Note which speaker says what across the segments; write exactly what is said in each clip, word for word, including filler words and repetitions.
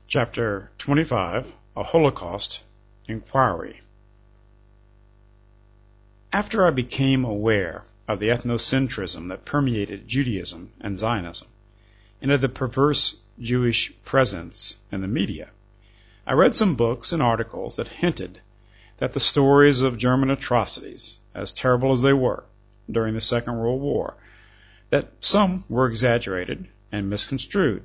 Speaker 1: Chapter twenty-five, A Holocaust Inquiry. After I became aware of the ethnocentrism that permeated Judaism and Zionism, and of the perverse Jewish presence in the media, I read some books and articles that hinted that the stories of German atrocities, as terrible as they were during the Second World War, that some were exaggerated and misconstrued.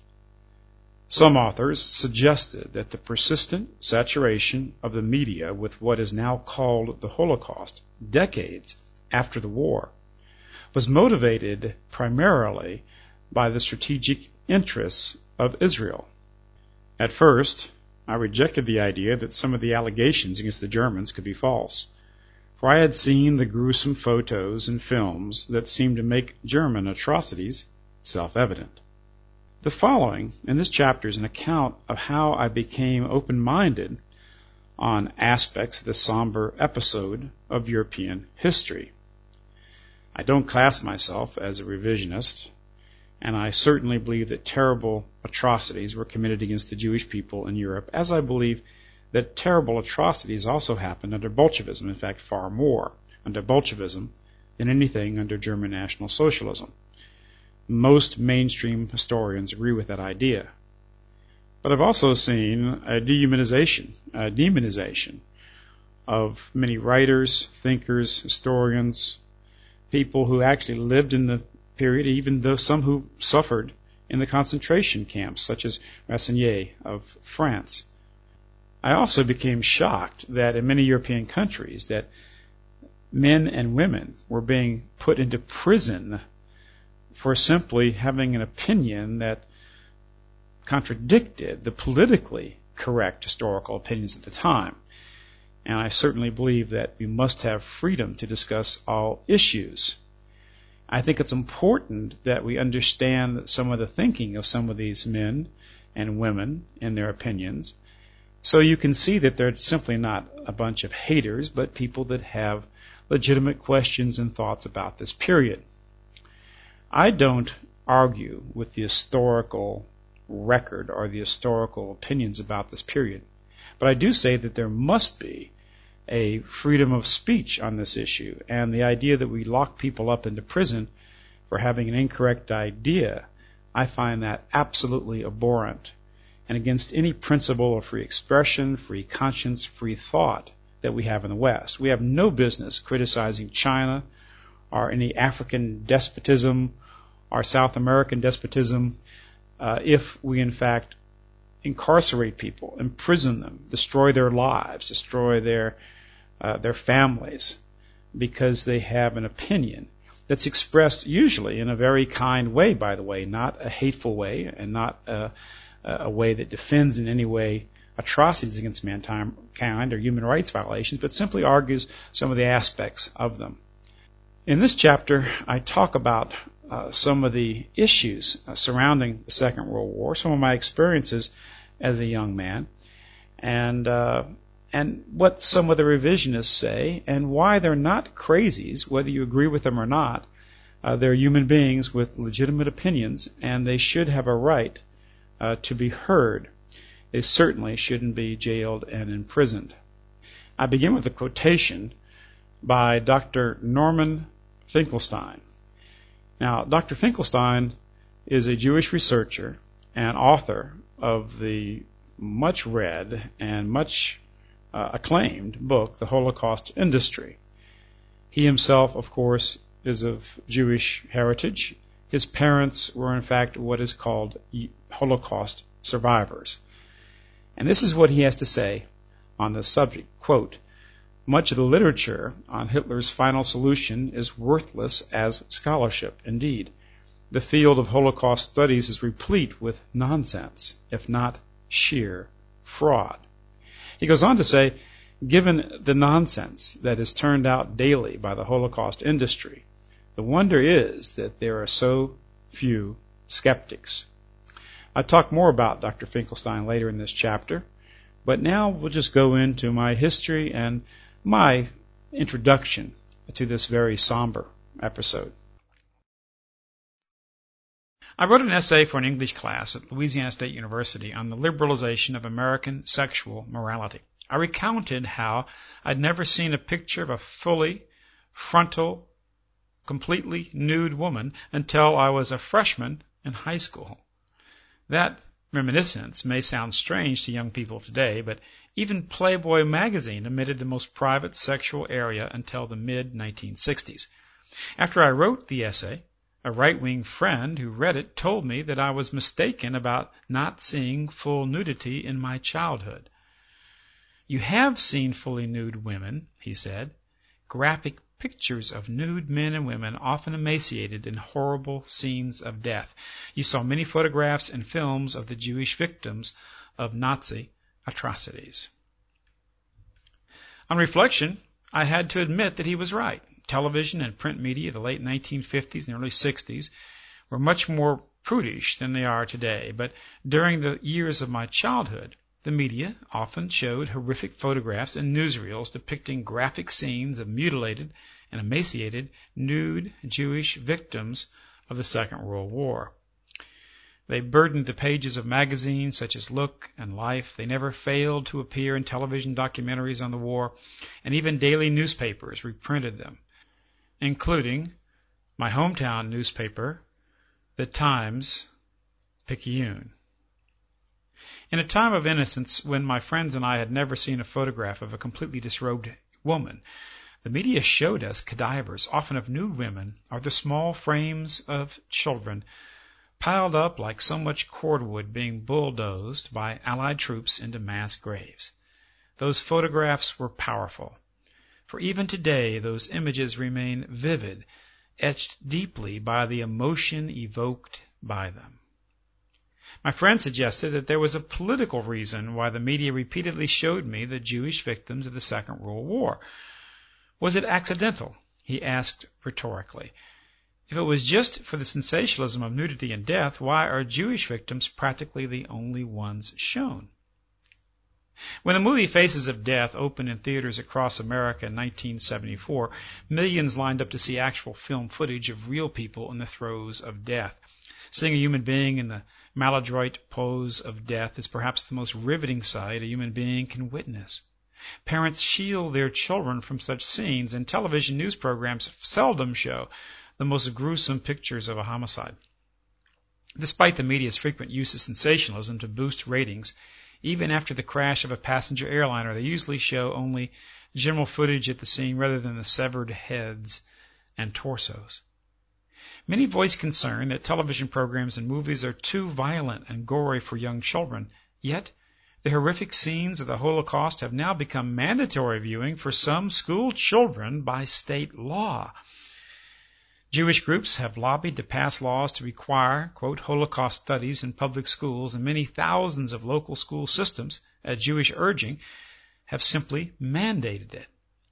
Speaker 1: Some authors suggested that the persistent saturation of the media with what is now called the Holocaust, decades after the war, was motivated primarily by the strategic interests of Israel. At first, I rejected the idea that some of the allegations against the Germans could be false, for I had seen the gruesome photos and films that seemed to make German atrocities self-evident. The following in this chapter is an account of how I became open-minded on aspects of this somber episode of European history. I don't class myself as a revisionist, and I certainly believe that terrible atrocities were committed against the Jewish people in Europe, as I believe that terrible atrocities also happened under Bolshevism, in fact far more under Bolshevism than anything under German National Socialism. Most mainstream historians agree with that idea. But I've also seen a dehumanization, a demonization of many writers, thinkers, historians, people who actually lived in the period, even though some who suffered in the concentration camps, such as Rassigné of France. I also became shocked that in many European countries that men and women were being put into prison for simply having an opinion that contradicted the politically correct historical opinions at the time. And I certainly believe that we must have freedom to discuss all issues. I think it's important that we understand some of the thinking of some of these men and women in their opinions, so you can see that they're simply not a bunch of haters, but people that have legitimate questions and thoughts about this period. I don't argue with the historical record or the historical opinions about this period, but I do say that there must be a freedom of speech on this issue, and the idea that we lock people up into prison for having an incorrect idea, I find that absolutely abhorrent and against any principle of free expression, free conscience, free thought that we have in the West. We have no business criticizing China or any African despotism or South American despotism uh, if we in fact incarcerate people, imprison them, destroy their lives, destroy their uh, their families because they have an opinion that's expressed usually in a very kind way, by the way, not a hateful way and not a, a way that defends in any way atrocities against mankind or human rights violations, but simply argues some of the aspects of them. In this chapter, I talk about uh, some of the issues uh, surrounding the Second World War, some of my experiences as a young man, and uh, and what some of the revisionists say, and why they're not crazies, whether you agree with them or not. Uh, they're human beings with legitimate opinions, and they should have a right uh, to be heard. They certainly shouldn't be jailed and imprisoned. I begin with a quotation by Doctor Norman Finkelstein. Now, Doctor Finkelstein is a Jewish researcher and author of the much read and much uh, acclaimed book, The Holocaust Industry. He himself, of course, is of Jewish heritage. His parents were, in fact, what is called Holocaust survivors. And this is what he has to say on this subject. Quote, "Much of the literature on Hitler's final solution is worthless as scholarship. Indeed, the field of Holocaust studies is replete with nonsense, if not sheer fraud." He goes on to say, given the nonsense that is turned out daily by the Holocaust industry, the wonder is that there are so few skeptics. I'll talk more about Doctor Finkelstein later in this chapter, but now we'll just go into my history and my introduction to this very somber episode. I wrote an essay for an English class at Louisiana State University on the liberalization of American sexual morality. I recounted how I'd never seen a picture of a fully frontal, completely nude woman until I was a freshman in high school. That reminiscence may sound strange to young people today, but even Playboy magazine omitted the most private sexual area until the mid nineteen sixties. After I wrote the essay, a right-wing friend who read it told me that I was mistaken about not seeing full nudity in my childhood. You have seen fully nude women, he said, graphic pictures of nude men and women often emaciated in horrible scenes of death. You saw many photographs and films of the Jewish victims of Nazi atrocities. On reflection, I had to admit that he was right. Television and print media of the late nineteen fifties and early sixties were much more prudish than they are today, but during the years of my childhood, the media often showed horrific photographs and newsreels depicting graphic scenes of mutilated and emaciated nude Jewish victims of the Second World War. They burdened the pages of magazines such as Look and Life. They never failed to appear in television documentaries on the war, and even daily newspapers reprinted them, including my hometown newspaper, The Times-Picayune. In a time of innocence, when my friends and I had never seen a photograph of a completely disrobed woman, the media showed us cadavers, often of nude women, or the small frames of children, piled up like so much cordwood being bulldozed by Allied troops into mass graves. Those photographs were powerful, for even today those images remain vivid, etched deeply by the emotion evoked by them. My friend suggested that there was a political reason why the media repeatedly showed me the Jewish victims of the Second World War. Was it accidental? He asked rhetorically. If it was just for the sensationalism of nudity and death, why are Jewish victims practically the only ones shown? When the movie Faces of Death opened in theaters across America in nineteen seventy-four, millions lined up to see actual film footage of real people in the throes of death. Seeing a human being in the maladroit pose of death is perhaps the most riveting sight a human being can witness. Parents shield their children from such scenes, and television news programs seldom show the most gruesome pictures of a homicide. Despite the media's frequent use of sensationalism to boost ratings, even after the crash of a passenger airliner, they usually show only general footage at the scene rather than the severed heads and torsos. Many voice concern that television programs and movies are too violent and gory for young children, yet the horrific scenes of the Holocaust have now become mandatory viewing for some school children by state law. Jewish groups have lobbied to pass laws to require, quote, Holocaust studies in public schools, and many thousands of local school systems, at Jewish urging, have simply mandated it.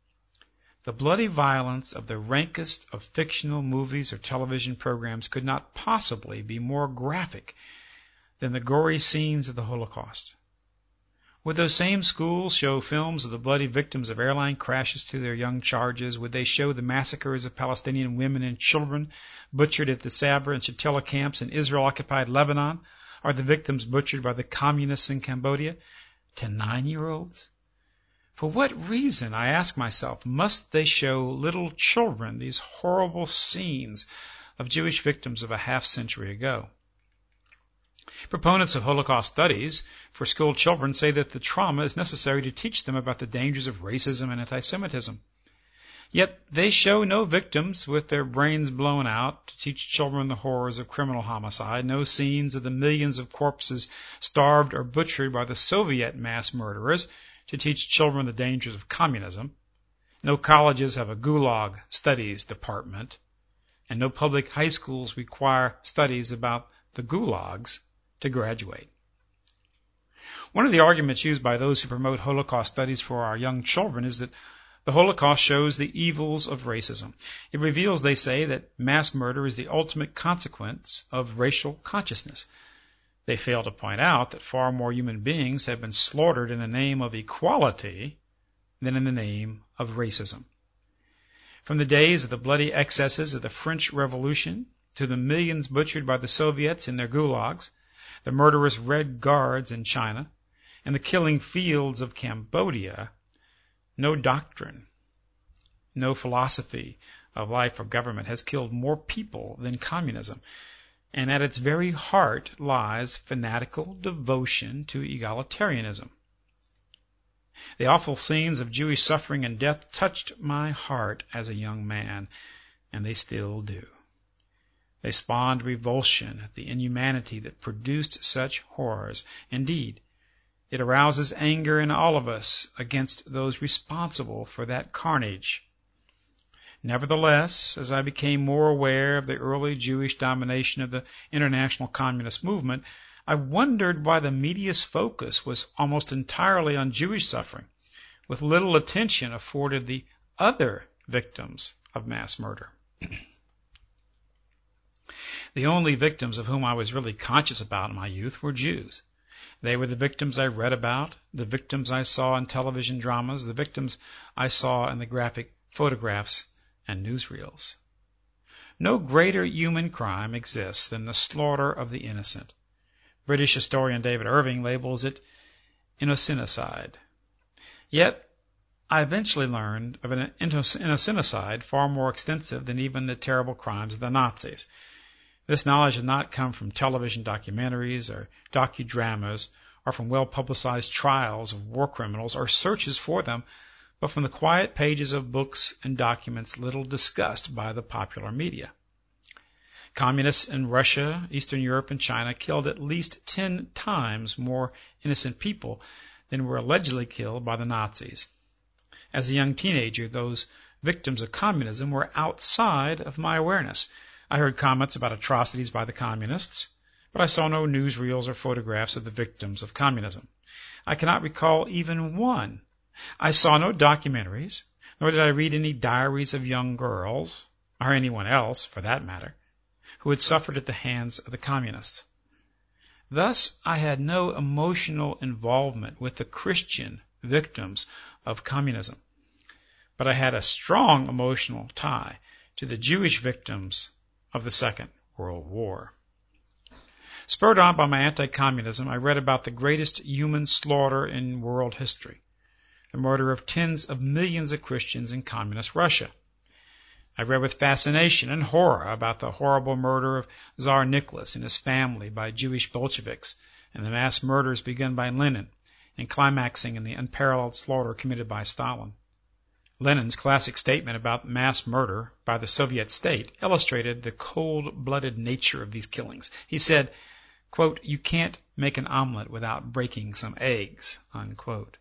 Speaker 1: The bloody violence of the rankest of fictional movies or television programs could not possibly be more graphic than the gory scenes of the Holocaust. Would those same schools show films of the bloody victims of airline crashes to their young charges? Would they show the massacres of Palestinian women and children butchered at the Sabra and Shatila camps in Israel-occupied Lebanon? Or the victims butchered by the communists in Cambodia to nine-year-olds? For what reason, I ask myself, must they show little children these horrible scenes of Jewish victims of a half-century ago? Proponents of Holocaust studies for school children say that the trauma is necessary to teach them about the dangers of racism and anti-Semitism. Yet they show no victims with their brains blown out to teach children the horrors of criminal homicide, no scenes of the millions of corpses starved or butchered by the Soviet mass murderers to teach children the dangers of communism. No colleges have a Gulag studies department, and no public high schools require studies about the Gulags to graduate. One of the arguments used by those who promote Holocaust studies for our young children is that the Holocaust shows the evils of racism. It reveals, they say, that mass murder is the ultimate consequence of racial consciousness. They fail to point out that far more human beings have been slaughtered in the name of equality than in the name of racism. From the days of the bloody excesses of the French Revolution to the millions butchered by the Soviets in their gulags, the murderous Red Guards in China, and the killing fields of Cambodia, no doctrine, no philosophy of life or government has killed more people than communism. And at its very heart lies fanatical devotion to egalitarianism. The awful scenes of Jewish suffering and death touched my heart as a young man, and they still do. They spawned revulsion at the inhumanity that produced such horrors. Indeed, it arouses anger in all of us against those responsible for that carnage. Nevertheless, as I became more aware of the early Jewish domination of the international communist movement, I wondered why the media's focus was almost entirely on Jewish suffering, with little attention afforded the other victims of mass murder. The only victims of whom I was really conscious about in my youth were Jews. They were the victims I read about, the victims I saw in television dramas, the victims I saw in the graphic photographs and newsreels. No greater human crime exists than the slaughter of the innocent. British historian David Irving labels it innocenticide. Yet, I eventually learned of an innocenticide far more extensive than even the terrible crimes of the Nazis. This knowledge had not come from television documentaries or docudramas or from well-publicized trials of war criminals or searches for them, but from the quiet pages of books and documents little discussed by the popular media. Communists in Russia, Eastern Europe, and China killed at least ten times more innocent people than were allegedly killed by the Nazis. As a young teenager, those victims of communism were outside of my awareness. I heard comments about atrocities by the communists, but I saw no newsreels or photographs of the victims of communism. I cannot recall even one. I saw no documentaries, nor did I read any diaries of young girls, or anyone else, for that matter, who had suffered at the hands of the communists. Thus, I had no emotional involvement with the Christian victims of communism, but I had a strong emotional tie to the Jewish victims of the Second World War. Spurred on by my anti-communism, I read about the greatest human slaughter in world history, the murder of tens of millions of Christians in communist Russia. I read with fascination and horror about the horrible murder of Tsar Nicholas and his family by Jewish Bolsheviks and the mass murders begun by Lenin and climaxing in the unparalleled slaughter committed by Stalin. Lenin's classic statement about mass murder by the Soviet state illustrated the cold-blooded nature of these killings. He said, quote, "You can't make an omelet without breaking some eggs," unquote.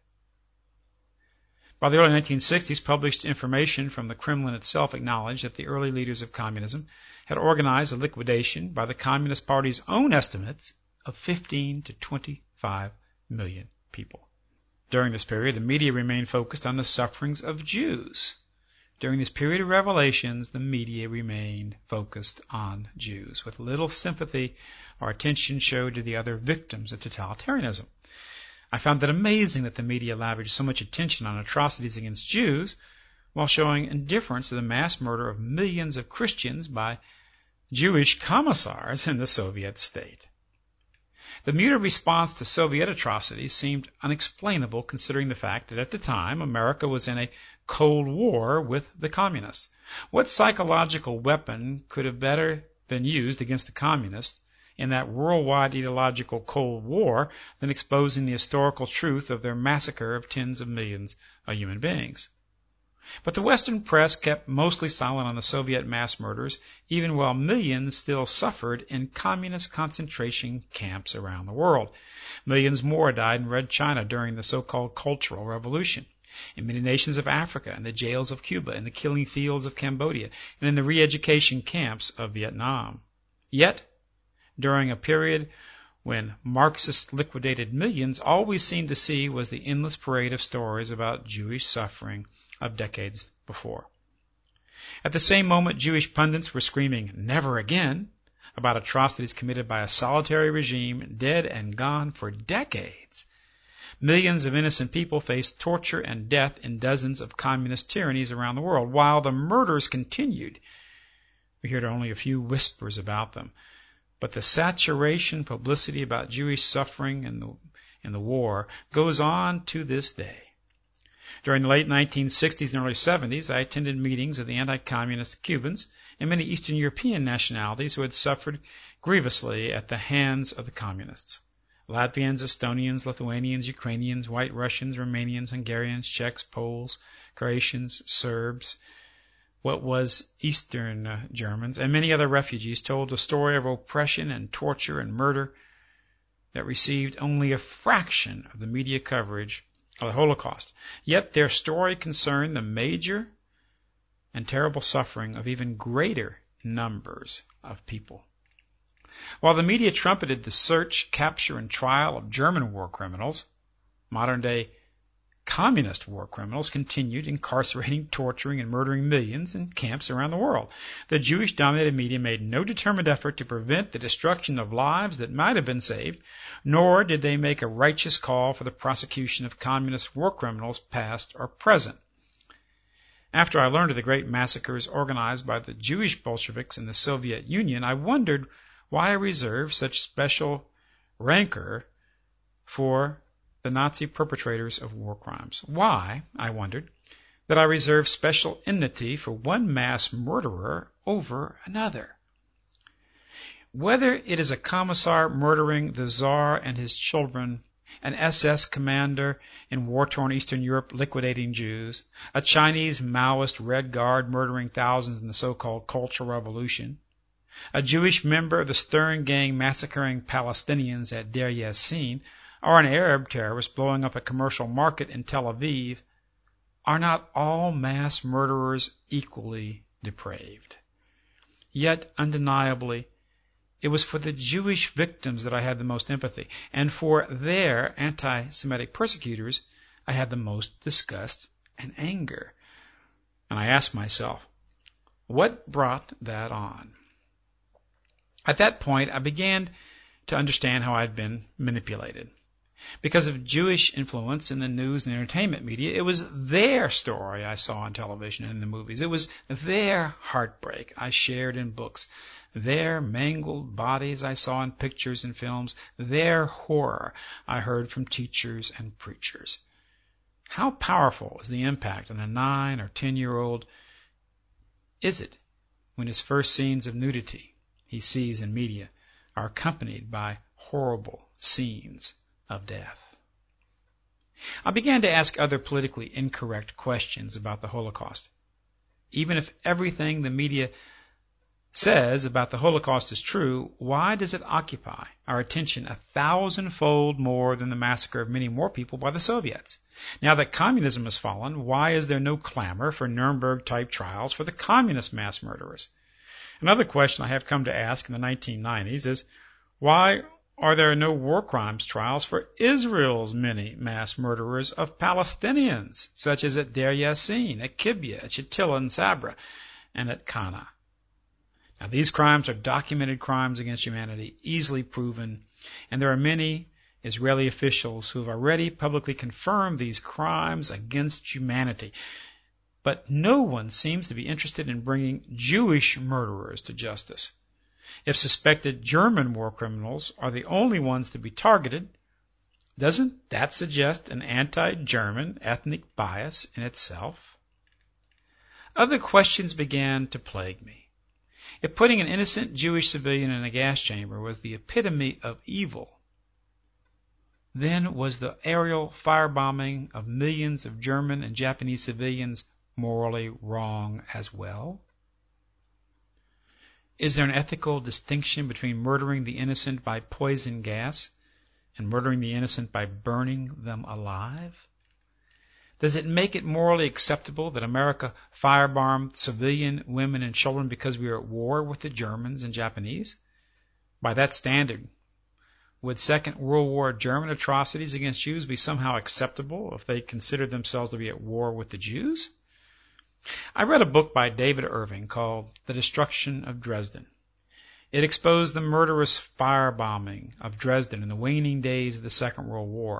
Speaker 1: By the early nineteen sixties, published information from the Kremlin itself acknowledged that the early leaders of communism had organized a liquidation by the Communist Party's own estimates of fifteen to twenty-five million people. During this period, the media remained focused on the sufferings of Jews. During this period of revelations, the media remained focused on Jews, with little sympathy or attention showed to the other victims of totalitarianism. I found it amazing that the media lavished so much attention on atrocities against Jews while showing indifference to the mass murder of millions of Christians by Jewish commissars in the Soviet state. The muted response to Soviet atrocities seemed unexplainable considering the fact that at the time America was in a Cold War with the communists. What psychological weapon could have better been used against the communists in that worldwide ideological Cold War than exposing the historical truth of their massacre of tens of millions of human beings? But the Western press kept mostly silent on the Soviet mass murders, even while millions still suffered in communist concentration camps around the world. Millions more died in Red China during the so-called Cultural Revolution, in many nations of Africa, in the jails of Cuba, in the killing fields of Cambodia, and in the re-education camps of Vietnam. Yet, during a period when Marxists liquidated millions, all we seemed to see was the endless parade of stories about Jewish suffering of decades before. At the same moment, Jewish pundits were screaming, "Never again," about atrocities committed by a solitary regime dead and gone for decades. Millions of innocent people faced torture and death in dozens of communist tyrannies around the world. While the murders continued, We hear only a few whispers about them. But the saturation publicity about Jewish suffering in the, in the war goes on to this day. During the late nineteen sixties and early seventies, I attended meetings of the anti-communist Cubans and many Eastern European nationalities who had suffered grievously at the hands of the communists. Latvians, Estonians, Lithuanians, Ukrainians, White Russians, Romanians, Hungarians, Czechs, Poles, Croatians, Serbs, what was Eastern uh, Germans, and many other refugees told the story of oppression and torture and murder that received only a fraction of the media coverage of the Holocaust. Yet their story concerned the major and terrible suffering of even greater numbers of people. While the media trumpeted the search, capture, and trial of German war criminals, modern-day communist war criminals continued incarcerating, torturing, and murdering millions in camps around the world. The Jewish-dominated media made no determined effort to prevent the destruction of lives that might have been saved, nor did they make a righteous call for the prosecution of communist war criminals past or present. After I learned of the great massacres organized by the Jewish Bolsheviks in the Soviet Union, I wondered why I reserved such special rancor for the Nazi perpetrators of war crimes. Why, I wondered, that I reserved special enmity for one mass murderer over another. Whether it is a commissar murdering the Tsar and his children, an S S commander in war-torn Eastern Europe liquidating Jews, a Chinese Maoist Red Guard murdering thousands in the so-called Cultural Revolution, a Jewish member of the Stern Gang massacring Palestinians at Deir Yassin, or an Arab terrorist blowing up a commercial market in Tel Aviv, are not all mass murderers equally depraved? Yet, undeniably, it was for the Jewish victims that I had the most empathy, and for their anti-Semitic persecutors I had the most disgust and anger. And I asked myself, what brought that on? At that point, I began to understand how I had been manipulated. Because of Jewish influence in the news and entertainment media, it was their story I saw on television and in the movies. It was their heartbreak I shared in books, their mangled bodies I saw in pictures and films, their horror I heard from teachers and preachers. How powerful is the impact on a nine or ten-year-old is it when his first scenes of nudity he sees in media are accompanied by horrible scenes of death? I began to ask other politically incorrect questions about the Holocaust. Even if everything the media says about the Holocaust is true, why does it occupy our attention a thousandfold more than the massacre of many more people by the Soviets? Now that communism has fallen, why is there no clamor for Nuremberg-type trials for the communist mass murderers? Another question I have come to ask in the nineteen nineties is, why are there no war crimes trials for Israel's many mass murderers of Palestinians, such as at Deir Yassin, at Kibbutz, at Shatila and Sabra, and at Kana? Now, these crimes are documented crimes against humanity, easily proven, and there are many Israeli officials who have already publicly confirmed these crimes against humanity. But no one seems to be interested in bringing Jewish murderers to justice. If suspected German war criminals are the only ones to be targeted, doesn't that suggest an anti-German ethnic bias in itself? Other questions began to plague me. If putting an innocent Jewish civilian in a gas chamber was the epitome of evil, then was the aerial firebombing of millions of German and Japanese civilians morally wrong as well? Is there an ethical distinction between murdering the innocent by poison gas and murdering the innocent by burning them alive? Does it make it morally acceptable that America firebombed civilian women and children because we are at war with the Germans and Japanese? By that standard, would Second World War German atrocities against Jews be somehow acceptable if they considered themselves to be at war with the Jews? I read a book by David Irving called The Destruction of Dresden. It exposed the murderous firebombing of Dresden in the waning days of the Second World War.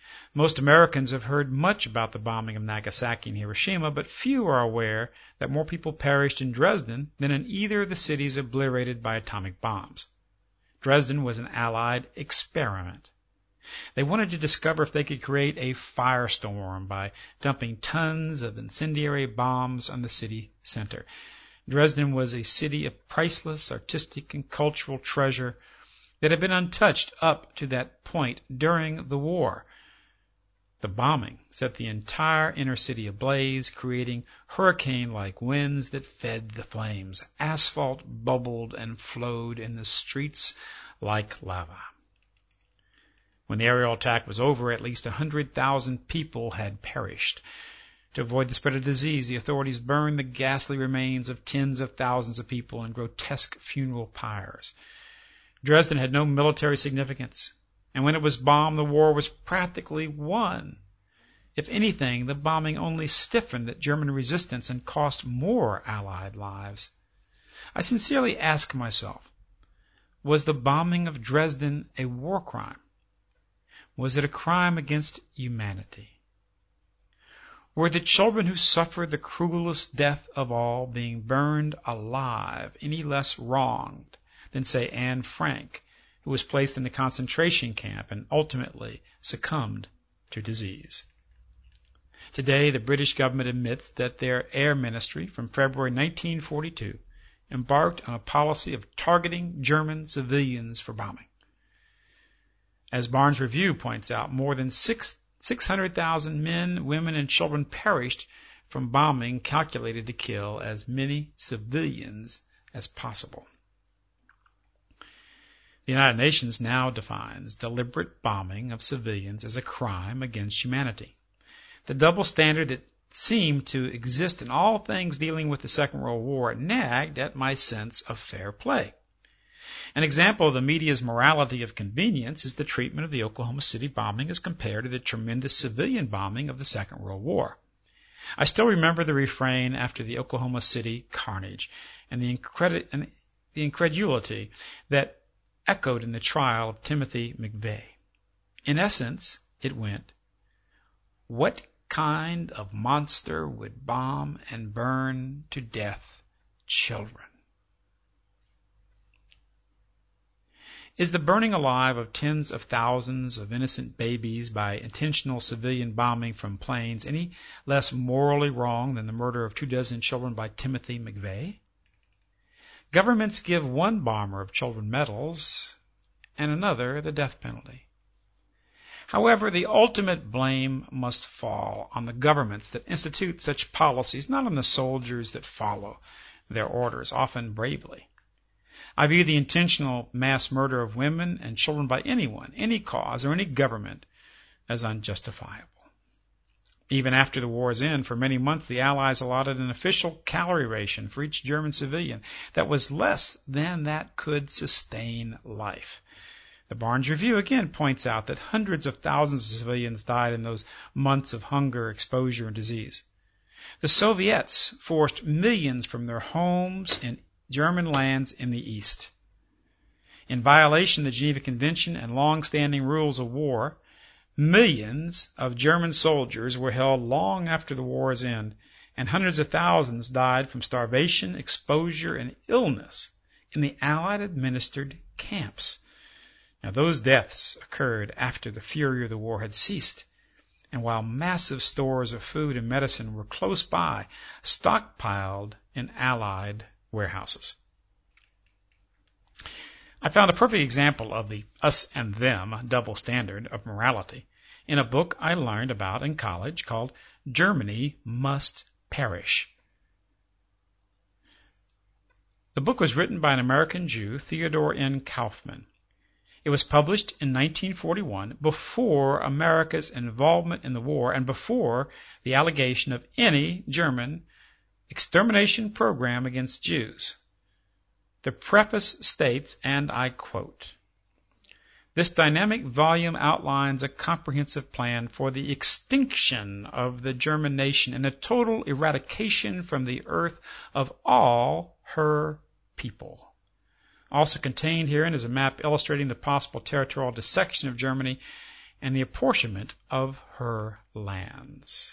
Speaker 1: Most Americans have heard much about the bombing of Nagasaki and Hiroshima, but few are aware that more people perished in Dresden than in either of the cities obliterated by atomic bombs. Dresden was an Allied experiment. They wanted to discover if they could create a firestorm by dumping tons of incendiary bombs on the city center. Dresden was a city of priceless artistic and cultural treasure that had been untouched up to that point during the war. The bombing set the entire inner city ablaze, creating hurricane-like winds that fed the flames. Asphalt bubbled and flowed in the streets like lava. When the aerial attack was over, at least one hundred thousand people had perished. To avoid the spread of disease, the authorities burned the ghastly remains of tens of thousands of people in grotesque funeral pyres. Dresden had no military significance, and when it was bombed, the war was practically won. If anything, the bombing only stiffened German resistance and cost more Allied lives. I sincerely ask myself, was the bombing of Dresden a war crime? Was it a crime against humanity? Were the children who suffered the cruelest death of all, being burned alive, any less wronged than, say, Anne Frank, who was placed in a concentration camp and ultimately succumbed to disease? Today, the British government admits that their air ministry from February nineteen forty-two embarked on a policy of targeting German civilians for bombing. As Barnes Review points out, more than six hundred thousand men, women, and children perished from bombing calculated to kill as many civilians as possible. The United Nations now defines deliberate bombing of civilians as a crime against humanity. The double standard that seemed to exist in all things dealing with the Second World War nagged at my sense of fair play. An example of the media's morality of convenience is the treatment of the Oklahoma City bombing as compared to the tremendous civilian bombing of the Second World War. I still remember the refrain after the Oklahoma City carnage and the, incred- and the incredulity that echoed in the trial of Timothy McVeigh. In essence, it went, "What kind of monster would bomb and burn to death children?" Is the burning alive of tens of thousands of innocent babies by intentional civilian bombing from planes any less morally wrong than the murder of two dozen children by Timothy McVeigh? Governments give one bomber of children medals and another the death penalty. However, the ultimate blame must fall on the governments that institute such policies, not on the soldiers that follow their orders, often bravely. I view the intentional mass murder of women and children by anyone, any cause, or any government as unjustifiable. Even after the war's end, for many months, the Allies allotted an official calorie ration for each German civilian that was less than that could sustain life. The Barnes Review again points out that hundreds of thousands of civilians died in those months of hunger, exposure, and disease. The Soviets forced millions from their homes in German lands in the East. In violation of the Geneva Convention and long-standing rules of war, millions of German soldiers were held long after the war's end, and hundreds of thousands died from starvation, exposure, and illness in the Allied-administered camps. Now, those deaths occurred after the fury of the war had ceased, and while massive stores of food and medicine were close by, stockpiled in Allied warehouses. I found a perfect example of the us and them double standard of morality in a book I learned about in college called Germany Must Perish. The book was written by an American Jew, Theodore N. Kaufman. It was published in nineteen forty-one, before America's involvement in the war and before the allegation of any German extermination program against Jews. The preface states, and I quote, "This dynamic volume outlines a comprehensive plan for the extinction of the German nation and the total eradication from the earth of all her people. Also contained herein is a map illustrating the possible territorial dissection of Germany and the apportionment of her lands."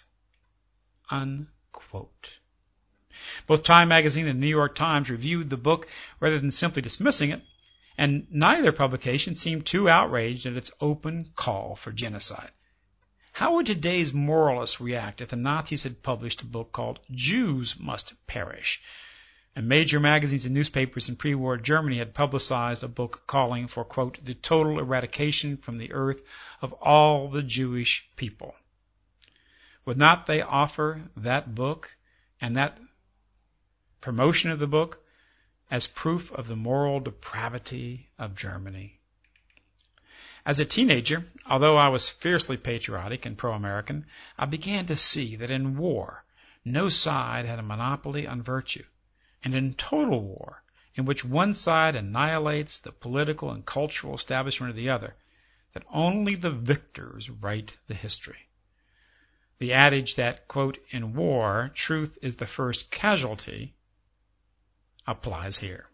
Speaker 1: Unquote. Both Time magazine and the New York Times reviewed the book rather than simply dismissing it, and neither publication seemed too outraged at its open call for genocide. How would today's moralists react if the Nazis had published a book called "Jews Must Perish"? And major magazines and newspapers in pre-war Germany had publicized a book calling for, quote, "the total eradication from the earth of all the Jewish people." Would not they offer that book and that promotion of the book as proof of the moral depravity of Germany? As a teenager, although I was fiercely patriotic and pro-American, I began to see that in war, no side had a monopoly on virtue, and in total war, in which one side annihilates the political and cultural establishment of the other, that only the victors write the history. The adage that, quote, "in war, truth is the first casualty," applies here.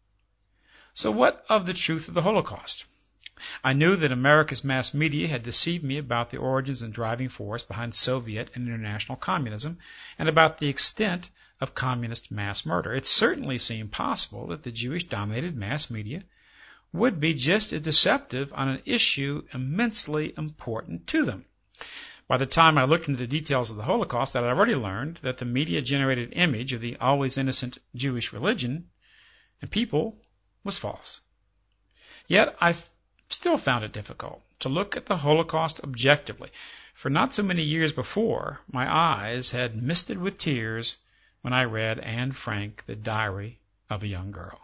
Speaker 1: So what of the truth of the Holocaust? I knew that America's mass media had deceived me about the origins and driving force behind Soviet and international communism, and about the extent of communist mass murder. It certainly seemed possible that the Jewish-dominated mass media would be just as deceptive on an issue immensely important to them. By the time I looked into the details of the Holocaust, I had already learned that the media-generated image of the always innocent Jewish religion and people was false. Yet I still found it difficult to look at the Holocaust objectively, for not so many years before, my eyes had misted with tears when I read Anne Frank, The Diary of a Young Girl.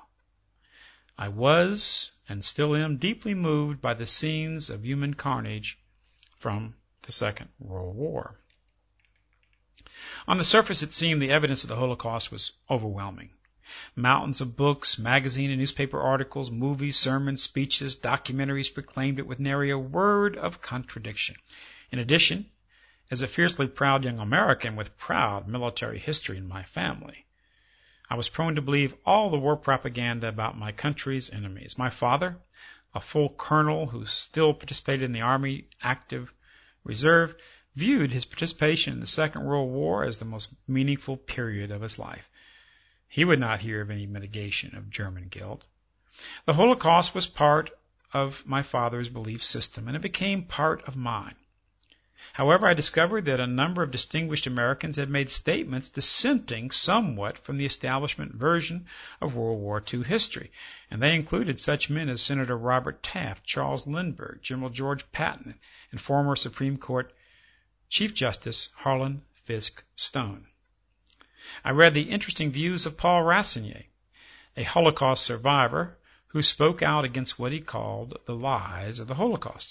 Speaker 1: I was, and still am, deeply moved by the scenes of human carnage from the Second World War. On the surface, it seemed the evidence of the Holocaust was overwhelming. Mountains of books, magazine and newspaper articles, movies, sermons, speeches, documentaries proclaimed it with nary a word of contradiction. In addition, as a fiercely proud young American with proud military history in my family, I was prone to believe all the war propaganda about my country's enemies. My father, a full colonel who still participated in the Army Active Reserve, viewed his participation in the Second World War as the most meaningful period of his life. He would not hear of any mitigation of German guilt. The Holocaust was part of my father's belief system, and it became part of mine. However, I discovered that a number of distinguished Americans had made statements dissenting somewhat from the establishment version of World War Two history, and they included such men as Senator Robert Taft, Charles Lindbergh, General George Patton, and former Supreme Court Chief Justice Harlan Fiske Stone. I read the interesting views of Paul Rassinier, a Holocaust survivor who spoke out against what he called the lies of the Holocaust.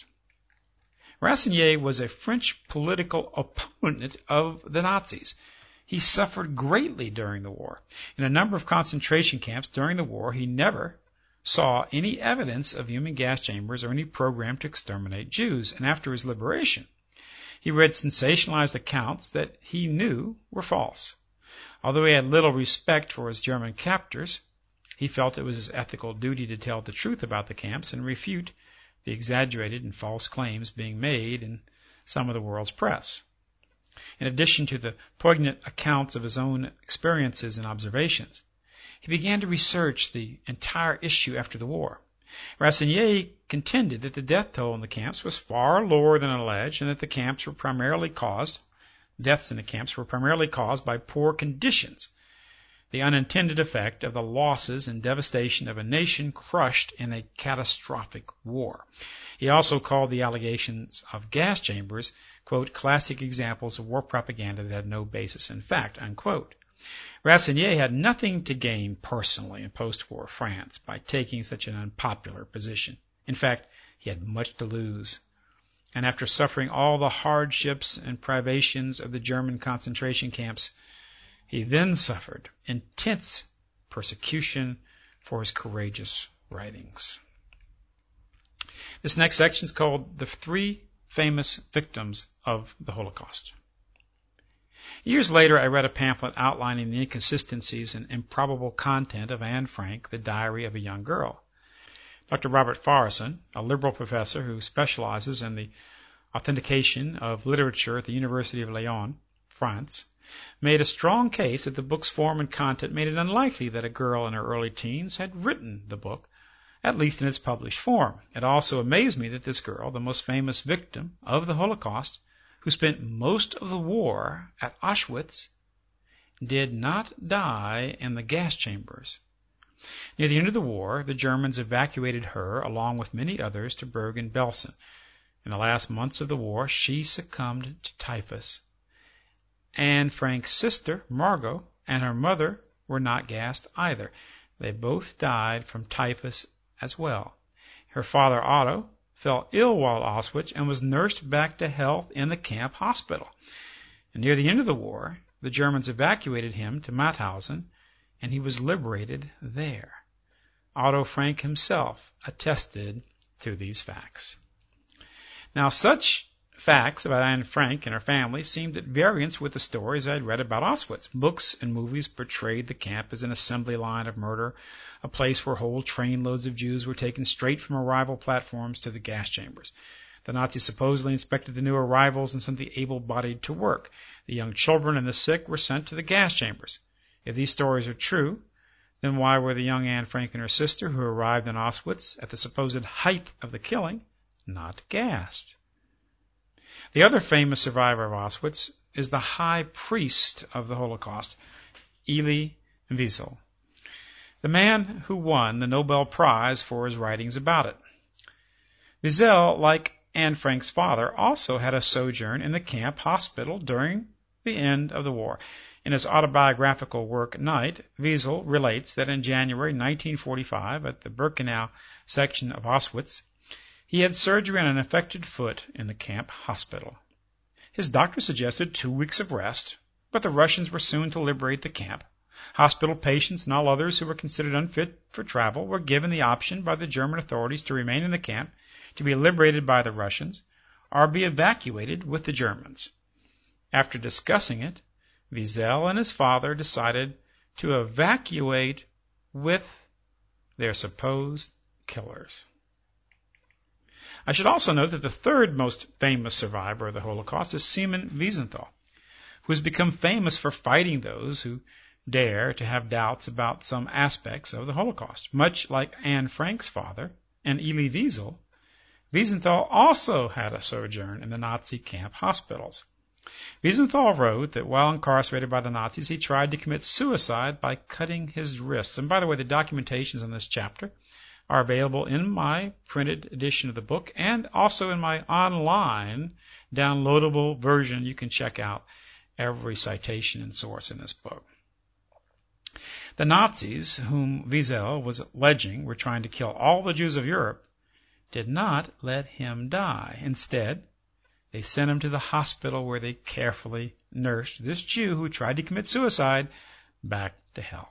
Speaker 1: Rassinier was a French political opponent of the Nazis. He suffered greatly during the war. In a number of concentration camps during the war, he never saw any evidence of human gas chambers or any program to exterminate Jews. And after his liberation, he read sensationalized accounts that he knew were false. Although he had little respect for his German captors, he felt it was his ethical duty to tell the truth about the camps and refute the exaggerated and false claims being made in some of the world's press. In addition to the poignant accounts of his own experiences and observations, he began to research the entire issue after the war. Rassinier contended that the death toll in the camps was far lower than alleged, and that the camps were primarily caused, deaths in the camps were primarily caused by poor conditions, the unintended effect of the losses and devastation of a nation crushed in a catastrophic war. He also called the allegations of gas chambers, quote, classic examples of war propaganda that had no basis in fact, unquote. Rassinier had nothing to gain personally in post-war France by taking such an unpopular position. In fact, he had much to lose. And after suffering all the hardships and privations of the German concentration camps, he then suffered intense persecution for his courageous writings. This next section is called The Three Famous Victims of the Holocaust. Years later, I read a pamphlet outlining the inconsistencies and improbable content of Anne Frank, The Diary of a Young Girl. Doctor Robert Farrison, a liberal professor who specializes in the Authentication of Literature at the University of Lyon, France, made a strong case that the book's form and content made it unlikely that a girl in her early teens had written the book, at least in its published form. It also amazed me that this girl, the most famous victim of the Holocaust, who spent most of the war at Auschwitz, did not die in the gas chambers. Near the end of the war, the Germans evacuated her, along with many others, to Bergen-Belsen. In the last months of the war, she succumbed to typhus. Anne Frank's sister, Margot, and her mother were not gassed either. They both died from typhus as well. Her father, Otto, fell ill while at Auschwitz and was nursed back to health in the camp hospital. And near the end of the war, the Germans evacuated him to Mauthausen, and he was liberated there. Otto Frank himself attested to these facts. Now, such facts about Anne Frank and her family seemed at variance with the stories I had read about Auschwitz. Books and movies portrayed the camp as an assembly line of murder, a place where whole trainloads of Jews were taken straight from arrival platforms to the gas chambers. The Nazis supposedly inspected the new arrivals and sent the able-bodied to work. The young children and the sick were sent to the gas chambers. If these stories are true, then why were the young Anne Frank and her sister, who arrived in Auschwitz at the supposed height of the killing, not gassed? The other famous survivor of Auschwitz is the high priest of the Holocaust, Elie Wiesel, the man who won the Nobel Prize for his writings about it. Wiesel, like Anne Frank's father, also had a sojourn in the camp hospital during the end of the war. In his autobiographical work, Night, Wiesel relates that in January nineteen forty-five, at the Birkenau section of Auschwitz, he had surgery on an affected foot in the camp hospital. His doctor suggested two weeks of rest, but the Russians were soon to liberate the camp. Hospital patients and all others who were considered unfit for travel were given the option by the German authorities to remain in the camp, to be liberated by the Russians, or be evacuated with the Germans. After discussing it, Wiesel and his father decided to evacuate with their supposed killers. I should also note that the third most famous survivor of the Holocaust is Simon Wiesenthal, who has become famous for fighting those who dare to have doubts about some aspects of the Holocaust. Much like Anne Frank's father and Elie Wiesel, Wiesenthal also had a sojourn in the Nazi camp hospitals. Wiesenthal wrote that while incarcerated by the Nazis, he tried to commit suicide by cutting his wrists. And by the way, the documentations on this chapter are available in my printed edition of the book and also in my online downloadable version. You can check out every citation and source in this book. The Nazis, whom Wiesel was alleging were trying to kill all the Jews of Europe, did not let him die. Instead, they sent him to the hospital where they carefully nursed this Jew who tried to commit suicide back to health.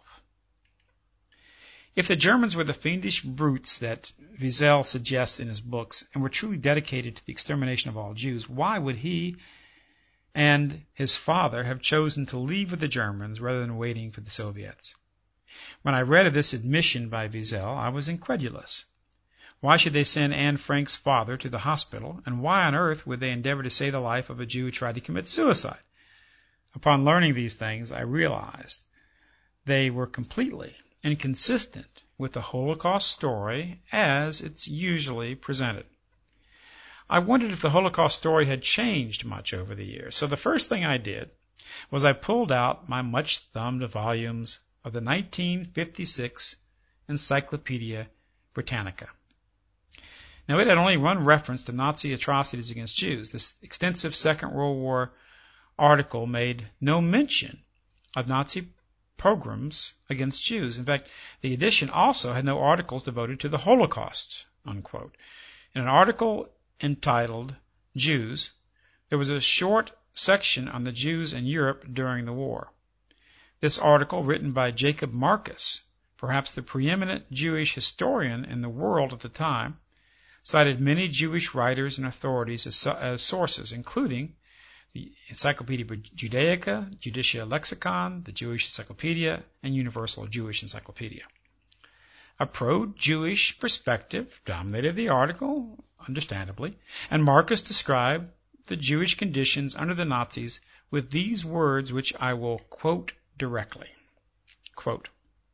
Speaker 1: If the Germans were the fiendish brutes that Wiesel suggests in his books and were truly dedicated to the extermination of all Jews, why would he and his father have chosen to leave with the Germans rather than waiting for the Soviets? When I read of this admission by Wiesel, I was incredulous. Why should they send Anne Frank's father to the hospital, and why on earth would they endeavor to save the life of a Jew who tried to commit suicide? Upon learning these things, I realized they were completely inconsistent with the Holocaust story as it's usually presented. I wondered if the Holocaust story had changed much over the years, so the first thing I did was I pulled out my much-thumbed volumes of the nineteen fifty-six Encyclopedia Britannica. Now, it had only one reference to Nazi atrocities against Jews. This extensive Second World War article made no mention of Nazi pogroms against Jews. In fact, the edition also had no articles devoted to the Holocaust, unquote. In an article entitled Jews, there was a short section on the Jews in Europe during the war. This article, written by Jacob Marcus, perhaps the preeminent Jewish historian in the world at the time, cited many Jewish writers and authorities as, as sources, including the Encyclopedia Judaica, Judicia Lexicon, the Jewish Encyclopedia, and Universal Jewish Encyclopedia. A pro-Jewish perspective dominated the article, understandably, and Marcus described the Jewish conditions under the Nazis with these words, which I will quote directly. Quote,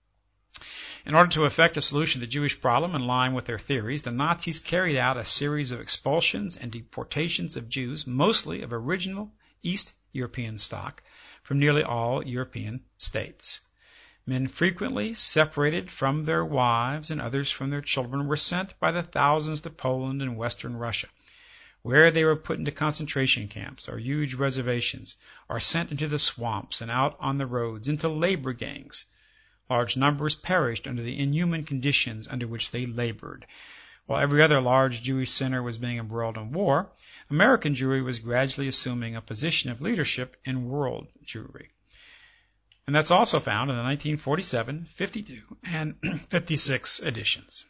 Speaker 1: "In order to effect a solution to the Jewish problem in line with their theories, the Nazis carried out a series of expulsions and deportations of Jews, mostly of original East European stock, from nearly all European states. Men frequently separated from their wives and others from their children were sent by the thousands to Poland and Western Russia, where they were put into concentration camps or huge reservations, or sent into the swamps and out on the roads, into labor gangs. Large numbers perished under the inhuman conditions under which they labored. While every other large Jewish center was being embroiled in war, American Jewry was gradually assuming a position of leadership in world Jewry." And that's also found in the nineteen forty-seven, fifty-two, and fifty-six editions.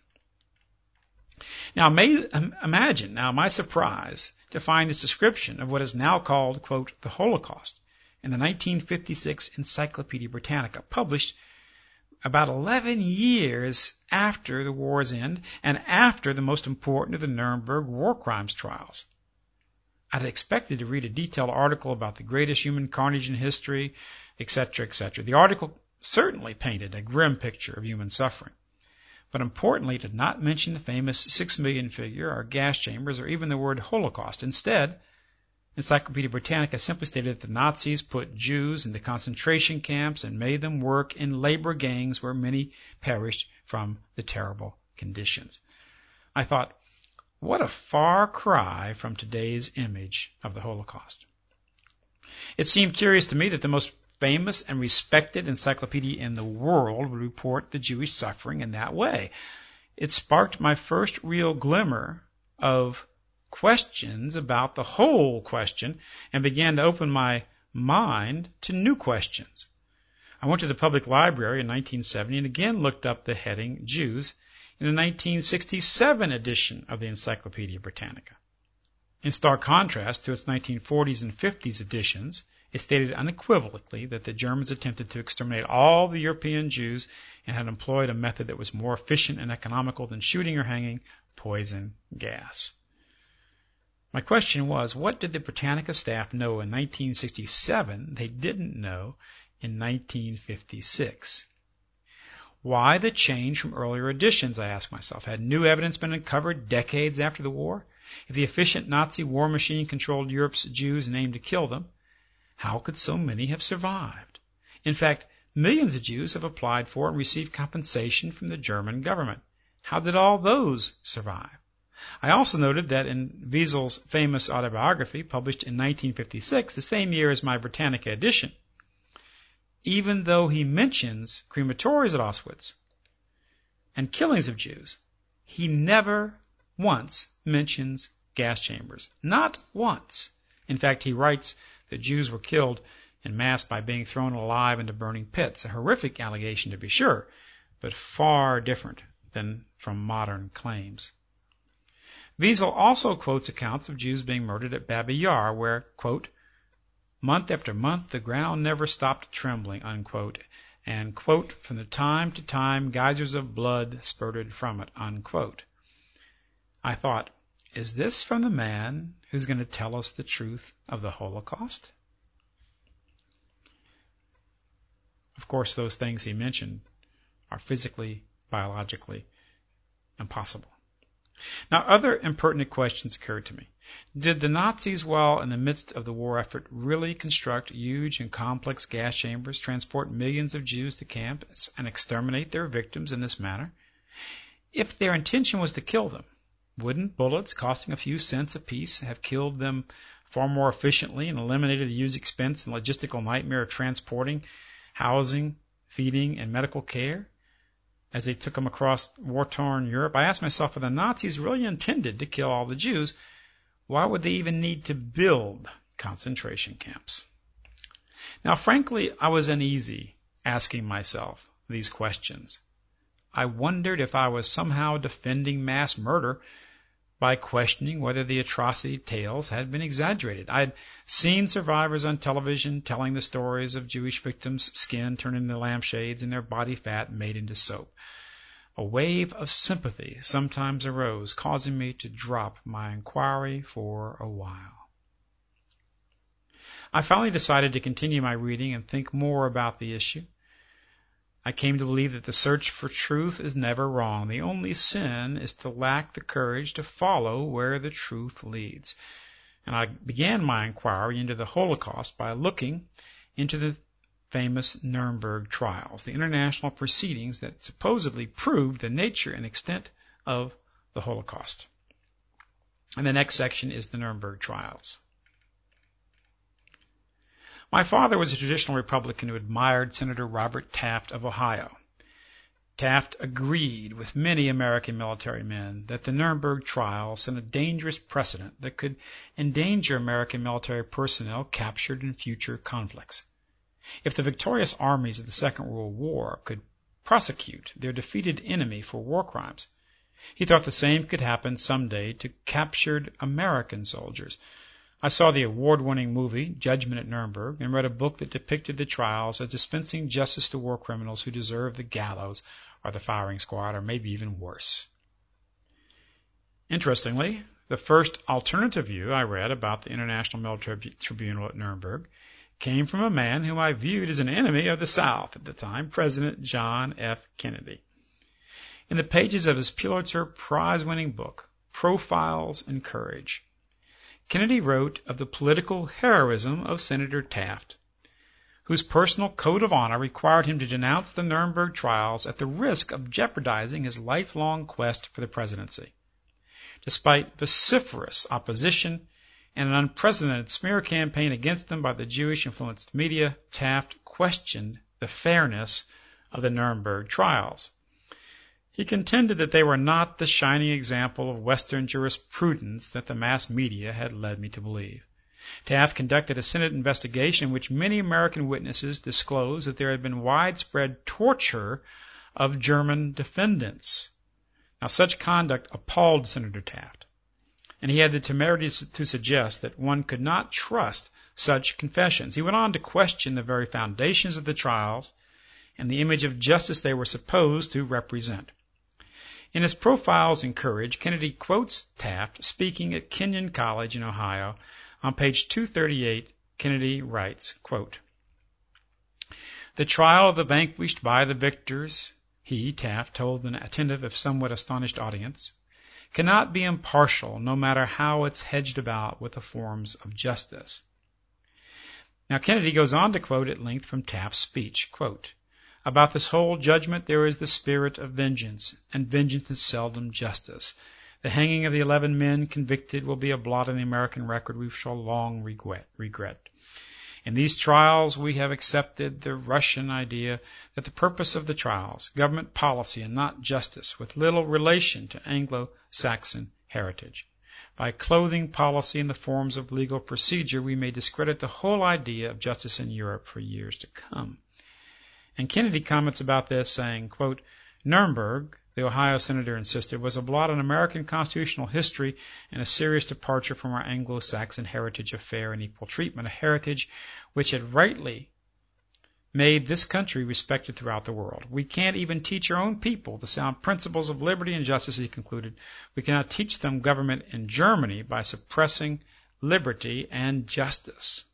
Speaker 1: Now, may, imagine now my surprise to find this description of what is now called, quote, the Holocaust in the nineteen fifty-six Encyclopedia Britannica, published about eleven years after the war's end and after the most important of the Nuremberg war crimes trials. I'd expected to read a detailed article about the greatest human carnage in history, et cetera, et cetera. The article certainly painted a grim picture of human suffering, but importantly did not mention the famous six million figure or gas chambers or even the word Holocaust. Instead, Encyclopedia Britannica simply stated that the Nazis put Jews into concentration camps and made them work in labor gangs where many perished from the terrible conditions. I thought, what a far cry from today's image of the Holocaust. It seemed curious to me that the most famous and respected encyclopedia in the world would report the Jewish suffering in that way. It sparked my first real glimmer of questions about the whole question and began to open my mind to new questions. I went to the public library in nineteen seventy and again looked up the heading Jews in the nineteen sixty-seven edition of the Encyclopedia Britannica. In stark contrast to its nineteen forties and fifties editions, it stated unequivocally that the Germans attempted to exterminate all the European Jews and had employed a method that was more efficient and economical than shooting or hanging, poison gas. My question was, what did the Britannica staff know in nineteen sixty-seven they didn't know in nineteen fifty-six? Why the change from earlier editions, I asked myself. Had new evidence been uncovered decades after the war? If the efficient Nazi war machine controlled Europe's Jews and aimed to kill them, how could so many have survived? In fact, millions of Jews have applied for and received compensation from the German government. How did all those survive? I also noted that in Wiesel's famous autobiography, published in nineteen fifty-six, the same year as my Britannica edition, even though he mentions crematories at Auschwitz and killings of Jews, he never once mentions gas chambers. Not once. In fact, he writes that Jews were killed en masse by being thrown alive into burning pits, a horrific allegation to be sure, but far different than from modern claims. Wiesel also quotes accounts of Jews being murdered at Babi Yar, where, quote, month after month the ground never stopped trembling, unquote, and, quote, from the time to time geysers of blood spurted from it, unquote. I thought, is this from the man who's going to tell us the truth of the Holocaust? Of course, those things he mentioned are physically, biologically impossible. Now, other impertinent questions occurred to me. Did the Nazis, while in the midst of the war effort, really construct huge and complex gas chambers, transport millions of Jews to camps, and exterminate their victims in this manner? If their intention was to kill them, wouldn't bullets costing a few cents apiece have killed them far more efficiently and eliminated the huge expense and logistical nightmare of transporting, housing, feeding, and medical care as they took them across war-torn Europe? I asked myself, if the Nazis really intended to kill all the Jews, why would they even need to build concentration camps? Now, frankly, I was uneasy asking myself these questions. I wondered if I was somehow defending mass murder by questioning whether the atrocity tales had been exaggerated. I had seen survivors on television telling the stories of Jewish victims' skin turned into lampshades and their body fat made into soap. A wave of sympathy sometimes arose, causing me to drop my inquiry for a while. I finally decided to continue my reading and think more about the issue. I came to believe that the search for truth is never wrong. The only sin is to lack the courage to follow where the truth leads. And I began my inquiry into the Holocaust by looking into the famous Nuremberg trials, the international proceedings that supposedly proved the nature and extent of the Holocaust. And the next section is the Nuremberg trials. My father was a traditional Republican who admired Senator Robert Taft of Ohio. Taft agreed with many American military men that the Nuremberg trials set a dangerous precedent that could endanger American military personnel captured in future conflicts. If the victorious armies of the Second World War could prosecute their defeated enemy for war crimes, he thought the same could happen someday to captured American soldiers. I saw the award-winning movie, Judgment at Nuremberg, and read a book that depicted the trials as dispensing justice to war criminals who deserved the gallows or the firing squad, or maybe even worse. Interestingly, the first alternative view I read about the International Military Tribunal at Nuremberg came from a man whom I viewed as an enemy of the South at the time, President John F. Kennedy. In the pages of his Pulitzer Prize-winning book, Profiles in Courage, Kennedy wrote of the political heroism of Senator Taft, whose personal code of honor required him to denounce the Nuremberg trials at the risk of jeopardizing his lifelong quest for the presidency. Despite vociferous opposition and an unprecedented smear campaign against them by the Jewish-influenced media, Taft questioned the fairness of the Nuremberg trials. He contended that they were not the shining example of Western jurisprudence that the mass media had led me to believe. Taft conducted a Senate investigation in which many American witnesses disclosed that there had been widespread torture of German defendants. Now, such conduct appalled Senator Taft, and he had the temerity to suggest that one could not trust such confessions. He went on to question the very foundations of the trials and the image of justice they were supposed to represent. In his Profiles in Courage, Kennedy quotes Taft speaking at Kenyon College in Ohio. On page two thirty-eight, Kennedy writes, quote, "The trial of the vanquished by the victors," he, Taft, told an attentive if somewhat astonished audience, "cannot be impartial no matter how it's hedged about with the forms of justice." Now Kennedy goes on to quote at length from Taft's speech, quote, "About this whole judgment there is the spirit of vengeance, and vengeance is seldom justice. The hanging of the eleven men convicted will be a blot in the American record we shall long regret. regret. In these trials we have accepted the Russian idea that the purpose of the trials, government policy and not justice, with little relation to Anglo-Saxon heritage. By clothing policy in the forms of legal procedure, we may discredit the whole idea of justice in Europe for years to come." And Kennedy comments about this, saying, quote, "Nuremberg," the Ohio senator insisted, "was a blot on American constitutional history and a serious departure from our Anglo-Saxon heritage of fair and equal treatment, a heritage which had rightly made this country respected throughout the world. We can't even teach our own people the sound principles of liberty and justice," he concluded. "We cannot teach them government in Germany by suppressing liberty and justice."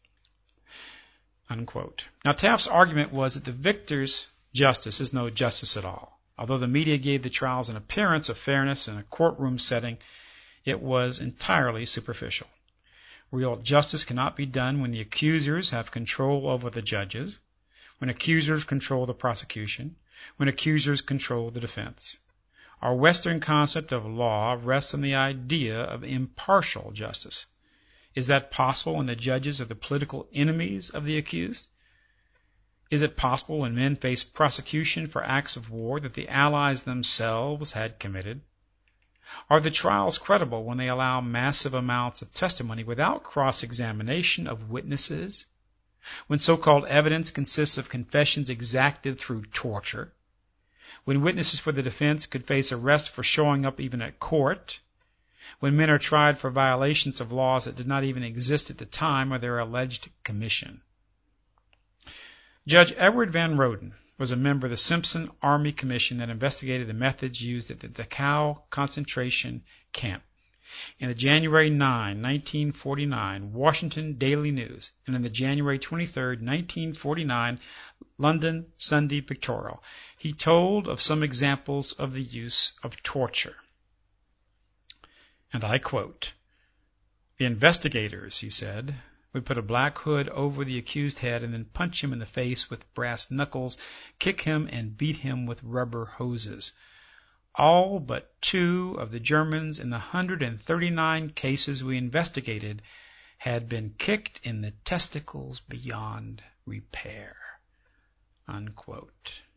Speaker 1: Unquote. Now, Taft's argument was that the victor's justice is no justice at all. Although the media gave the trials an appearance of fairness in a courtroom setting, it was entirely superficial. Real justice cannot be done when the accusers have control over the judges, when accusers control the prosecution, when accusers control the defense. Our Western concept of law rests on the idea of impartial justice. Is that possible when the judges are the political enemies of the accused? Is it possible when men face prosecution for acts of war that the Allies themselves had committed? Are the trials credible when they allow massive amounts of testimony without cross-examination of witnesses? When so-called evidence consists of confessions exacted through torture? When witnesses for the defense could face arrest for showing up even at court? When men are tried for violations of laws that did not even exist at the time of their alleged commission? Judge Edward Van Roden was a member of the Simpson Army Commission that investigated the methods used at the Dachau concentration camp. in the January ninth, nineteen forty-nine Washington Daily News, and in the January twenty-third, nineteen forty-nine London Sunday Pictorial, he told of some examples of the use of torture. And I quote, "The investigators," he said, "would put a black hood over the accused head and then punch him in the face with brass knuckles, kick him, and beat him with rubber hoses. All but two of the Germans in the one hundred thirty-nine cases we investigated had been kicked in the testicles beyond repair." Unquote.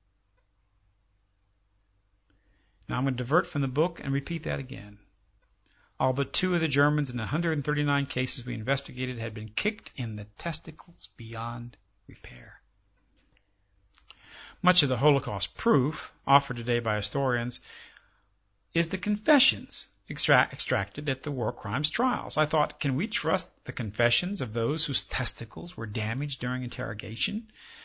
Speaker 1: Now I'm going to divert from the book and repeat that again. All but two of the Germans in the one hundred thirty-nine cases we investigated had been kicked in the testicles beyond repair. Much of the Holocaust proof offered today by historians is the confessions extract, extracted at the war crimes trials. I thought, can we trust the confessions of those whose testicles were damaged during interrogation?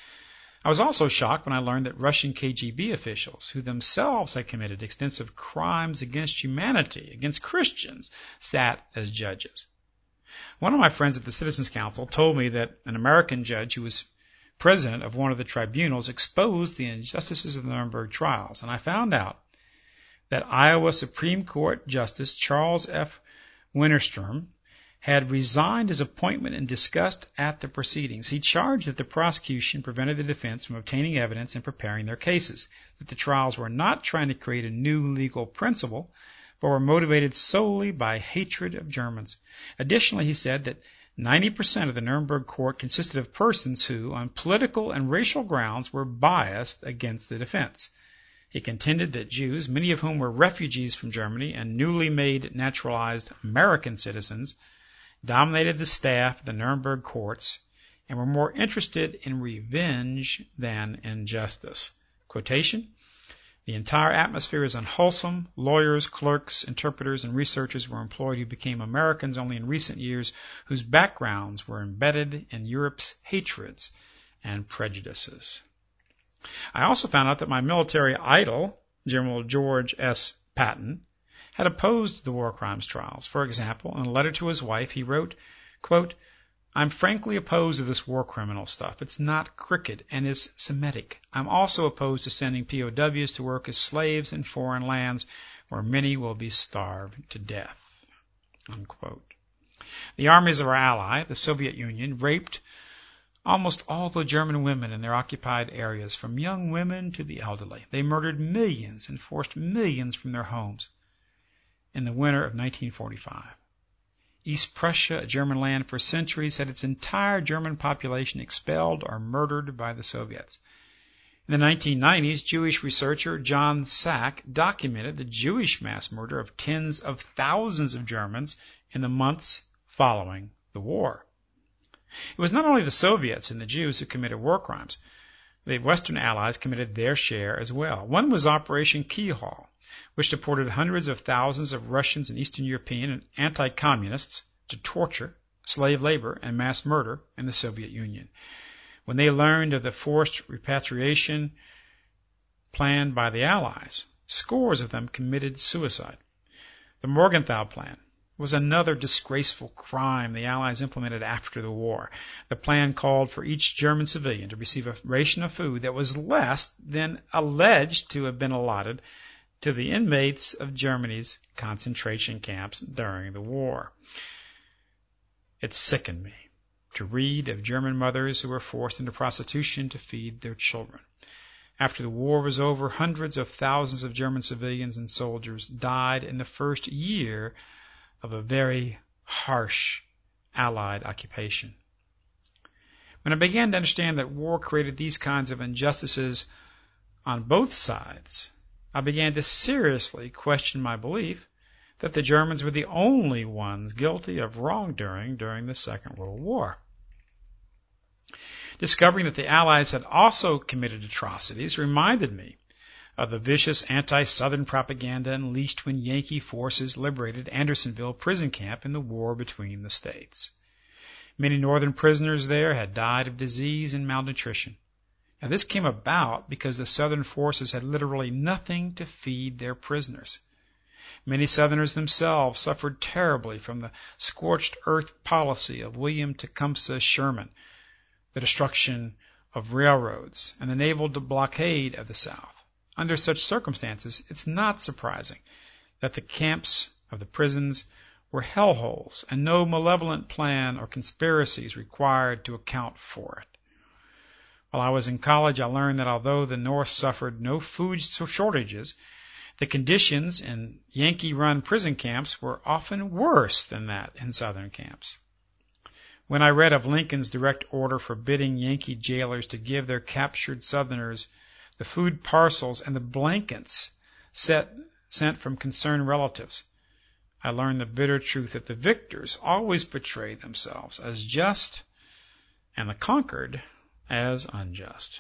Speaker 1: I was also shocked when I learned that Russian K G B officials, who themselves had committed extensive crimes against humanity, against Christians, sat as judges. One of my friends at the Citizens Council told me that an American judge who was president of one of the tribunals exposed the injustices of the Nuremberg trials, and I found out that Iowa Supreme Court Justice Charles F. Winterstrom had resigned his appointment in disgust at the proceedings. He charged that the prosecution prevented the defense from obtaining evidence and preparing their cases, that the trials were not trying to create a new legal principle, but were motivated solely by hatred of Germans. Additionally, he said that ninety percent of the Nuremberg court consisted of persons who, on political and racial grounds, were biased against the defense. He contended that Jews, many of whom were refugees from Germany and newly made naturalized American citizens, dominated the staff of the Nuremberg courts and were more interested in revenge than in justice. Quotation, "The entire atmosphere is unwholesome. Lawyers, clerks, interpreters, and researchers were employed who became Americans only in recent years, whose backgrounds were embedded in Europe's hatreds and prejudices." I also found out that my military idol, General George S. Patton, had opposed the war crimes trials. For example, in a letter to his wife, he wrote, quote, "I'm frankly opposed to this war criminal stuff. It's not crooked and is Semitic. I'm also opposed to sending P O Ws to work as slaves in foreign lands where many will be starved to death." Unquote. The armies of our ally, the Soviet Union, raped almost all the German women in their occupied areas, from young women to the elderly. They murdered millions and forced millions from their homes in the winter of nineteen forty-five. East Prussia, a German land for centuries, had its entire German population expelled or murdered by the Soviets. In the nineteen nineties, Jewish researcher John Sack documented the Jewish mass murder of tens of thousands of Germans in the months following the war. It was not only the Soviets and the Jews who committed war crimes. The Western Allies committed their share as well. One was Operation Keyhole, which deported hundreds of thousands of Russians and Eastern European and anti-communists to torture, slave labor, and mass murder in the Soviet Union. When they learned of the forced repatriation planned by the Allies, scores of them committed suicide. The Morgenthau Plan was another disgraceful crime the Allies implemented after the war. The plan called for each German civilian to receive a ration of food that was less than alleged to have been allotted to the inmates of Germany's concentration camps during the war. It sickened me to read of German mothers who were forced into prostitution to feed their children. After the war was over, hundreds of thousands of German civilians and soldiers died in the first year of a very harsh Allied occupation. When I began to understand that war created these kinds of injustices on both sides, I began to seriously question my belief that the Germans were the only ones guilty of wrongdoing during the Second World War. Discovering that the Allies had also committed atrocities reminded me of the vicious anti-Southern propaganda unleashed when Yankee forces liberated Andersonville prison camp in the war between the states. Many Northern prisoners there had died of disease and malnutrition. Now, this came about because the Southern forces had literally nothing to feed their prisoners. Many Southerners themselves suffered terribly from the scorched earth policy of William Tecumseh Sherman, the destruction of railroads, and the naval blockade of the South. Under such circumstances, it's not surprising that the camps of the prisons were hellholes, and no malevolent plan or conspiracies required to account for it. While I was in college, I learned that although the North suffered no food shortages, the conditions in Yankee-run prison camps were often worse than that in Southern camps. When I read of Lincoln's direct order forbidding Yankee jailers to give their captured Southerners the food parcels and the blankets set, sent from concerned relatives, I learned the bitter truth that the victors always portray themselves as just and the conquered as unjust.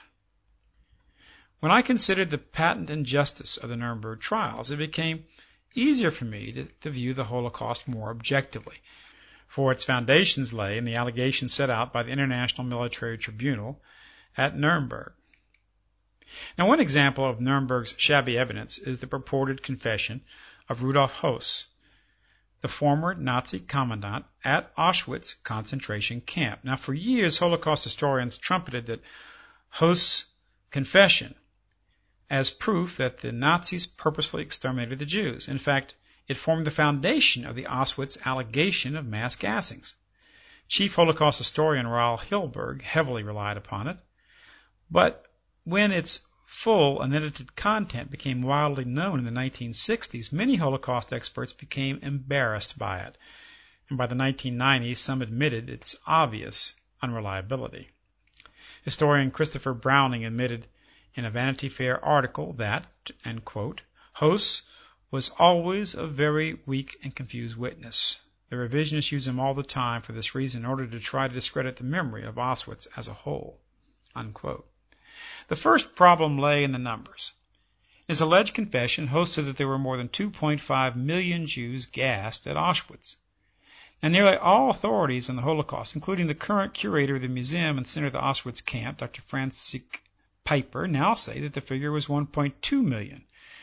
Speaker 1: When I considered the patent injustice of the Nuremberg trials, it became easier for me to, to view the Holocaust more objectively, for its foundations lay in the allegations set out by the International Military Tribunal at Nuremberg. Now, one example of Nuremberg's shabby evidence is the purported confession of Rudolf Höss, the former Nazi commandant at Auschwitz concentration camp. Now, for years, Holocaust historians trumpeted that Höss' confession as proof that the Nazis purposefully exterminated the Jews. In fact, it formed the foundation of the Auschwitz allegation of mass gassings. Chief Holocaust historian Raoul Hilberg heavily relied upon it, but when its full unedited content became widely known in the nineteen sixties, many Holocaust experts became embarrassed by it, and by the nineteen nineties, some admitted its obvious unreliability. Historian Christopher Browning admitted in a Vanity Fair article that, and quote, Höss was always a very weak and confused witness. The revisionists use him all the time for this reason in order to try to discredit the memory of Auschwitz as a whole, unquote. The first problem lay in the numbers. In his alleged confession, Höss said that there were more than two point five million Jews gassed at Auschwitz. And nearly all authorities on the Holocaust, including the current curator of the museum and center of the Auschwitz camp, Doctor Francis Piper, now say that the figure was one point two million.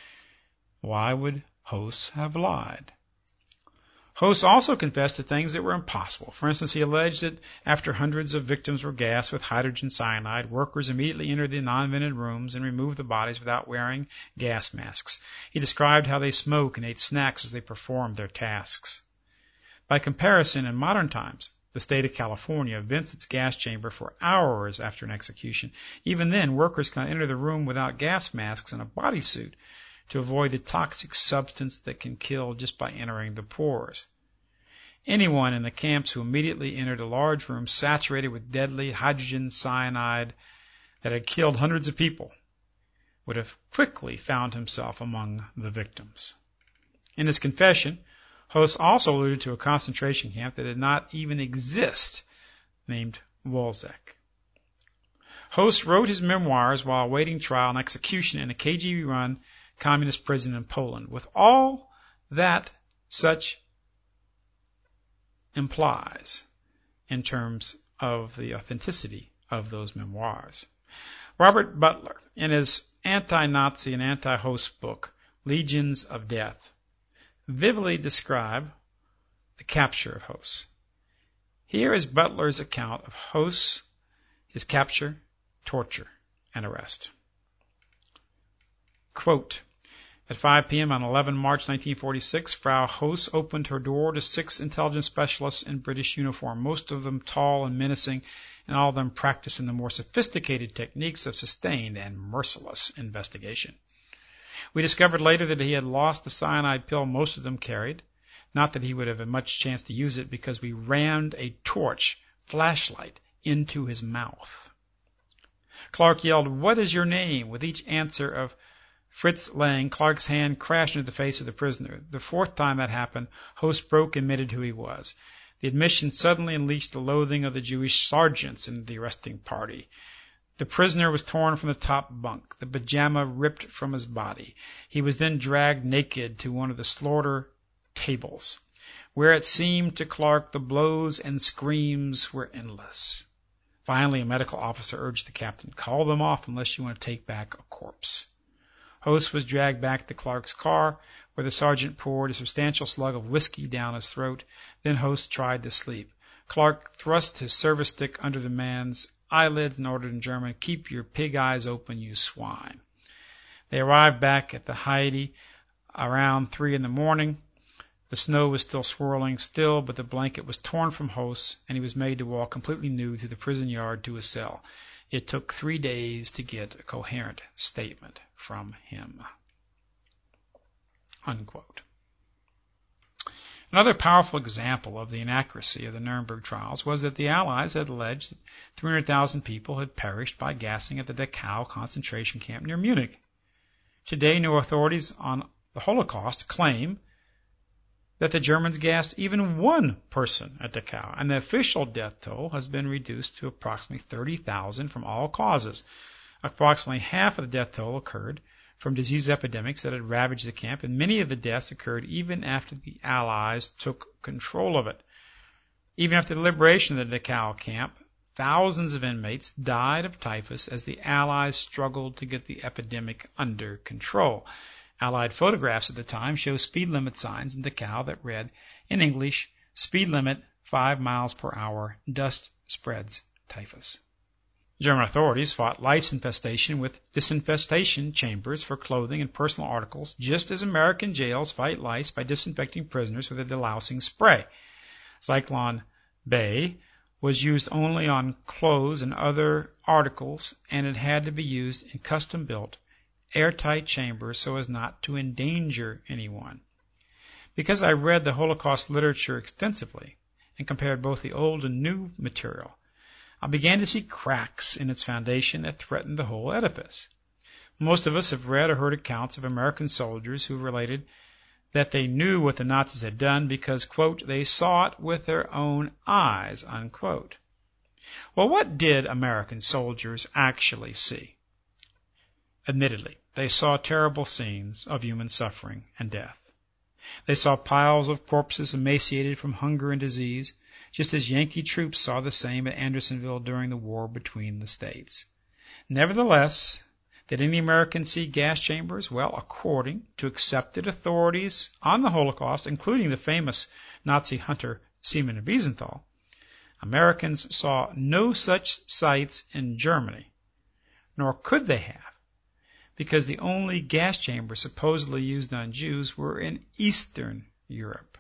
Speaker 1: Why would Höss have lied? Höss also confessed to things that were impossible. For instance, he alleged that after hundreds of victims were gassed with hydrogen cyanide, workers immediately entered the non-vented rooms and removed the bodies without wearing gas masks. He described how they smoked and ate snacks as they performed their tasks. By comparison, in modern times, the state of California vents its gas chamber for hours after an execution. Even then, workers can enter the room without gas masks and a bodysuit to avoid the toxic substance that can kill just by entering the pores. Anyone in the camps who immediately entered a large room saturated with deadly hydrogen cyanide that had killed hundreds of people would have quickly found himself among the victims. In his confession, Höss also alluded to a concentration camp that did not even exist, named Wolzek. Höss wrote his memoirs while awaiting trial and execution in a K G B-run communist prison in Poland, with all that such implies in terms of the authenticity of those memoirs. Robert Butler, in his anti-Nazi and anti-Höss book, Legions of Death, vividly describe the capture of Höss. Here is Butler's account of Höss, his capture, torture, and arrest. Quote, at five p.m. on eleven March nineteen forty-six, Frau Höss opened her door to six intelligence specialists in British uniform, most of them tall and menacing, and all of them practicing the more sophisticated techniques of sustained and merciless investigation. We discovered later that he had lost the cyanide pill most of them carried, not that he would have had much chance to use it because we rammed a torch flashlight into his mouth. Clark yelled, "What is your name?" With each answer of Fritz Lang, Clark's hand crashed into the face of the prisoner. The fourth time that happened, Höss broke and admitted who he was. The admission suddenly unleashed the loathing of the Jewish sergeants in the arresting party. The prisoner was torn from the top bunk, the pajama ripped from his body. He was then dragged naked to one of the slaughter tables, where it seemed to Clark the blows and screams were endless. Finally, a medical officer urged the captain, "Call them off unless you want to take back a corpse." Höss was dragged back to Clark's car, where the sergeant poured a substantial slug of whiskey down his throat. Then Host tried to sleep. Clark thrust his service stick under the man's eyelids and ordered in German, "Keep your pig eyes open, you swine." They arrived back at the Heide around three in the morning. The snow was still swirling still, but the blanket was torn from Host, and he was made to walk completely nude through the prison yard to his cell. It took three days to get a coherent statement from him. Unquote. Another powerful example of the inaccuracy of the Nuremberg trials was that the Allies had alleged that three hundred thousand people had perished by gassing at the Dachau concentration camp near Munich. Today, new authorities on the Holocaust claim that the Germans gassed even one person at Dachau, and the official death toll has been reduced to approximately thirty thousand from all causes. Approximately half of the death toll occurred from disease epidemics that had ravaged the camp, and many of the deaths occurred even after the Allies took control of it. Even after the liberation of the Dachau camp, thousands of inmates died of typhus as the Allies struggled to get the epidemic under control. Allied photographs at the time show speed limit signs in Dachau that read, in English, "Speed limit five miles per hour. Dust spreads typhus." German authorities fought lice infestation with disinfestation chambers for clothing and personal articles, just as American jails fight lice by disinfecting prisoners with a delousing spray. Zyklon B was used only on clothes and other articles, and it had to be used in custom-built, airtight chambers so as not to endanger anyone. Because I read the Holocaust literature extensively and compared both the old and new material, I began to see cracks in its foundation that threatened the whole edifice. Most of us have read or heard accounts of American soldiers who related that they knew what the Nazis had done because, quote, they saw it with their own eyes, unquote. Well, what did American soldiers actually see? Admittedly, they saw terrible scenes of human suffering and death. They saw piles of corpses emaciated from hunger and disease, just as Yankee troops saw the same at Andersonville during the war between the states. Nevertheless, did any Americans see gas chambers? Well, according to accepted authorities on the Holocaust, including the famous Nazi hunter Simon Wiesenthal, Americans saw no such sights in Germany, nor could they have, because the only gas chambers supposedly used on Jews were in Eastern Europe.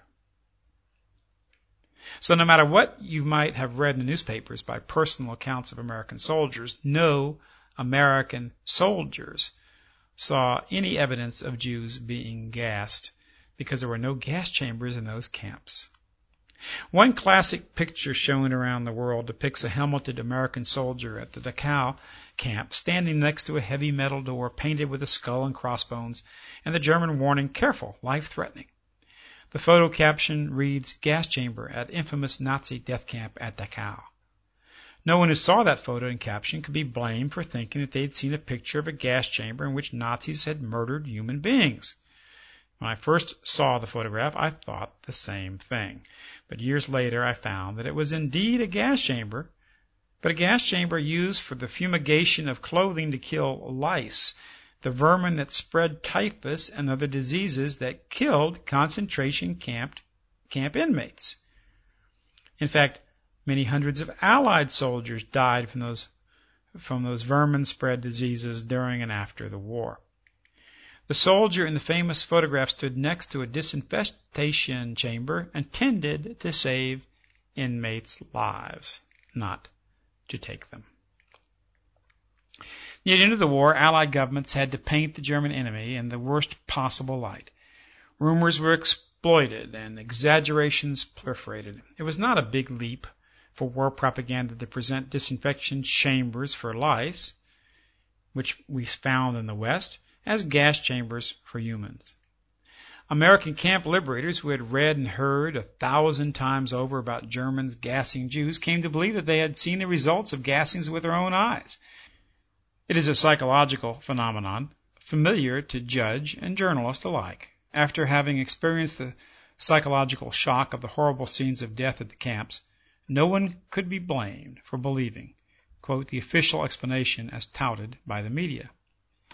Speaker 1: So no matter what you might have read in the newspapers by personal accounts of American soldiers, no American soldiers saw any evidence of Jews being gassed because there were no gas chambers in those camps. One classic picture shown around the world depicts a helmeted American soldier at the Dachau camp standing next to a heavy metal door painted with a skull and crossbones and the German warning, "Careful, life-threatening." The photo caption reads, "Gas chamber at infamous Nazi death camp at Dachau." No one who saw that photo and caption could be blamed for thinking that they had seen a picture of a gas chamber in which Nazis had murdered human beings. When I first saw the photograph, I thought the same thing. But years later, I found that it was indeed a gas chamber, but a gas chamber used for the fumigation of clothing to kill lice, the vermin that spread typhus and other diseases that killed concentration camp, camp inmates. In fact, many hundreds of Allied soldiers died from those, from those vermin-spread diseases during and after the war. The soldier in the famous photograph stood next to a disinfestation chamber intended to save inmates' lives, not to take them. Near the end of the war, Allied governments had to paint the German enemy in the worst possible light. Rumors were exploited and exaggerations proliferated. It was not a big leap for war propaganda to present disinfection chambers for lice, which we found in the West, as gas chambers for humans. American camp liberators who had read and heard a thousand times over about Germans gassing Jews came to believe that they had seen the results of gassings with their own eyes. It is a psychological phenomenon familiar to judge and journalist alike. After having experienced the psychological shock of the horrible scenes of death at the camps, no one could be blamed for believing, quote, the official explanation as touted by the media.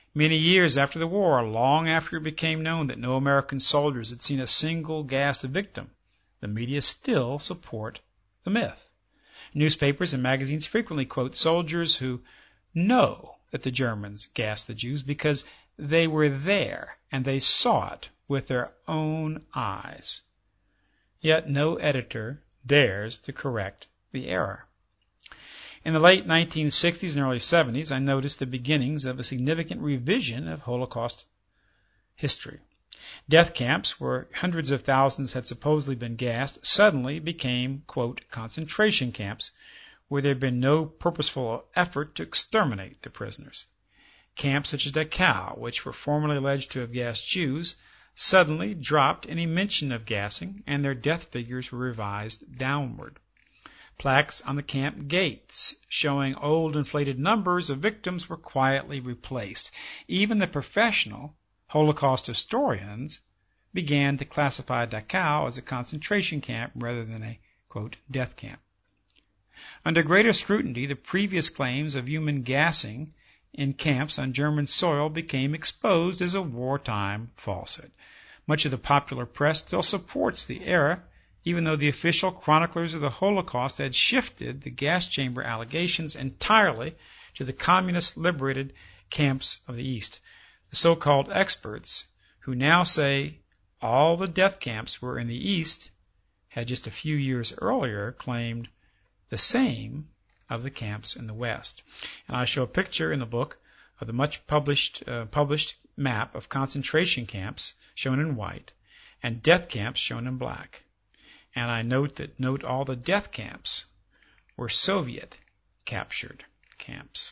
Speaker 1: Many years after the war, long after it became known that no American soldiers had seen a single gassed victim, the media still support the myth. Newspapers and magazines frequently quote soldiers who know that the Germans gassed the Jews because they were there and they saw it with their own eyes. Yet no editor dares to correct the error. In the late nineteen sixties and early seventies, I noticed the beginnings of a significant revision of Holocaust history. Death camps, where hundreds of thousands had supposedly been gassed, suddenly became, quote, concentration camps, where there had been no purposeful effort to exterminate the prisoners. Camps such as Dachau, which were formerly alleged to have gassed Jews, suddenly dropped any mention of gassing, and their death figures were revised downward. Plaques on the camp gates showing old inflated numbers of victims were quietly replaced. Even the professional Holocaust historians began to classify Dachau as a concentration camp rather than a, quote, death camp. Under greater scrutiny, the previous claims of human gassing in camps on German soil became exposed as a wartime falsehood. Much of the popular press still supports the error, even though the official chroniclers of the Holocaust had shifted the gas chamber allegations entirely to the communist-liberated camps of the East. The so-called experts, who now say all the death camps were in the East, had just a few years earlier claimed the same of the camps in the West. And I show a picture in the book of the much published uh, published map of concentration camps shown in white and death camps shown in black. And I note that note all the death camps were Soviet captured camps.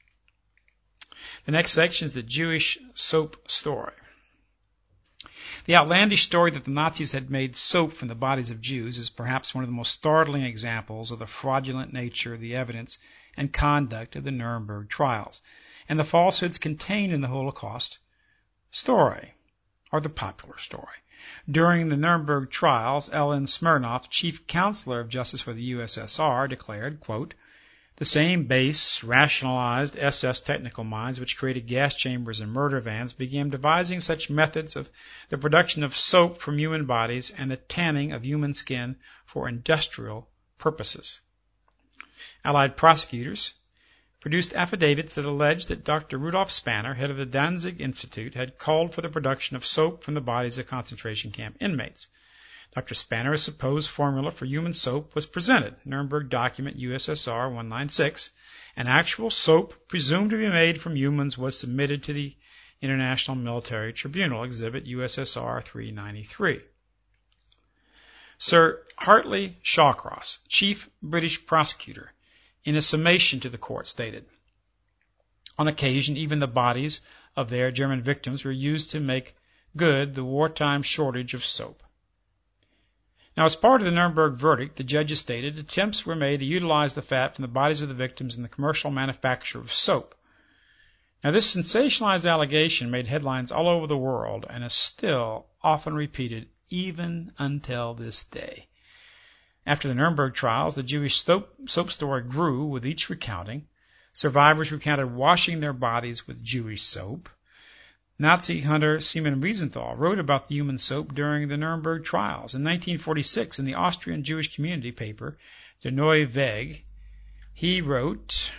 Speaker 1: The next section is the Jewish soap story. The outlandish story that the Nazis had made soap from the bodies of Jews is perhaps one of the most startling examples of the fraudulent nature of the evidence and conduct of the Nuremberg trials. And the falsehoods contained in the Holocaust story are the popular story. During the Nuremberg trials, Ellen Smirnoff, chief counselor of Justice for the U S S R, declared, quote, the same base, rationalized S S technical minds which created gas chambers and murder vans began devising such methods of the production of soap from human bodies and the tanning of human skin for industrial purposes. Allied prosecutors produced affidavits that alleged that Doctor Rudolf Spanner, head of the Danzig Institute, had called for the production of soap from the bodies of concentration camp inmates. Doctor Spanner's supposed formula for human soap was presented, Nuremberg document U S S R one ninety-six. An actual soap presumed to be made from humans was submitted to the International Military Tribunal, exhibit U S S R three ninety-three. Sir Hartley Shawcross, chief British prosecutor, in a summation to the court stated, on occasion even the bodies of their German victims were used to make good the wartime shortage of soap. Now, as part of the Nuremberg verdict, the judges stated attempts were made to utilize the fat from the bodies of the victims in the commercial manufacture of soap. Now, this sensationalized allegation made headlines all over the world and is still often repeated even until this day. After the Nuremberg trials, the Jewish soap, soap story grew with each recounting. Survivors recounted washing their bodies with Jewish soap. Nazi hunter Simon Wiesenthal wrote about the human soap during the Nuremberg trials. In nineteen forty-six, in the Austrian Jewish community paper, Der Neue Weg, he wrote,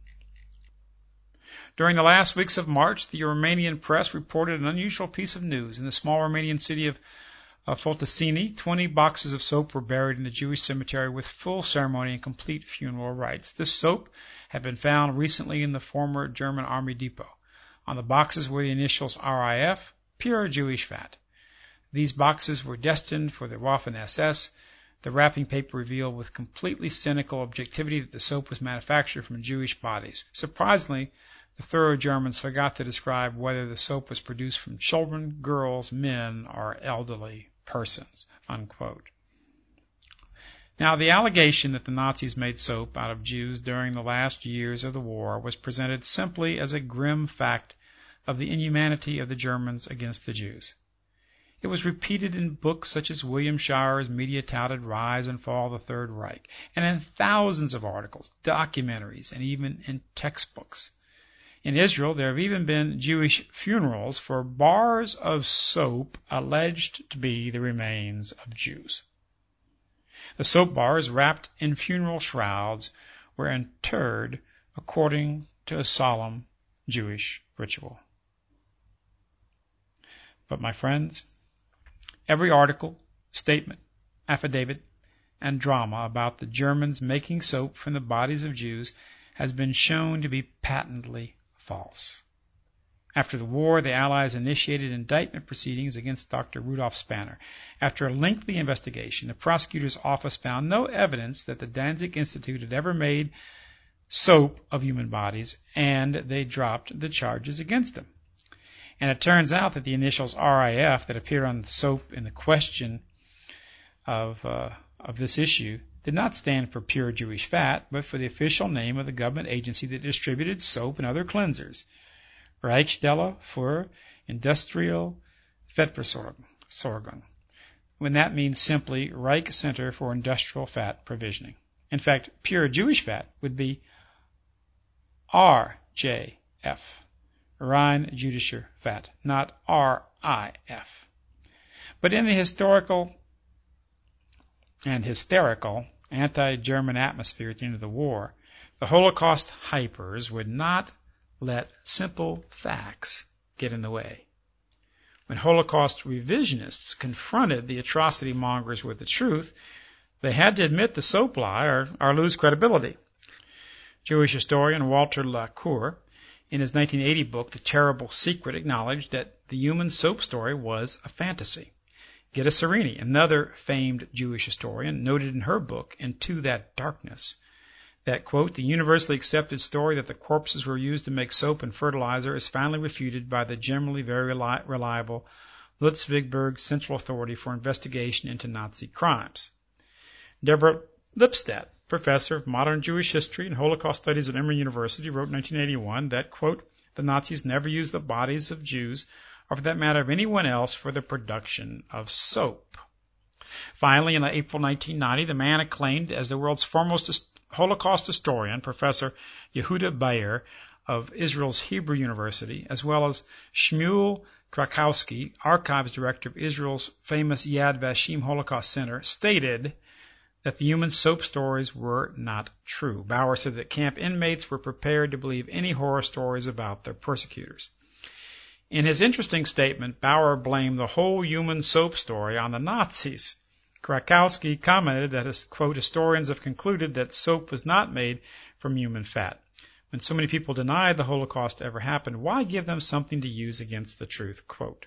Speaker 1: during the last weeks of March, the Romanian press reported an unusual piece of news. In the small Romanian city of uh, Foltășeni, twenty boxes of soap were buried in the Jewish cemetery with full ceremony and complete funeral rites. This soap had been found recently in the former German army depot. On the boxes were the initials R I F, pure Jewish fat. These boxes were destined for the Waffen S S. The wrapping paper revealed with completely cynical objectivity that the soap was manufactured from Jewish bodies. Surprisingly, the thorough Germans forgot to describe whether the soap was produced from children, girls, men, or elderly persons, unquote. Now, the allegation that the Nazis made soap out of Jews during the last years of the war was presented simply as a grim fact of the inhumanity of the Germans against the Jews. It was repeated in books such as William Shire's media-touted Rise and Fall of the Third Reich, and in thousands of articles, documentaries, and even in textbooks. In Israel, there have even been Jewish funerals for bars of soap alleged to be the remains of Jews. The soap bars, wrapped in funeral shrouds, were interred according to a solemn Jewish ritual. But my friends, every article, statement, affidavit, and drama about the Germans making soap from the bodies of Jews has been shown to be patently false. After the war, the Allies initiated indictment proceedings against Doctor Rudolf Spanner. After a lengthy investigation, the prosecutor's office found no evidence that the Danzig Institute had ever made soap of human bodies, and they dropped the charges against them. And it turns out that the initials R I F that appear on the soap in the question of uh, of this issue did not stand for pure Jewish fat, but for the official name of the government agency that distributed soap and other cleansers, Reichsstelle für Industrielle Fettversorgung, when that means simply Reich Center for Industrial Fat Provisioning. In fact, pure Jewish fat would be R J F. Rein Jüdischer Fat, not R I F. But in the historical and hysterical anti-German atmosphere at the end of the war, the Holocaust hypers would not let simple facts get in the way. When Holocaust revisionists confronted the atrocity mongers with the truth, they had to admit the soap lie or, or lose credibility. Jewish historian Walter LaCour, in his nineteen eighty book, The Terrible Secret, acknowledged that the human soap story was a fantasy. Gitta Sereny, another famed Jewish historian, noted in her book, Into That Darkness, that, quote, the universally accepted story that the corpses were used to make soap and fertilizer is finally refuted by the generally very reliable Ludwigsburg Central Authority for Investigation into Nazi Crimes. Deborah Lipstadt, professor of modern Jewish history and Holocaust studies at Emory University, wrote in nineteen eighty-one that, quote, the Nazis never used the bodies of Jews, or for that matter of anyone else, for the production of soap. Finally, in April nineteen ninety, the man acclaimed as the world's foremost Holocaust historian, Professor Yehuda Bayer of Israel's Hebrew University, as well as Shmuel Krakowski, archives director of Israel's famous Yad Vashem Holocaust Center, stated that the human soap stories were not true. Bauer said that camp inmates were prepared to believe any horror stories about their persecutors. In his interesting statement, Bauer blamed the whole human soap story on the Nazis. Krakowski commented that, as, quote, historians have concluded that soap was not made from human fat. When so many people denied the Holocaust ever happened, why give them something to use against the truth, quote.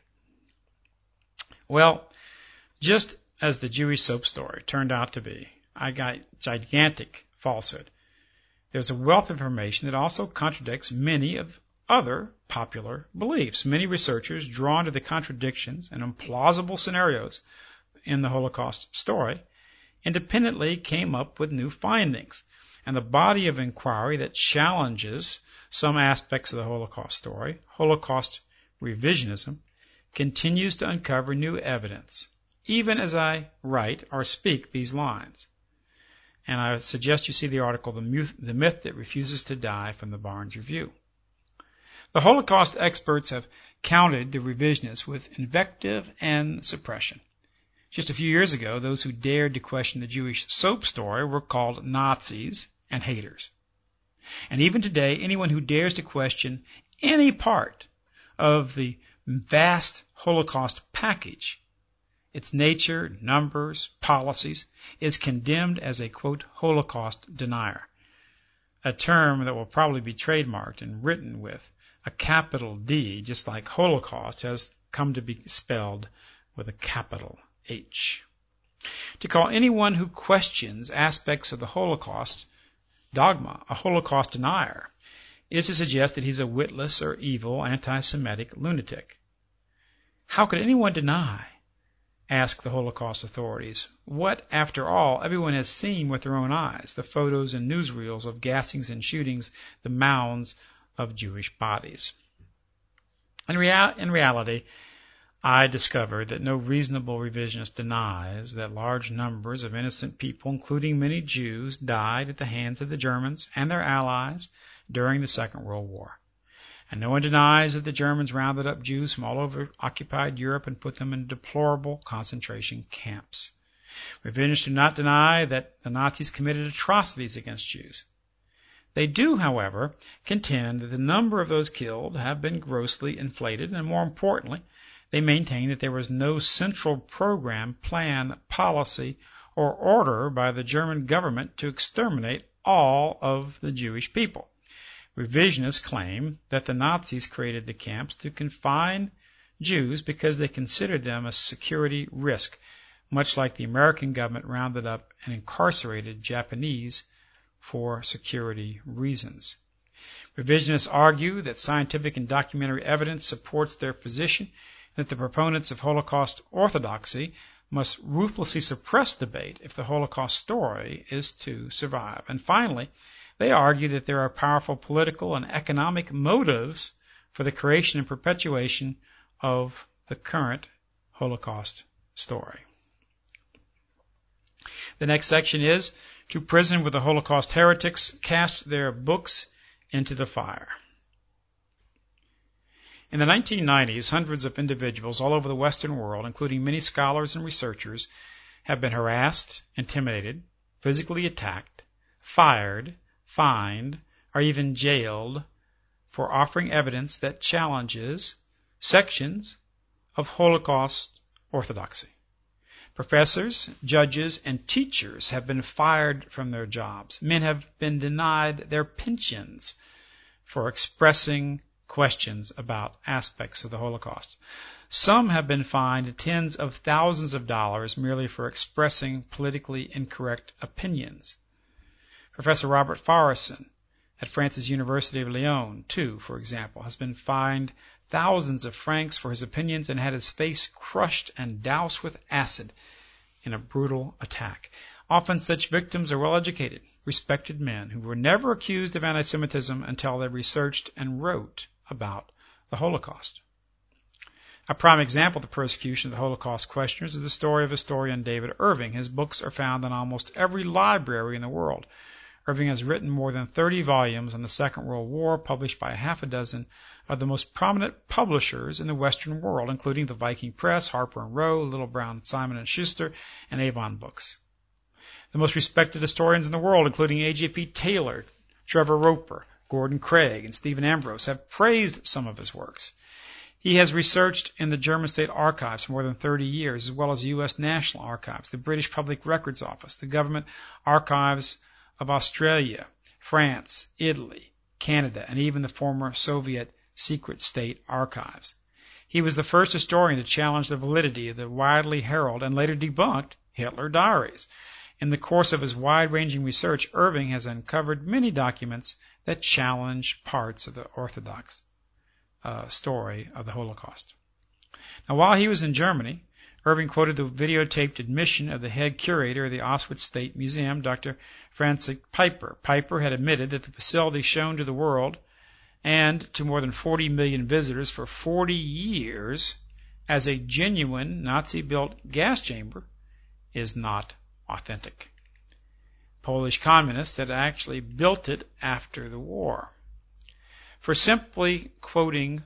Speaker 1: Well, just as the Jewish soap story turned out to be a gigantic falsehood, there's a wealth of information that also contradicts many of other popular beliefs. Many researchers, drawn to the contradictions and implausible scenarios in the Holocaust story, independently came up with new findings. And the body of inquiry that challenges some aspects of the Holocaust story, Holocaust revisionism, continues to uncover new evidence, even as I write or speak these lines. And I suggest you see the article, The Myth, the Myth That Refuses to Die, from the Barnes Review. The Holocaust experts have countered the revisionists with invective and suppression. Just a few years ago, those who dared to question the Jewish soap story were called Nazis and haters. And even today, anyone who dares to question any part of the vast Holocaust package, its nature, numbers, policies, is condemned as a, quote, Holocaust denier, a term that will probably be trademarked and written with a capital D, just like Holocaust has come to be spelled with a capital H. To call anyone who questions aspects of the Holocaust dogma a Holocaust denier is to suggest that he's a witless or evil anti-Semitic lunatic. How could anyone deny, ask the Holocaust authorities, what, after all, everyone has seen with their own eyes, the photos and newsreels of gassings and shootings, the mounds of Jewish bodies? In, rea- in reality, I discovered that no reasonable revisionist denies that large numbers of innocent people, including many Jews, died at the hands of the Germans and their allies during the Second World War. And no one denies that the Germans rounded up Jews from all over occupied Europe and put them in deplorable concentration camps. Revisionists do not deny that the Nazis committed atrocities against Jews. They do, however, contend that the number of those killed have been grossly inflated, and more importantly, they maintain that there was no central program, plan, policy, or order by the German government to exterminate all of the Jewish people. Revisionists claim that the Nazis created the camps to confine Jews because they considered them a security risk, much like the American government rounded up and incarcerated Japanese for security reasons. Revisionists argue that scientific and documentary evidence supports their position, that the proponents of Holocaust orthodoxy must ruthlessly suppress debate if the Holocaust story is to survive. And finally, they argue that there are powerful political and economic motives for the creation and perpetuation of the current Holocaust story. The next section is, to prison with the Holocaust heretics, cast their books into the fire. In the nineteen nineties, hundreds of individuals all over the Western world, including many scholars and researchers, have been harassed, intimidated, physically attacked, fired, fined, or even jailed for offering evidence that challenges sections of Holocaust orthodoxy. Professors, judges, and teachers have been fired from their jobs. Men have been denied their pensions for expressing questions about aspects of the Holocaust. Some have been fined tens of thousands of dollars merely for expressing politically incorrect opinions. Professor Robert Farrison at France's University of Lyon, too, for example, has been fined thousands of francs for his opinions and had his face crushed and doused with acid in a brutal attack. Often such victims are well-educated, respected men who were never accused of anti-Semitism until they researched and wrote about the Holocaust. A prime example of the persecution of the Holocaust questioners is the story of historian David Irving. His books are found in almost every library in the world. Irving has written more than thirty volumes on the Second World War, published by half a dozen of the most prominent publishers in the Western world, including the Viking Press, Harper and Row, Little Brown, Simon and Schuster, and Avon Books. The most respected historians in the world, including A J P Taylor, Trevor Roper, Gordon Craig, and Stephen Ambrose, have praised some of his works. He has researched in the German State Archives for more than thirty years, as well as the U S National Archives, the British Public Records Office, the Government Archives of Australia, France, Italy, Canada, and even the former Soviet secret state archives. He was the first historian to challenge the validity of the widely heralded and later debunked Hitler diaries. In the course of his wide-ranging research, Irving has uncovered many documents that challenge parts of the orthodox uh, story of the Holocaust. Now, while he was in Germany, Irving quoted the videotaped admission of the head curator of the Auschwitz State Museum, Doctor Francis Piper. Piper had admitted that the facility shown to the world and to more than forty million visitors for forty years as a genuine Nazi-built gas chamber is not authentic. Polish communists had actually built it after the war. For simply quoting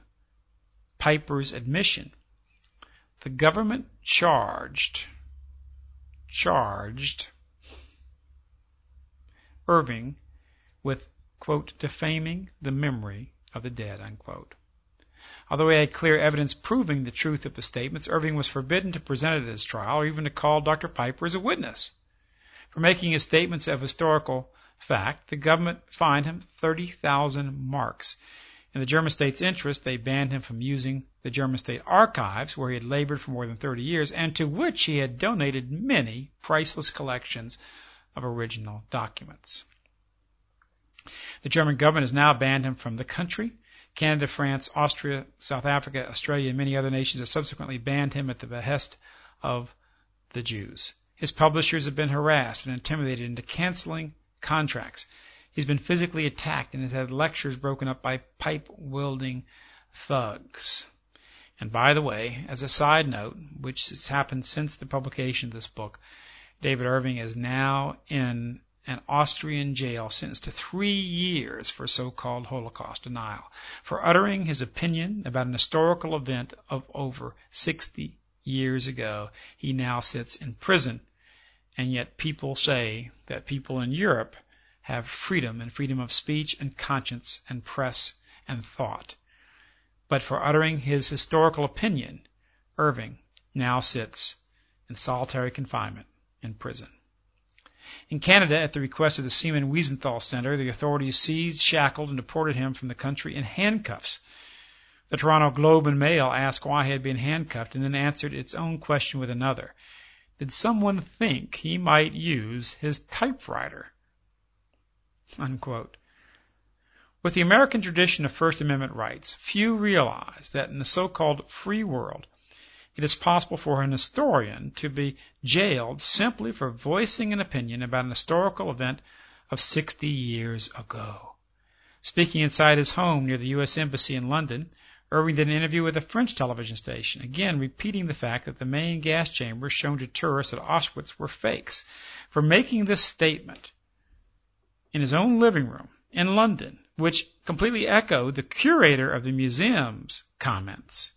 Speaker 1: Piper's admission, the government charged, charged Irving with, quote, defaming the memory of the dead, unquote. Although he had clear evidence proving the truth of the statements, Irving was forbidden to present it at his trial or even to call Doctor Piper as a witness. For making his statements of historical fact, the government fined him thirty thousand marks. In the German state's interest, they banned him from using the German state archives, where he had labored for more than thirty years, and to which he had donated many priceless collections of original documents. The German government has now banned him from the country. Canada, France, Austria, South Africa, Australia, and many other nations have subsequently banned him at the behest of the Jews. His publishers have been harassed and intimidated into canceling contracts. He's been physically attacked and has had lectures broken up by pipe-wielding thugs. And by the way, as a side note, which has happened since the publication of this book, David Irving is now in
Speaker 2: an Austrian jail, sentenced to three years for so-called Holocaust denial, for uttering his opinion about an historical event of over sixty years ago. He now sits in prison, and yet people say that people in Europe have freedom and freedom of speech and conscience and press and thought. But for uttering his historical opinion, Irving now sits in solitary confinement in prison. In Canada, at the request of the Seaman Wiesenthal Center, the authorities seized, shackled, and deported him from the country in handcuffs. The Toronto Globe and Mail asked why he had been handcuffed and then answered its own question with another. Did someone think he might use his typewriter? Unquote. With the American tradition of First Amendment rights, few realize that in the so-called free world, it is possible for an historian to be jailed simply for voicing an opinion about an historical event of sixty years ago. Speaking inside his home near the U S Embassy in London, Irving did an interview with a French television station, again repeating the fact that the main gas chambers shown to tourists at Auschwitz were fakes. For making this statement in his own living room in London, which completely echoed the curator of the museum's comments,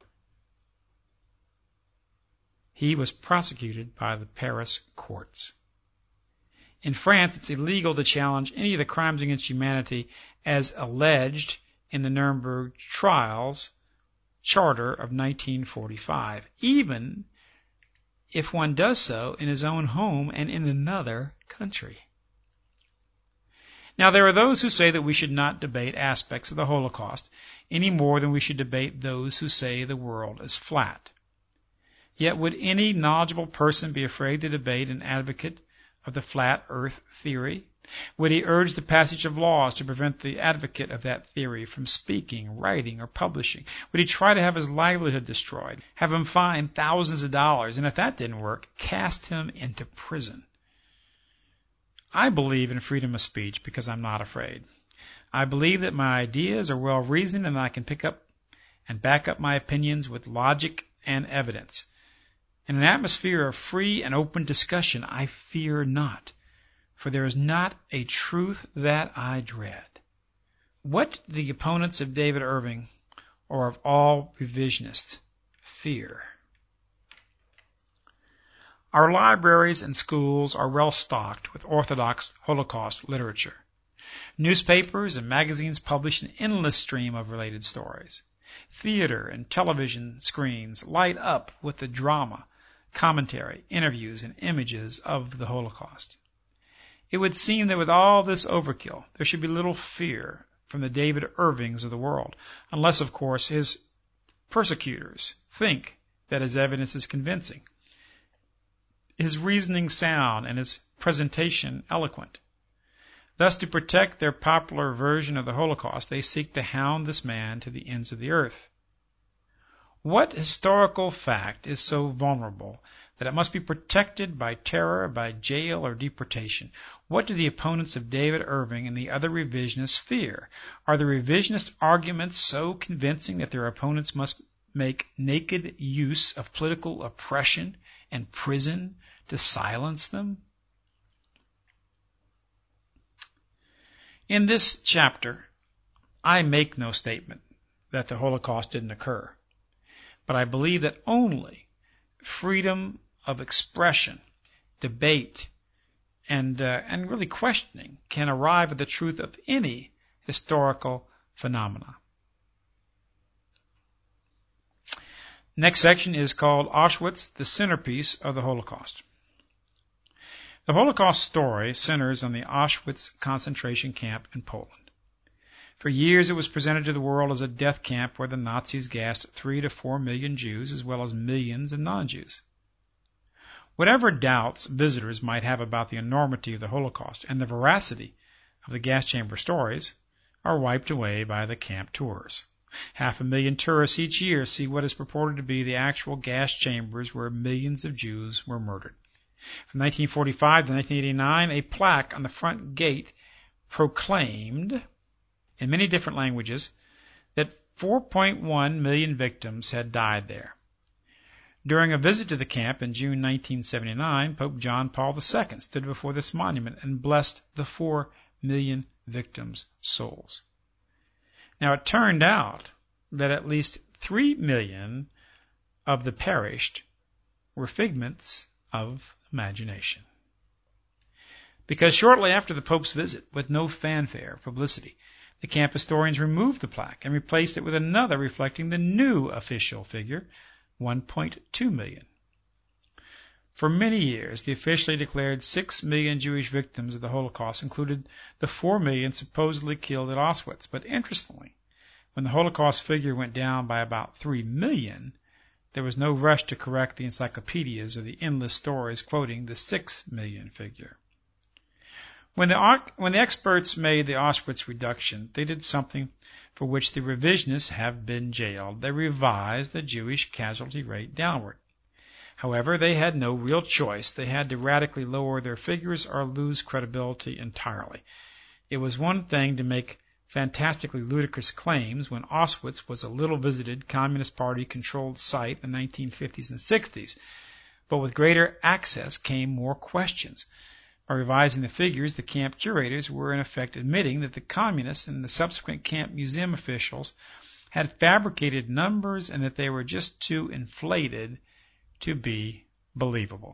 Speaker 2: he was prosecuted by the Paris courts. In France, it's illegal to challenge any of the crimes against humanity as alleged in the Nuremberg Trials Charter of nineteen forty-five, even if one does so in his own home and in another country. Now, there are those who say that we should not debate aspects of the Holocaust any more than we should debate those who say the world is flat. Yet would any knowledgeable person be afraid to debate an advocate of the flat earth theory? Would he urge the passage of laws to prevent the advocate of that theory from speaking, writing, or publishing? Would he try to have his livelihood destroyed, have him fined thousands of dollars, and if that didn't work, cast him into prison? I believe in freedom of speech because I'm not afraid. I believe that my ideas are well reasoned and I can pick up and back up my opinions with logic and evidence. In an atmosphere of free and open discussion, I fear not, for there is not a truth that I dread. What do the opponents of David Irving, or of all revisionists, fear? Our libraries and schools are well stocked with orthodox Holocaust literature. Newspapers and magazines publish an endless stream of related stories. Theater and television screens light up with the drama, commentary, interviews, and images of the Holocaust. It would seem that with all this overkill, there should be little fear from the David Irvings of the world, unless, of course, his persecutors think that his evidence is convincing, his reasoning sound, and his presentation eloquent. Thus, to protect their popular version of the Holocaust, they seek to hound this man to the ends of the earth. What historical fact is so vulnerable that it must be protected by terror, by jail, or deportation? What do the opponents of David Irving and the other revisionists fear? Are the revisionist arguments so convincing that their opponents must make naked use of political oppression and prison to silence them? In this chapter, I make no statement that the Holocaust didn't occur. But I believe that only freedom of expression, debate, and uh, and really questioning can arrive at the truth of any historical phenomena. Next section is called Auschwitz, the Centerpiece of the Holocaust. The Holocaust story centers on the Auschwitz concentration camp in Poland. For years it was presented to the world as a death camp where the Nazis gassed three to four million Jews as well as millions of non-Jews. Whatever doubts visitors might have about the enormity of the Holocaust and the veracity of the gas chamber stories are wiped away by the camp tours. Half a million tourists each year see what is purported to be the actual gas chambers where millions of Jews were murdered. From nineteen forty-five to nineteen eighty-nine, a plaque on the front gate proclaimed in many different languages that four point one million victims had died there. During a visit to the camp in June nineteen seventy-nine, Pope John Paul the Second stood before this monument and blessed the four million victims' souls. Now, it turned out that at least three million of the perished were figments of imagination. Because shortly after the Pope's visit, with no fanfare or publicity, the camp historians removed the plaque and replaced it with another reflecting the new official figure, one point two million. For many years, the officially declared six million Jewish victims of the Holocaust included the four million supposedly killed at Auschwitz. But interestingly, when the Holocaust figure went down by about three million, there was no rush to correct the encyclopedias or the endless stories quoting the six million figure. When the, when the experts made the Auschwitz reduction, they did something for which the revisionists have been jailed. They revised the Jewish casualty rate downward. However, they had no real choice. They had to radically lower their figures or lose credibility entirely. It was one thing to make fantastically ludicrous claims when Auschwitz was a little-visited Communist Party-controlled site in the nineteen fifties and sixties, but with greater access came more questions. By revising the figures, the camp curators were in effect admitting that the communists and the subsequent camp museum officials had fabricated numbers and that they were just too inflated to be believable.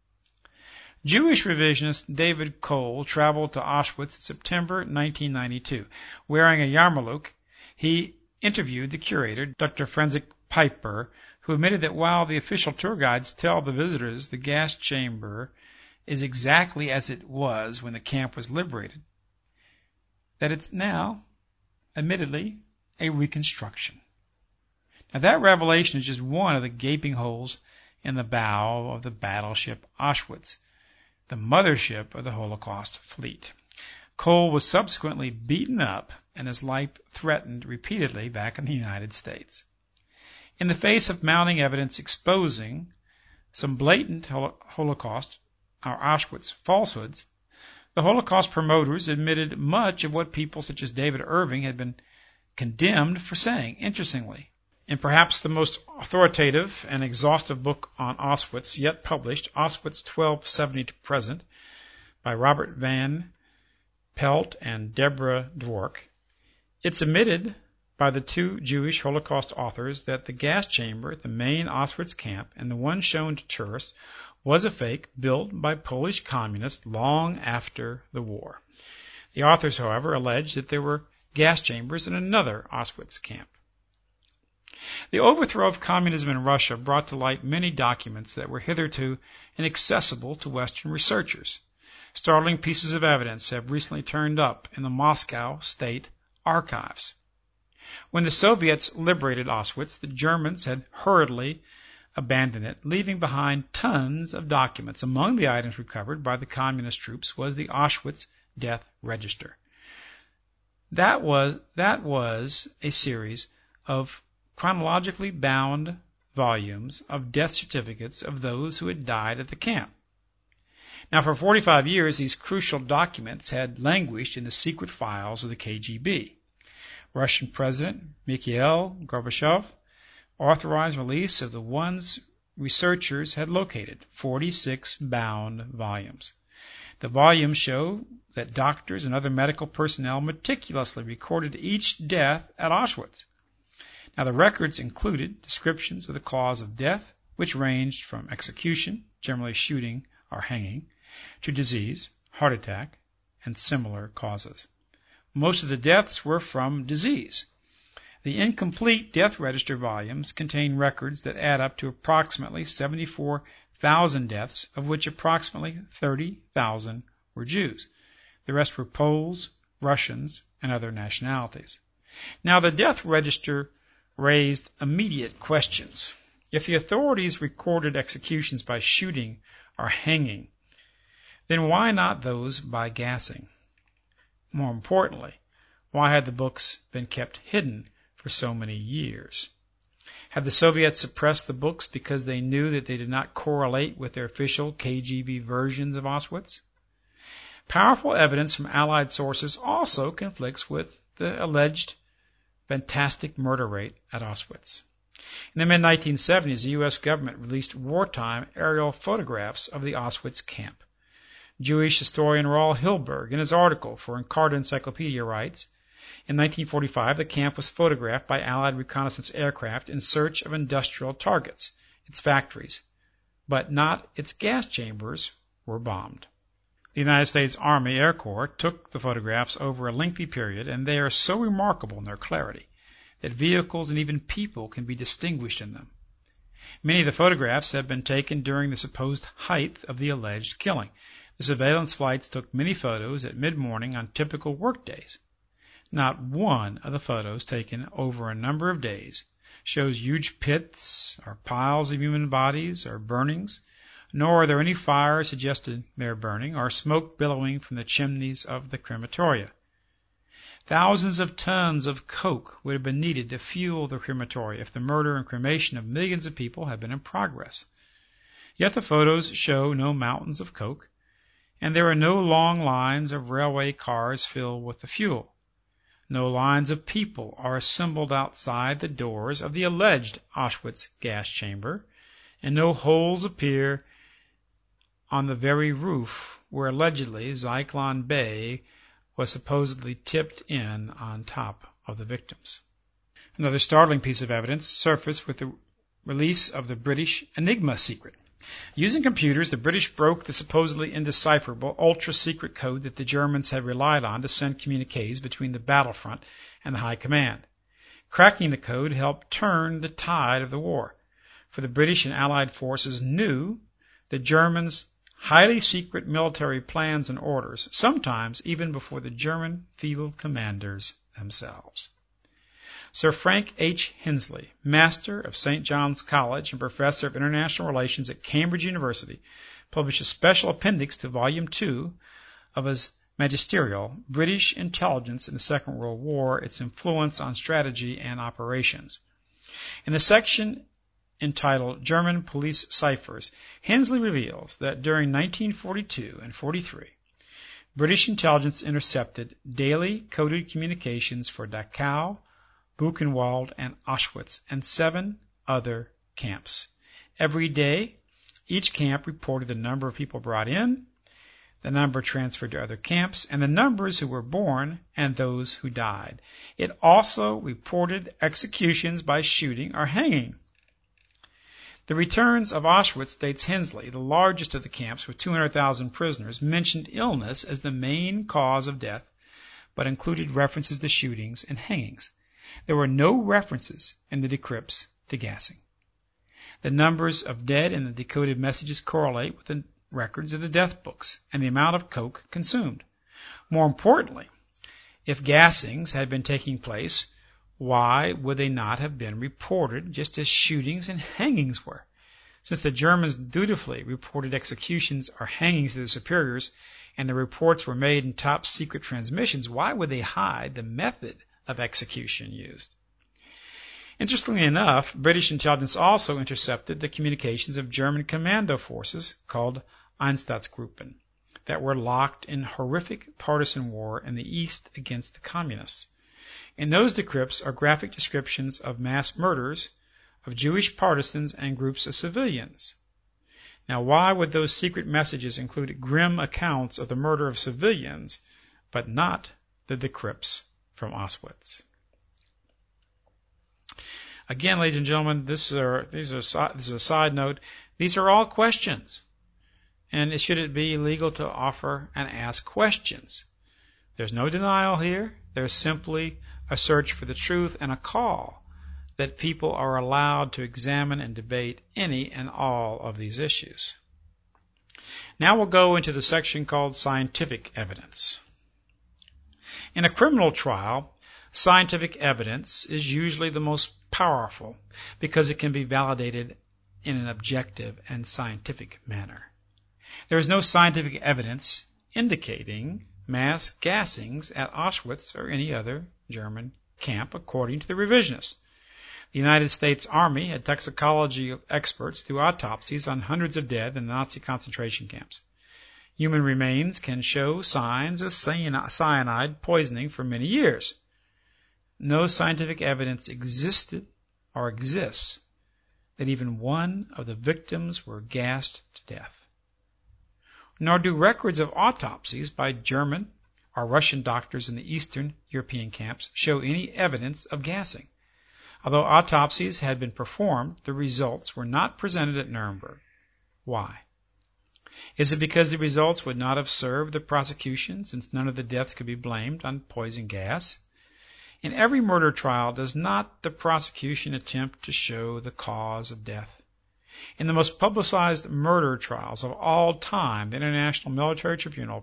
Speaker 2: Jewish revisionist David Cole traveled to Auschwitz in September nineteen ninety-two. Wearing a yarmulke, he interviewed the curator, Doctor Franzik Piper, who admitted that while the official tour guides tell the visitors the gas chamber is exactly as it was when the camp was liberated, that it's now, admittedly, a reconstruction. Now that revelation is just one of the gaping holes in the bow of the battleship Auschwitz, the mothership of the Holocaust fleet. Cole was subsequently beaten up and his life threatened repeatedly back in the United States. In the face of mounting evidence exposing some blatant Holocaust or Auschwitz falsehoods, the Holocaust promoters admitted much of what people such as David Irving had been condemned for saying. Interestingly, in perhaps the most authoritative and exhaustive book on Auschwitz yet published, Auschwitz twelve seventy to Present, by Robert Van Pelt and Deborah Dwork, it's admitted by the two Jewish Holocaust authors that the gas chamber at the main Auschwitz camp and the one shown to tourists was a fake built by Polish communists long after the war. The authors, however, alleged that there were gas chambers in another Auschwitz camp. The overthrow of communism in Russia brought to light many documents that were hitherto inaccessible to Western researchers. Startling pieces of evidence have recently turned up in the Moscow State Archives. When the Soviets liberated Auschwitz, the Germans had hurriedly abandoned it, leaving behind tons of documents. Among the items recovered by the communist troops was the Auschwitz Death Register. That was, that was a series of chronologically bound volumes of death certificates of those who had died at the camp. Now, for forty-five years, these crucial documents had languished in the secret files of the K G B. Russian President Mikhail Gorbachev authorized release of the ones researchers had located, forty-six bound volumes. The volumes show that doctors and other medical personnel meticulously recorded each death at Auschwitz. Now, the records included descriptions of the cause of death, which ranged from execution, generally shooting or hanging, to disease, heart attack, and similar causes. Most of the deaths were from disease. The incomplete death register volumes contain records that add up to approximately seventy-four thousand deaths, of which approximately thirty thousand were Jews. The rest were Poles, Russians, and other nationalities. Now, the death register raised immediate questions. If the authorities recorded executions by shooting or hanging, then why not those by gassing? More importantly, why had the books been kept hidden for so many years? Had the Soviets suppressed the books because they knew that they did not correlate with their official K G B versions of Auschwitz? Powerful evidence from Allied sources also conflicts with the alleged fantastic murder rate at Auschwitz. In the mid nineteen seventies, the U S government released wartime aerial photographs of the Auschwitz camp. Jewish historian Raul Hilberg, in his article for Encarta Encyclopedia, writes, in nineteen forty-five, the camp was photographed by Allied reconnaissance aircraft in search of industrial targets, its factories, but not its gas chambers were bombed. The United States Army Air Corps took the photographs over a lengthy period, and they are so remarkable in their clarity that vehicles and even people can be distinguished in them. Many of the photographs have been taken during the supposed height of the alleged killing. The surveillance flights took many photos at mid-morning on typical work days. Not one of the photos taken over a number of days shows huge pits or piles of human bodies or burnings, nor are there any fires suggesting they're burning or smoke billowing from the chimneys of the crematoria. Thousands of tons of coke would have been needed to fuel the crematoria if the murder and cremation of millions of people had been in progress. Yet the photos show no mountains of coke, and there are no long lines of railway cars filled with the fuel. No lines of people are assembled outside the doors of the alleged Auschwitz gas chamber, and no holes appear on the very roof where allegedly Zyklon Bay was supposedly tipped in on top of the victims. Another startling piece of evidence surfaced with the release of the British Enigma secret. Using computers, the British broke the supposedly indecipherable ultra-secret code that the Germans had relied on to send communiques between the battlefront and the High Command. Cracking the code helped turn the tide of the war, for the British and Allied forces knew the Germans' highly secret military plans and orders, sometimes even before the German field commanders themselves. Sir Frank H. Hensley, Master of Saint John's College and Professor of International Relations at Cambridge University, published a special appendix to Volume two of his magisterial, British Intelligence in the Second World War, Its Influence on Strategy and Operations. In the section entitled German Police Ciphers, Hensley reveals that during nineteen forty-two and forty-three, British intelligence intercepted daily coded communications for Dachau, Buchenwald, and Auschwitz, and seven other camps. Every day, each camp reported the number of people brought in, the number transferred to other camps, and the numbers who were born and those who died. It also reported executions by shooting or hanging. The returns of Auschwitz, states Hensley, the largest of the camps with two hundred thousand prisoners, mentioned illness as the main cause of death, but included references to shootings and hangings. There were no references in the decrypts to gassing. The numbers of dead in the decoded messages correlate with the records of the death books and the amount of coke consumed. More importantly, if gassings had been taking place, why would they not have been reported just as shootings and hangings were? Since the Germans dutifully reported executions or hangings to their superiors, and the reports were made in top secret transmissions, why would they hide the method of execution used? Interestingly enough, British intelligence also intercepted the communications of German commando forces called Einsatzgruppen that were locked in horrific partisan war in the East against the Communists. In those decrypts are graphic descriptions of mass murders of Jewish partisans and groups of civilians. Now, why would those secret messages include grim accounts of the murder of civilians, but not the decrypts from Auschwitz? Again, ladies and gentlemen, this, are, these are, this is a side note. These are all questions. And should it be illegal to offer and ask questions? There's no denial here. There's simply a search for the truth and a call that people are allowed to examine and debate any and all of these issues. Now we'll go into the section called Scientific Evidence. In a criminal trial, scientific evidence is usually the most powerful because it can be validated in an objective and scientific manner. There is no scientific evidence indicating mass gassings at Auschwitz or any other German camp, according to the revisionists. The United States Army had toxicology experts do autopsies on hundreds of dead in the Nazi concentration camps. Human remains can show signs of cyanide poisoning for many years. No scientific evidence existed or exists that even one of the victims were gassed to death. Nor do records of autopsies by German or Russian doctors in the Eastern European camps show any evidence of gassing. Although autopsies had been performed, the results were not presented at Nuremberg. Why? Is it because the results would not have served the prosecution, since none of the deaths could be blamed on poison gas? In every murder trial, does not the prosecution attempt to show the cause of death? In the most publicized murder trials of all time, the International Military Tribunal,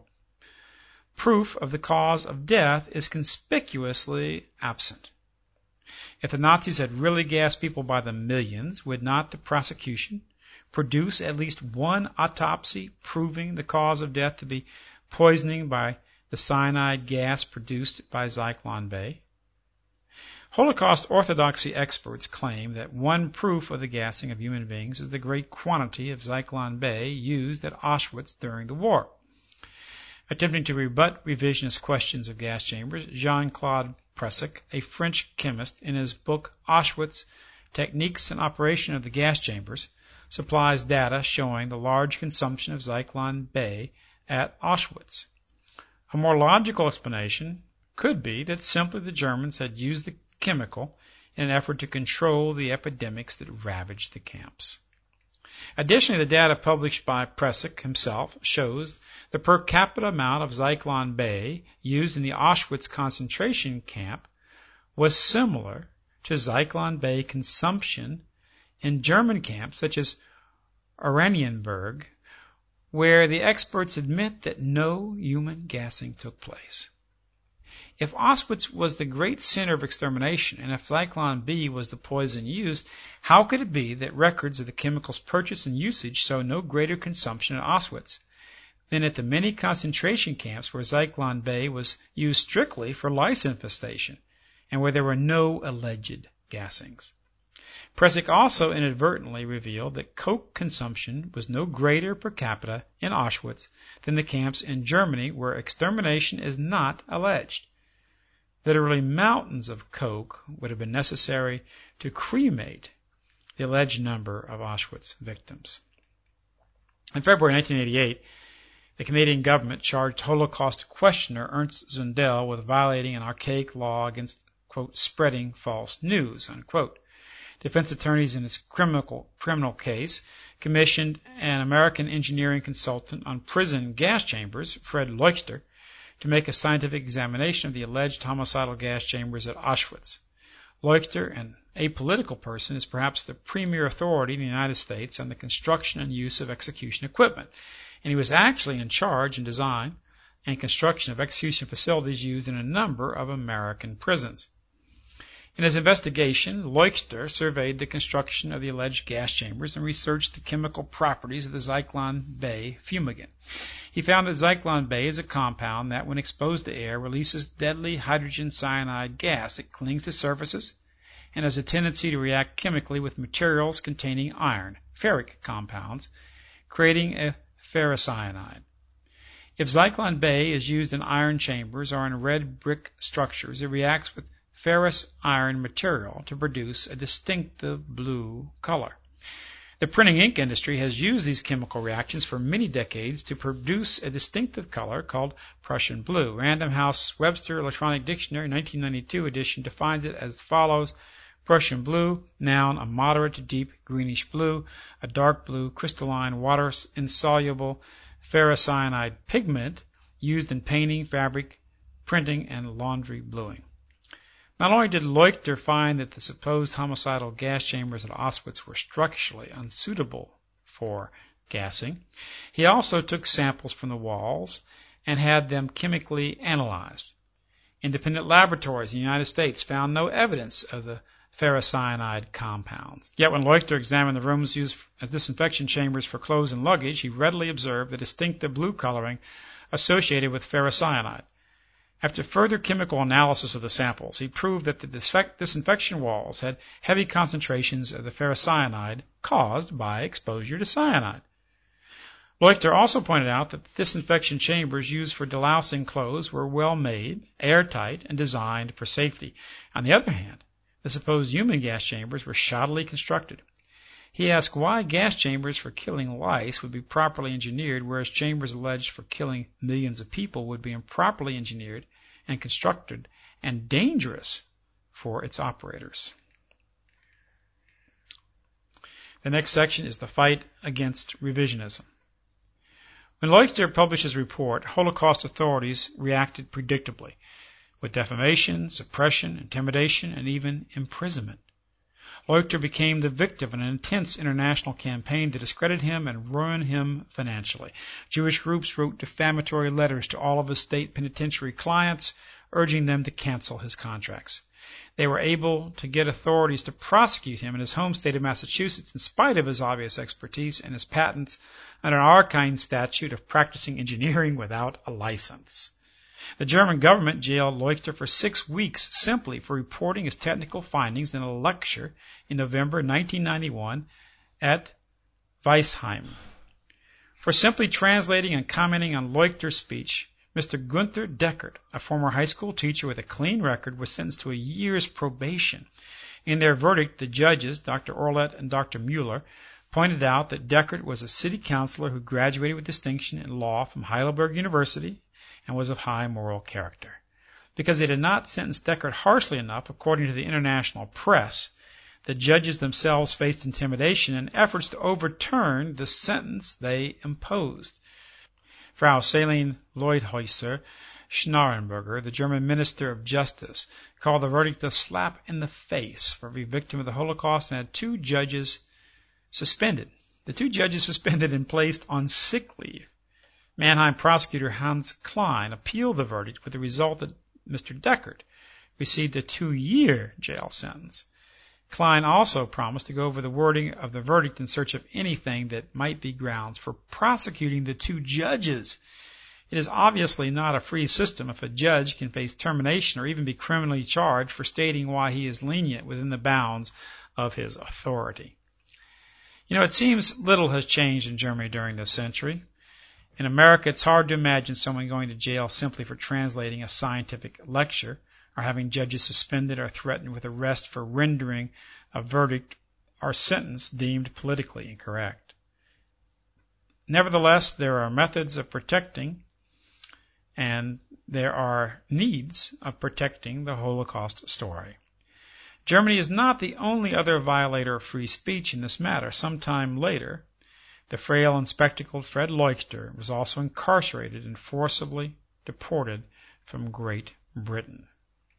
Speaker 2: proof of the cause of death is conspicuously absent. If the Nazis had really gassed people by the millions, would not the prosecution produce at least one autopsy proving the cause of death to be poisoning by the cyanide gas produced by Zyklon B? Holocaust orthodoxy experts claim that one proof of the gassing of human beings is the great quantity of Zyklon B used at Auschwitz during the war. Attempting to rebut revisionist questions of gas chambers, Jean-Claude Pressac, a French chemist, in his book Auschwitz, Techniques and Operation of the Gas Chambers, supplies data showing the large consumption of Zyklon B at Auschwitz. A more logical explanation could be that simply the Germans had used the chemical in an effort to control the epidemics that ravaged the camps. Additionally, the data published by Pressac himself shows the per capita amount of Zyklon B used in the Auschwitz concentration camp was similar to Zyklon B consumption in German camps such as Oranienburg, where the experts admit that no human gassing took place. If Auschwitz was the great center of extermination, and if Zyklon B was the poison used, how could it be that records of the chemical's purchase and usage show no greater consumption at Auschwitz than at the many concentration camps where Zyklon B was used strictly for lice infestation, and where there were no alleged gassings? Pressac also inadvertently revealed that coke consumption was no greater per capita in Auschwitz than the camps in Germany where extermination is not alleged. Literally mountains of coke would have been necessary to cremate the alleged number of Auschwitz victims. In February nineteen eighty-eight, the Canadian government charged Holocaust questioner Ernst Zundel with violating an archaic law against, quote, spreading false news, unquote. Defense attorneys in its criminal, criminal case commissioned an American engineering consultant on prison gas chambers, Fred Leuchter, to make a scientific examination of the alleged homicidal gas chambers at Auschwitz. Leuchter, an apolitical person, is perhaps the premier authority in the United States on the construction and use of execution equipment, and he was actually in charge in design and construction of execution facilities used in a number of American prisons. In his investigation, Leuchter surveyed the construction of the alleged gas chambers and researched the chemical properties of the Zyklon B fumigant. He found that Zyklon B is a compound that, when exposed to air, releases deadly hydrogen cyanide gas. It clings to surfaces and has a tendency to react chemically with materials containing iron, ferric compounds, creating a ferrocyanide. If Zyklon B is used in iron chambers or in red brick structures, it reacts with ferrous iron material to produce a distinctive blue color. The printing ink industry has used these chemical reactions for many decades to produce a distinctive color called Prussian blue. Random House Webster Electronic Dictionary nineteen ninety-two edition defines it as follows: Prussian blue, noun, a moderate to deep greenish blue, a dark blue, crystalline, water-insoluble ferrocyanide pigment used in painting, fabric, printing, and laundry bluing. Not only did Leuchter find that the supposed homicidal gas chambers at Auschwitz were structurally unsuitable for gassing, he also took samples from the walls and had them chemically analyzed. Independent laboratories in the United States found no evidence of the ferrocyanide compounds. Yet when Leuchter examined the rooms used as disinfection chambers for clothes and luggage, he readily observed the distinctive blue coloring associated with ferrocyanide. After further chemical analysis of the samples, he proved that the disinfection walls had heavy concentrations of the ferrocyanide caused by exposure to cyanide. Leuchter also pointed out that the disinfection chambers used for delousing clothes were well made, airtight, and designed for safety. On the other hand, the supposed human gas chambers were shoddily constructed. He asked why gas chambers for killing lice would be properly engineered, whereas chambers alleged for killing millions of people would be improperly engineered and constructed and dangerous for its operators. The next section is the fight against revisionism. When Leuchter published his report, Holocaust authorities reacted predictably, with defamation, suppression, intimidation, and even imprisonment. Leuchter became the victim of an intense international campaign to discredit him and ruin him financially. Jewish groups wrote defamatory letters to all of his state penitentiary clients, urging them to cancel his contracts. They were able to get authorities to prosecute him in his home state of Massachusetts in spite of his obvious expertise and his patents under an arcane statute of practicing engineering without a license. The German government jailed Leuchter for six weeks simply for reporting his technical findings in a lecture in November nineteen ninety-one at Weisheim. For simply translating and commenting on Leuchter's speech, Mister Gunther Deckert, a former high school teacher with a clean record, was sentenced to a year's probation. In their verdict, the judges, Doctor Orlet and Doctor Mueller, pointed out that Deckert was a city councilor who graduated with distinction in law from Heidelberg University and was of high moral character. Because they did not sentence Deckert harshly enough, according to the international press, the judges themselves faced intimidation and efforts to overturn the sentence they imposed. Frau Celine Leuthäuser Schnarrenberger, the German Minister of Justice, called the verdict a slap in the face for every victim of the Holocaust and had two judges suspended. The two judges suspended and placed on sick leave. Mannheim prosecutor Hans Klein appealed the verdict with the result that Mister Deckert received a two-year jail sentence. Klein also promised to go over the wording of the verdict in search of anything that might be grounds for prosecuting the two judges. It is obviously not a free system if a judge can face termination or even be criminally charged for stating why he is lenient within the bounds of his authority. You know, it seems little has changed in Germany during this century. In America, it's hard to imagine someone going to jail simply for translating a scientific lecture, or having judges suspended or threatened with arrest for rendering a verdict or sentence deemed politically incorrect. Nevertheless, there are methods of protecting, and there are needs of protecting the Holocaust story. Germany is not the only other violator of free speech in this matter. Sometime later, the frail and spectacled Fred Leuchter was also incarcerated and forcibly deported from Great Britain.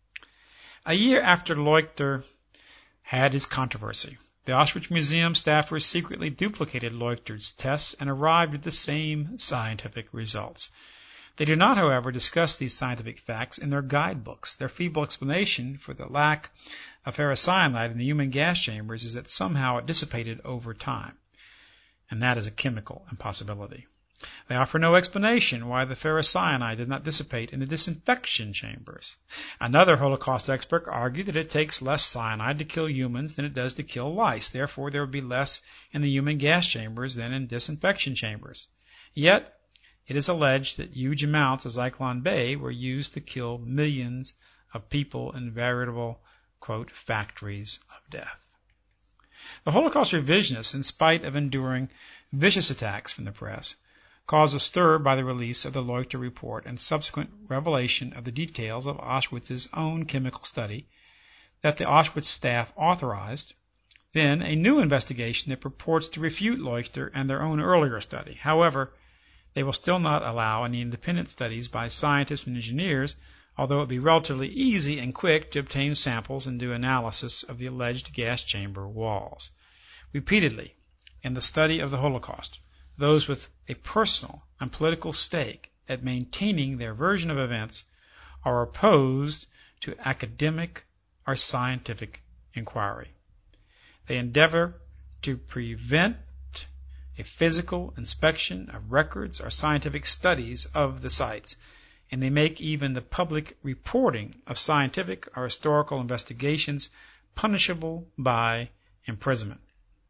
Speaker 2: A year after Leuchter had his controversy, the Auschwitz Museum staffers secretly duplicated Leuchter's tests and arrived at the same scientific results. They do not, however, discuss these scientific facts in their guidebooks. Their feeble explanation for the lack of ferrocyanide in the human gas chambers is that somehow it dissipated over time, and that is a chemical impossibility. They offer no explanation why the ferrocyanide did not dissipate in the disinfection chambers. Another Holocaust expert argued that it takes less cyanide to kill humans than it does to kill lice. Therefore, there would be less in the human gas chambers than in disinfection chambers. Yet, it is alleged that huge amounts of Zyklon B were used to kill millions of people in veritable, quote, factories of death. The Holocaust revisionists, in spite of enduring vicious attacks from the press, caused a stir by the release of the Leuchter report and subsequent revelation of the details of Auschwitz's own chemical study that the Auschwitz staff authorized, then a new investigation that purports to refute Leuchter and their own earlier study. However, they will still not allow any independent studies by scientists and engineers, although it would be relatively easy and quick to obtain samples and do analysis of the alleged gas chamber walls. Repeatedly, in the study of the Holocaust, those with a personal and political stake at maintaining their version of events are opposed to academic or scientific inquiry. They endeavor to prevent a physical inspection of records or scientific studies of the sites, and they make even the public reporting of scientific or historical investigations punishable by imprisonment.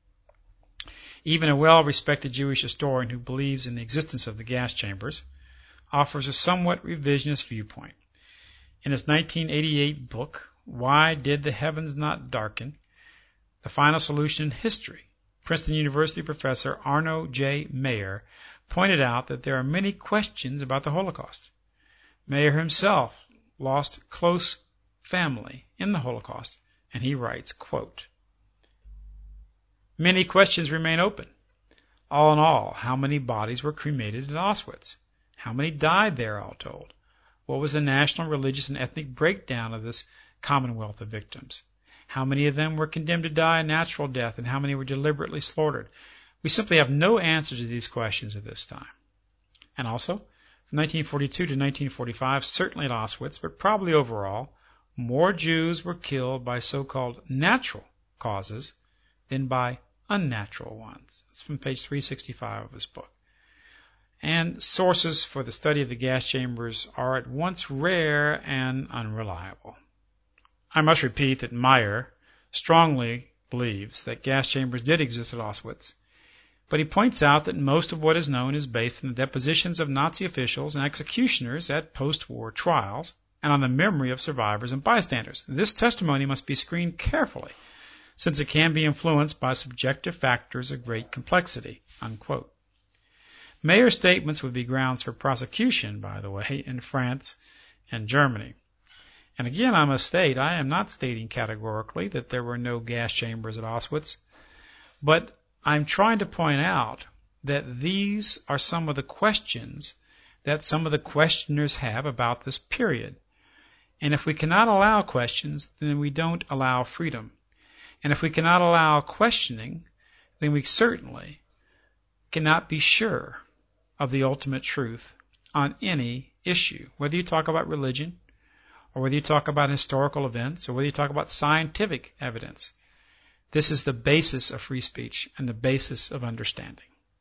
Speaker 2: Even a well-respected Jewish historian who believes in the existence of the gas chambers offers a somewhat revisionist viewpoint. In his nineteen eighty-eight book, Why did the heavens not darken? The final solution in history. Princeton University professor Arno J. Mayer pointed out that there are many questions about the Holocaust. Mayer himself lost close family in the Holocaust, and he writes, quote, "Many questions remain open. All in all, how many bodies were cremated at Auschwitz? How many died there, all told? What was the national, religious, and ethnic breakdown of this commonwealth of victims? How many of them were condemned to die a natural death, and how many were deliberately slaughtered? We simply have no answers to these questions at this time." And also, from nineteen forty-two to nineteen forty-five, certainly at Auschwitz, but probably overall, more Jews were killed by so-called natural causes than by unnatural ones. That's from page three sixty-five of his book. And sources for the study of the gas chambers are at once rare and unreliable. I must repeat that Mayer strongly believes that gas chambers did exist at Auschwitz, but he points out that most of what is known is based on the depositions of Nazi officials and executioners at post-war trials and on the memory of survivors and bystanders. This testimony must be screened carefully, since it can be influenced by subjective factors of great complexity, unquote. Mayer's statements would be grounds for prosecution, by the way, in France and Germany. And again, I must state, I am not stating categorically that there were no gas chambers at Auschwitz, but I'm trying to point out that these are some of the questions that some of the questioners have about this period. And if we cannot allow questions, then we don't allow freedom. And if we cannot allow questioning, then we certainly cannot be sure of the ultimate truth on any issue, whether you talk about religion, or whether you talk about historical events, or whether you talk about scientific evidence. This is the basis of free speech and the basis of understanding.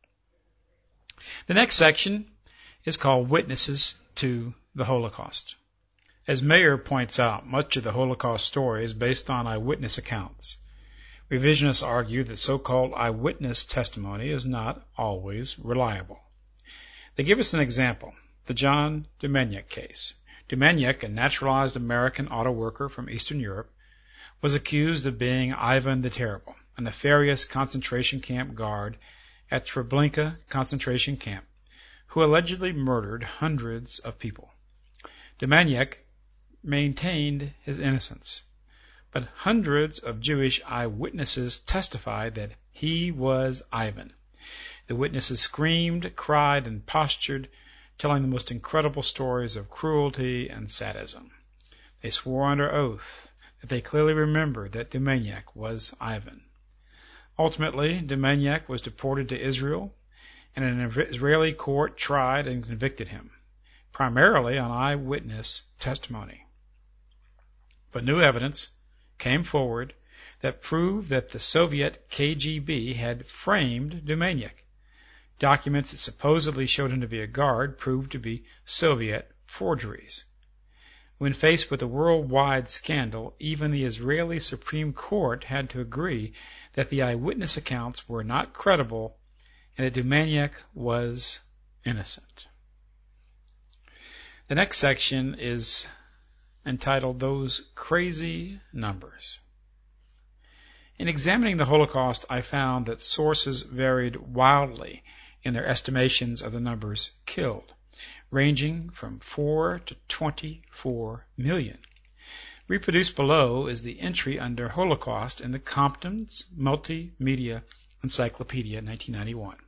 Speaker 2: The next section is called Witnesses to the Holocaust. As Mayer points out, much of the Holocaust story is based on eyewitness accounts. Revisionists argue that so-called eyewitness testimony is not always reliable. They give us an example, the John Dumaniak case. Dumaniak, a naturalized American auto worker from Eastern Europe, was accused of being Ivan the Terrible, a nefarious concentration camp guard at Treblinka concentration camp, who allegedly murdered hundreds of people. Dumaniak maintained his innocence, but hundreds of Jewish eyewitnesses testified that he was Ivan. The witnesses screamed, cried, and postured, telling the most incredible stories of cruelty and sadism. They swore under oath that they clearly remembered that Dumaniak was Ivan. Ultimately, Dumaniak was deported to Israel, and an Israeli court tried and convicted him, primarily on eyewitness testimony. But new evidence came forward that proved that the Soviet K G B had framed Dumaniak. Documents that supposedly showed him to be a guard proved to be Soviet forgeries. When faced with a worldwide scandal, even the Israeli Supreme Court had to agree that the eyewitness accounts were not credible and that Dumaniak was innocent. The next section is entitled Those Crazy Numbers. In examining the Holocaust, I found that sources varied wildly in their estimations of the numbers killed, ranging from four to twenty-four million. Reproduced below is the entry under Holocaust in the Compton's Multimedia Encyclopedia, nineteen ninety-one.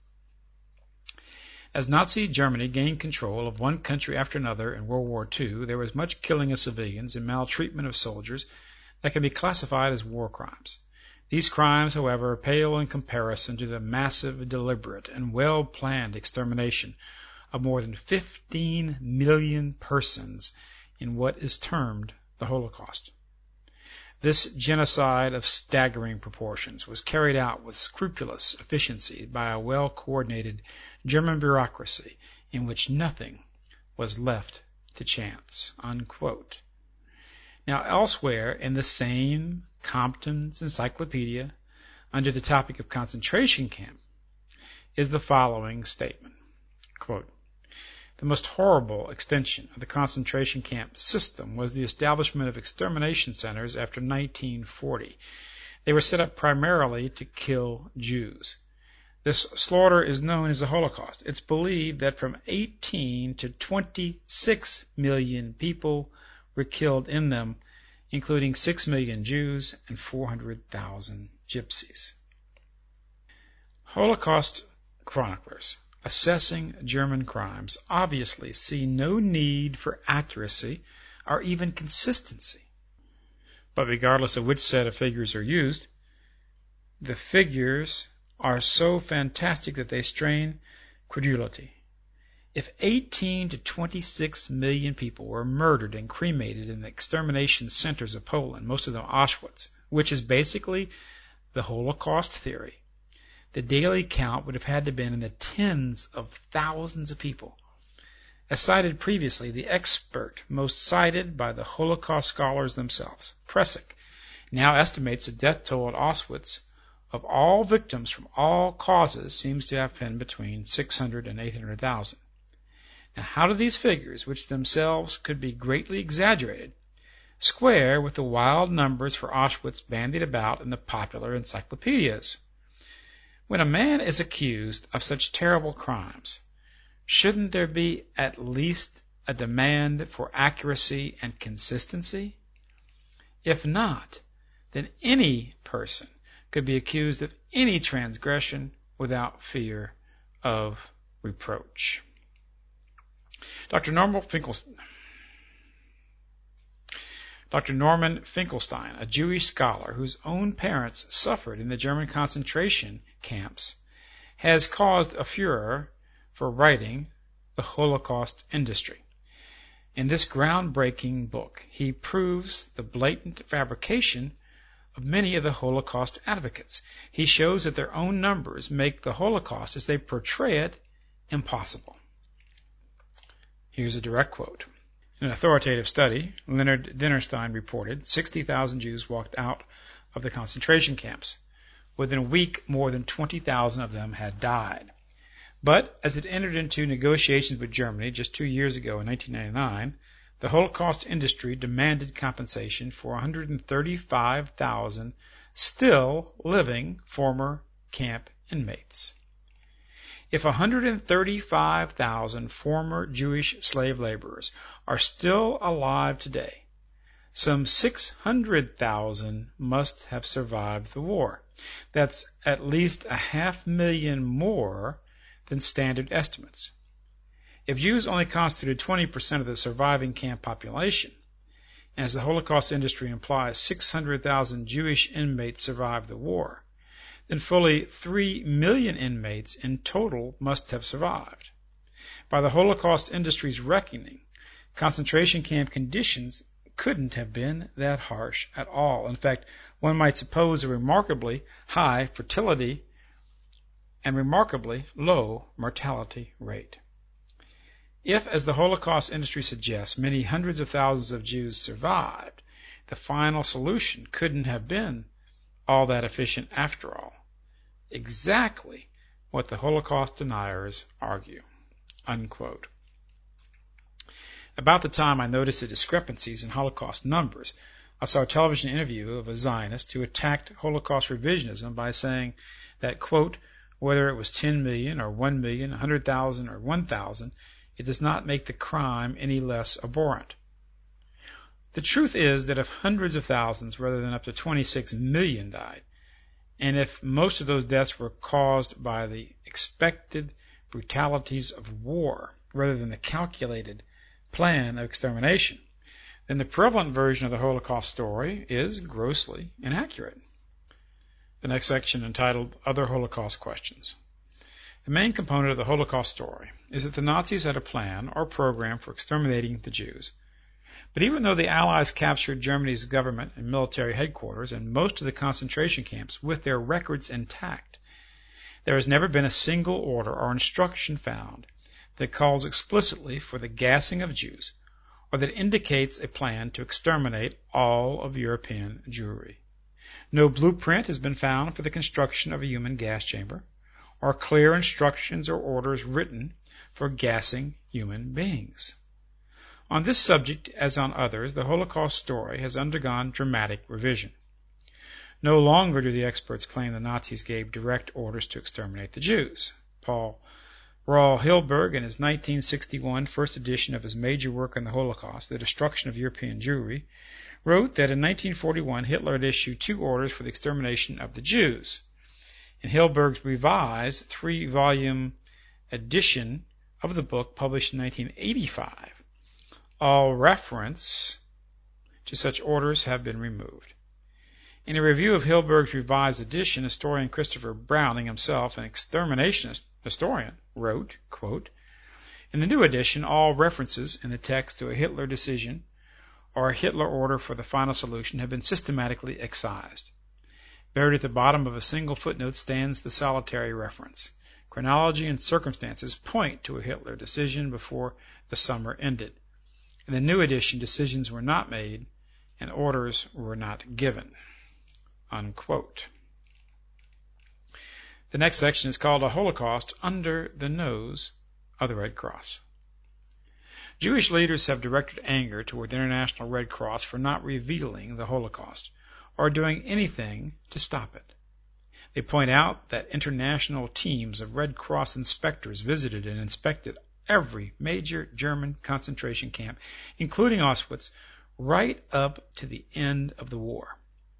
Speaker 2: As Nazi Germany gained control of one country after another in World War Two, there was much killing of civilians and maltreatment of soldiers that can be classified as war crimes. These crimes, however, pale in comparison to the massive, deliberate, and well-planned extermination of more than fifteen million persons in what is termed the Holocaust. This genocide of staggering proportions was carried out with scrupulous efficiency by a well-coordinated German bureaucracy in which nothing was left to chance, unquote. Now, elsewhere in the same Compton's Encyclopedia, under the topic of concentration camp, is the following statement. Quote, The most horrible extension of the concentration camp system was the establishment of extermination centers after nineteen forty. They were set up primarily to kill Jews. This slaughter is known as the Holocaust. It's believed that from eighteen to twenty-six million people were killed in them, including six million Jews and four hundred thousand gypsies. Holocaust chroniclers assessing German crimes obviously see no need for accuracy or even consistency. But regardless of which set of figures are used, the figures are so fantastic that they strain credulity. If eighteen to twenty-six million people were murdered and cremated in the extermination centers of Poland, most of them Auschwitz, which is basically the Holocaust theory, the daily count would have had to have been in the tens of thousands of people. As cited previously, the expert most cited by the Holocaust scholars themselves, Pressig, now estimates the death toll at Auschwitz of all victims from all causes seems to have been between six hundred and eight hundred thousand. Now, how do these figures, which themselves could be greatly exaggerated, square with the wild numbers for Auschwitz bandied about in the popular encyclopedias? When a man is accused of such terrible crimes, shouldn't there be at least a demand for accuracy and consistency? If not, then any person could be accused of any transgression without fear of reproach. Doctor Norman Finkelstein, Doctor Norman Finkelstein, a Jewish scholar whose own parents suffered in the German concentration camps, has caused a furor for writing The Holocaust Industry. In this groundbreaking book, he proves the blatant fabrication of many of the Holocaust advocates. He shows that their own numbers make the Holocaust, as they portray it, impossible. Here's a direct quote. In an authoritative study, Leonard Dinerstein reported sixty thousand Jews walked out of the concentration camps. Within a week, more than twenty thousand of them had died. But as it entered into negotiations with Germany just two years ago in nineteen ninety-nine, the Holocaust industry demanded compensation for one hundred thirty-five thousand still living former camp inmates. If one hundred thirty-five thousand former Jewish slave laborers are still alive today, some six hundred thousand must have survived the war. That's at least a half million more than standard estimates. If Jews only constituted twenty percent of the surviving camp population, and as the Holocaust industry implies six hundred thousand Jewish inmates survived the war, then fully three million inmates in total must have survived. By the Holocaust industry's reckoning, concentration camp conditions couldn't have been that harsh at all. In fact, one might suppose a remarkably high fertility and remarkably low mortality rate. If, as the Holocaust industry suggests, many hundreds of thousands of Jews survived, the final solution couldn't have been all that efficient after all. Exactly what the Holocaust deniers argue. Unquote. About the time I noticed the discrepancies in Holocaust numbers, I saw a television interview of a Zionist who attacked Holocaust revisionism by saying that, quote, whether it was ten million or one million, one hundred thousand or one thousand, it does not make the crime any less abhorrent. The truth is that if hundreds of thousands rather than up to twenty-six million died, and if most of those deaths were caused by the expected brutalities of war rather than the calculated plan of extermination, then the prevalent version of the Holocaust story is grossly inaccurate. The next section, entitled Other Holocaust Questions. The main component of the Holocaust story is that the Nazis had a plan or program for exterminating the Jews. But even though the Allies captured Germany's government and military headquarters and most of the concentration camps with their records intact, there has never been a single order or instruction found that calls explicitly for the gassing of Jews or that indicates a plan to exterminate all of European Jewry. No blueprint has been found for the construction of a human gas chamber or clear instructions or orders written for gassing human beings. On this subject, as on others, the Holocaust story has undergone dramatic revision. No longer do the experts claim the Nazis gave direct orders to exterminate the Jews. Paul Raul Hilberg, in his nineteen sixty-one first edition of his major work on the Holocaust, The Destruction of European Jewry, wrote that in nineteen forty-one Hitler had issued two orders for the extermination of the Jews. In Hilberg's revised three-volume edition of the book, published in nineteen eighty-five, all reference to such orders have been removed. In a review of Hilberg's revised edition, historian Christopher Browning, himself an exterminationist historian, wrote, quote, "In the new edition, all references in the text to a Hitler decision or a Hitler order for the final solution have been systematically excised. Buried at the bottom of a single footnote stands the solitary reference. Chronology and circumstances point to a Hitler decision before the summer ended. In the new edition, decisions were not made and orders were not given." Unquote. The next section is called A Holocaust Under the Nose of the Red Cross. Jewish leaders have directed anger toward the International Red Cross for not revealing the Holocaust or doing anything to stop it. They point out that international teams of Red Cross inspectors visited and inspected every major German concentration camp, including Auschwitz, right up to the end of the war.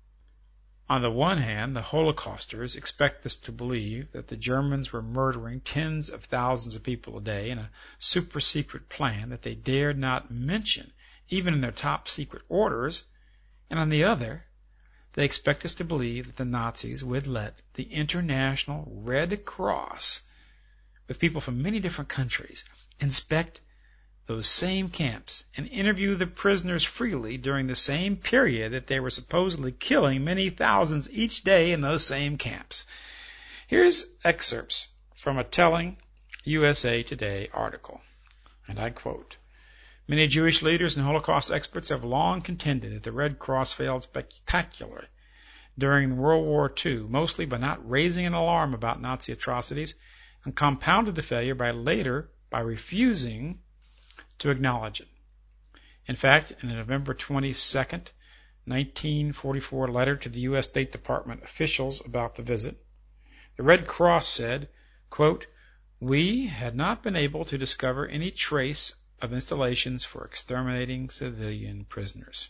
Speaker 2: On the one hand, the Holocausters expect us to believe that the Germans were murdering tens of thousands of people a day in a super-secret plan that they dared not mention, even in their top-secret orders, and on the other, they expect us to believe that the Nazis would let the International Red Cross, with people from many different countries, inspect those same camps and interview the prisoners freely during the same period that they were supposedly killing many thousands each day in those same camps. Here's excerpts from a telling U S A Today article, and I quote, "Many Jewish leaders and Holocaust experts have long contended that the Red Cross failed spectacularly during World War Two, mostly by not raising an alarm about Nazi atrocities, and compounded the failure by later by refusing to acknowledge it. In fact, in a November twenty-second, nineteen forty-four letter to the U S State Department officials about the visit, the Red Cross said, quote, "We had not been able to discover any trace of installations for exterminating civilian prisoners."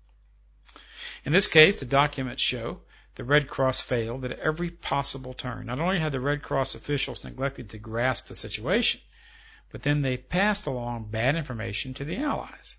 Speaker 2: In this case, the documents show the Red Cross failed at every possible turn. Not only had the Red Cross officials neglected to grasp the situation, but then they passed along bad information to the Allies.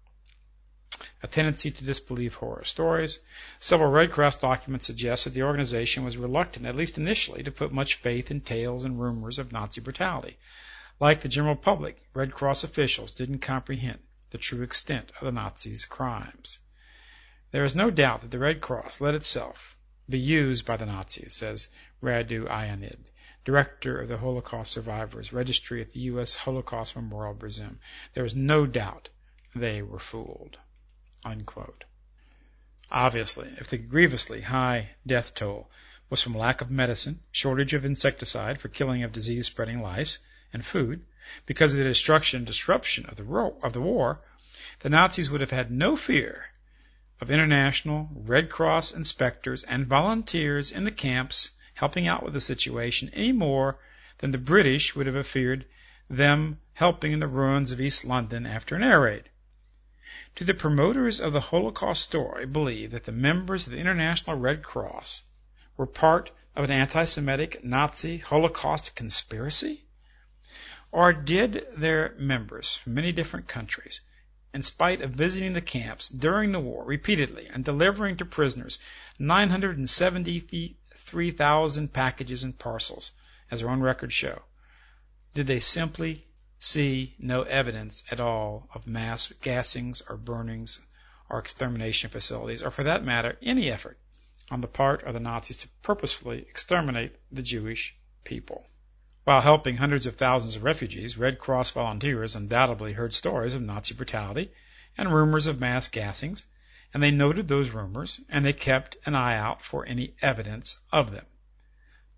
Speaker 2: A tendency to disbelieve horror stories. Several Red Cross documents suggest that the organization was reluctant, at least initially, to put much faith in tales and rumors of Nazi brutality. Like the general public, Red Cross officials didn't comprehend the true extent of the Nazis' crimes. There is no doubt that the Red Cross let itself be used by the Nazis, says Radu Ionid, director of the Holocaust Survivors Registry at the U S Holocaust Memorial Museum. There is no doubt they were fooled. Unquote. Obviously, if the grievously high death toll was from lack of medicine, shortage of insecticide for killing of disease-spreading lice, and food, because of the destruction and disruption of the, ro- of the war, the Nazis would have had no fear of international Red Cross inspectors and volunteers in the camps helping out with the situation any more than the British would have feared them helping in the ruins of East London after an air raid. Do the promoters of the Holocaust story believe that the members of the International Red Cross were part of an anti-Semitic Nazi Holocaust conspiracy? Or did their members from many different countries, in spite of visiting the camps during the war repeatedly and delivering to prisoners nine hundred seventy-three thousand packages and parcels, as their own records show, did they simply see no evidence at all of mass gassings or burnings or extermination facilities, or for that matter, any effort on the part of the Nazis to purposefully exterminate the Jewish people? While helping hundreds of thousands of refugees, Red Cross volunteers undoubtedly heard stories of Nazi brutality and rumors of mass gassings, and they noted those rumors, and they kept an eye out for any evidence of them.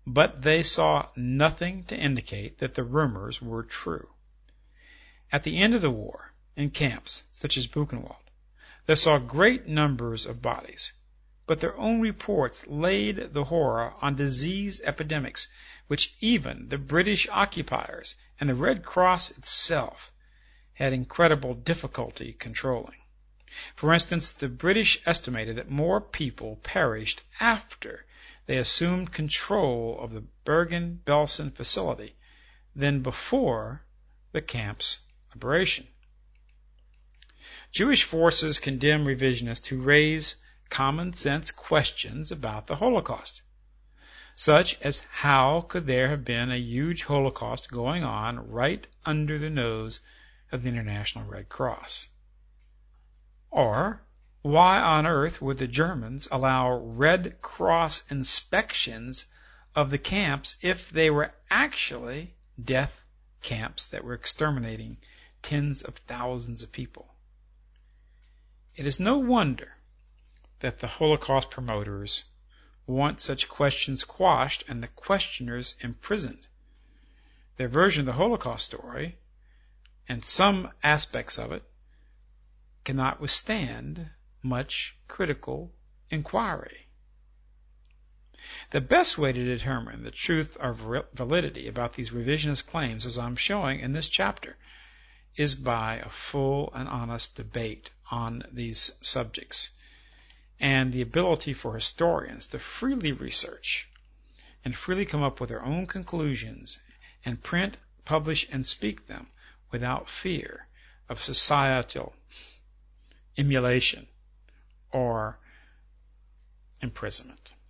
Speaker 2: but they saw nothing to indicate that the rumors were true. At the end of the war, in camps such as Buchenwald, they saw great numbers of bodies, but their own reports laid the horror on disease epidemics which even the British occupiers and the Red Cross itself had incredible difficulty controlling. For instance, the British estimated that more people perished after they assumed control of the Bergen-Belsen facility than before the camp's liberation. Jewish forces condemn revisionists who raise common-sense questions about the Holocaust, such as how could there have been a huge Holocaust going on right under the nose of the International Red Cross? Or, why on earth would the Germans allow Red Cross inspections of the camps if they were actually death camps that were exterminating tens of thousands of people? It is no wonder that the Holocaust promoters want such questions quashed and the questioners imprisoned. Their version of the Holocaust story, and some aspects of it, cannot withstand much critical inquiry. The best way to determine the truth or validity about these revisionist claims, as I'm showing in this chapter, is by a full and honest debate on these subjects, and the ability for historians to freely research and freely come up with their own conclusions and print, publish, and speak them without fear of societal emulation or imprisonment.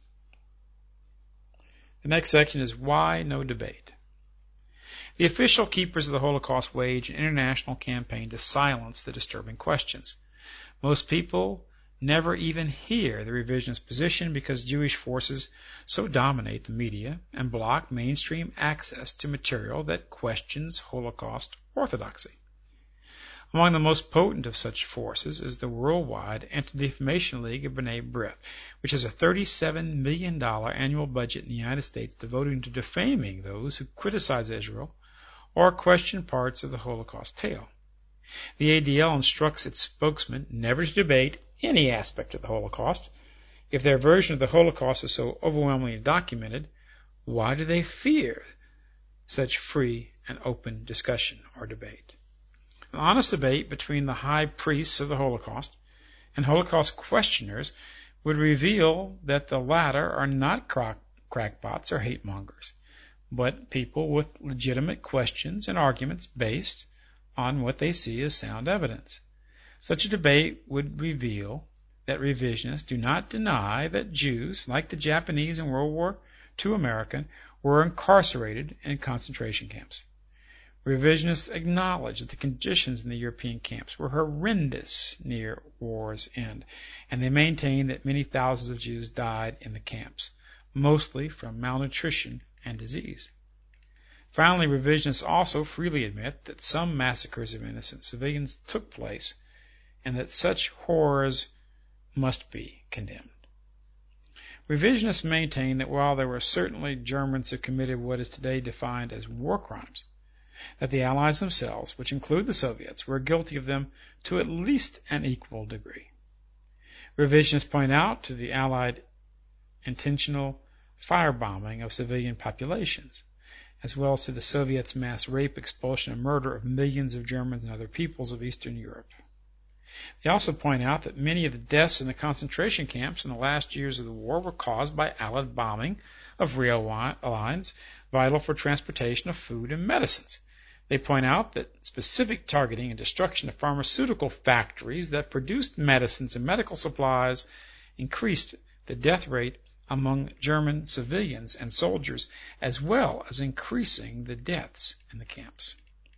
Speaker 2: The next section is why no debate. The official keepers of the Holocaust wage an international campaign to silence the disturbing questions. Most people never even hear the revisionist position because Jewish forces so dominate the media and block mainstream access to material that questions Holocaust orthodoxy. Among the most potent of such forces is the worldwide Anti-Defamation League of B'nai B'rith, which has a thirty-seven million dollars annual budget in the United States devoted to defaming those who criticize Israel or question parts of the Holocaust tale. The A D L instructs its spokesman never to debate any aspect of the Holocaust. If their version of the Holocaust is so overwhelmingly documented, why do they fear such free and open discussion or debate? An honest debate between the high priests of the Holocaust and Holocaust questioners would reveal that the latter are not crack- crackpots or hate mongers, but people with legitimate questions and arguments based on what they see as sound evidence. Such a debate would reveal that revisionists do not deny that Jews, like the Japanese in World War Two American, were incarcerated in concentration camps. Revisionists acknowledge that the conditions in the European camps were horrendous near war's end, and they maintain that many thousands of Jews died in the camps, mostly from malnutrition and disease. Finally, revisionists also freely admit that some massacres of innocent civilians took place, and that such horrors must be condemned. Revisionists maintain that while there were certainly Germans who committed what is today defined as war crimes, that the Allies themselves, which include the Soviets, were guilty of them to at least an equal degree. Revisionists point out to the Allied intentional firebombing of civilian populations, as well as to the Soviets' mass rape, expulsion, and murder of millions of Germans and other peoples of Eastern Europe. They also point out that many of the deaths in the concentration camps in the last years of the war were caused by Allied bombing of rail lines vital for transportation of food and medicines. They point out that specific targeting and destruction of pharmaceutical factories that produced medicines and medical supplies increased the death rate among German civilians and soldiers, as well as increasing the deaths in the camps.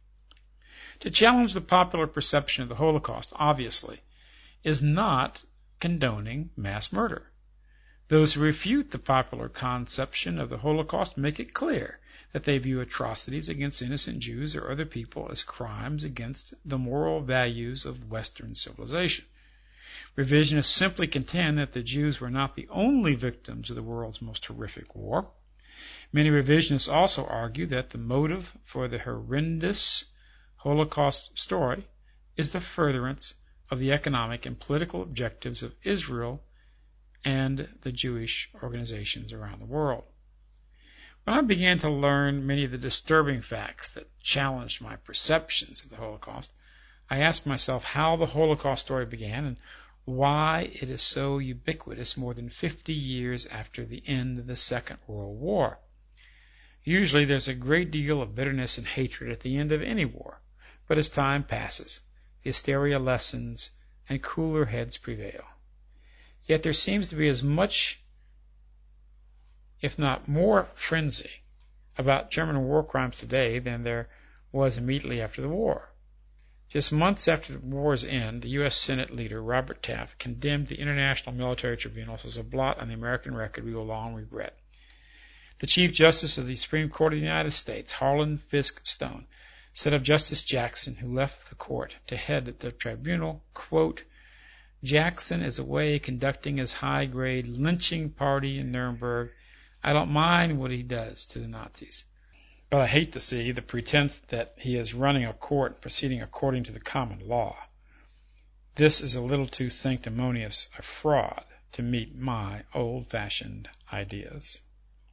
Speaker 2: To challenge the popular perception of the Holocaust, obviously, is not condoning mass murder. Those who refute the popular conception of the Holocaust make it clear that they view atrocities against innocent Jews or other people as crimes against the moral values of Western civilization. Revisionists simply contend that the Jews were not the only victims of the world's most horrific war. Many revisionists also argue that the motive for the horrendous Holocaust story is the furtherance of the economic and political objectives of Israel and the Jewish organizations around the world. When I began to learn many of the disturbing facts that challenged my perceptions of the Holocaust, I asked myself how the Holocaust story began and why it is so ubiquitous more than fifty years after the end of the Second World War. Usually there's a great deal of bitterness and hatred at the end of any war, but as time passes, the hysteria lessens and cooler heads prevail. Yet there seems to be as much, if not more, frenzy about German war crimes today than there was immediately after the war. Just months after the war's end, the U S Senate leader, Robert Taft, condemned the International Military Tribunals as a blot on the American record we will long regret. The Chief Justice of the Supreme Court of the United States, Harlan Fiske Stone, said of Justice Jackson, who left the court to head the tribunal, quote, "Jackson is away conducting his high-grade lynching party in Nuremberg. I don't mind what he does to the Nazis, but I hate to see the pretense that he is running a court and proceeding according to the common law. This is a little too sanctimonious a fraud to meet my old-fashioned ideas."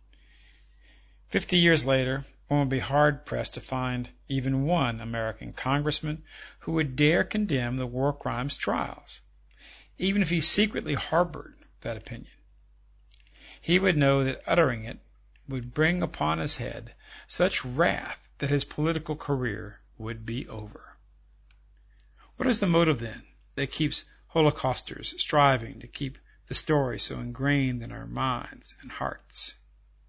Speaker 2: Fifty years later, one would be hard-pressed to find even one American congressman who would dare condemn the war crimes trials, even if he secretly harbored that opinion. He would know that uttering it would bring upon his head such wrath that his political career would be over. What is the motive, then, that keeps Holocausters striving to keep the story so ingrained in our minds and hearts?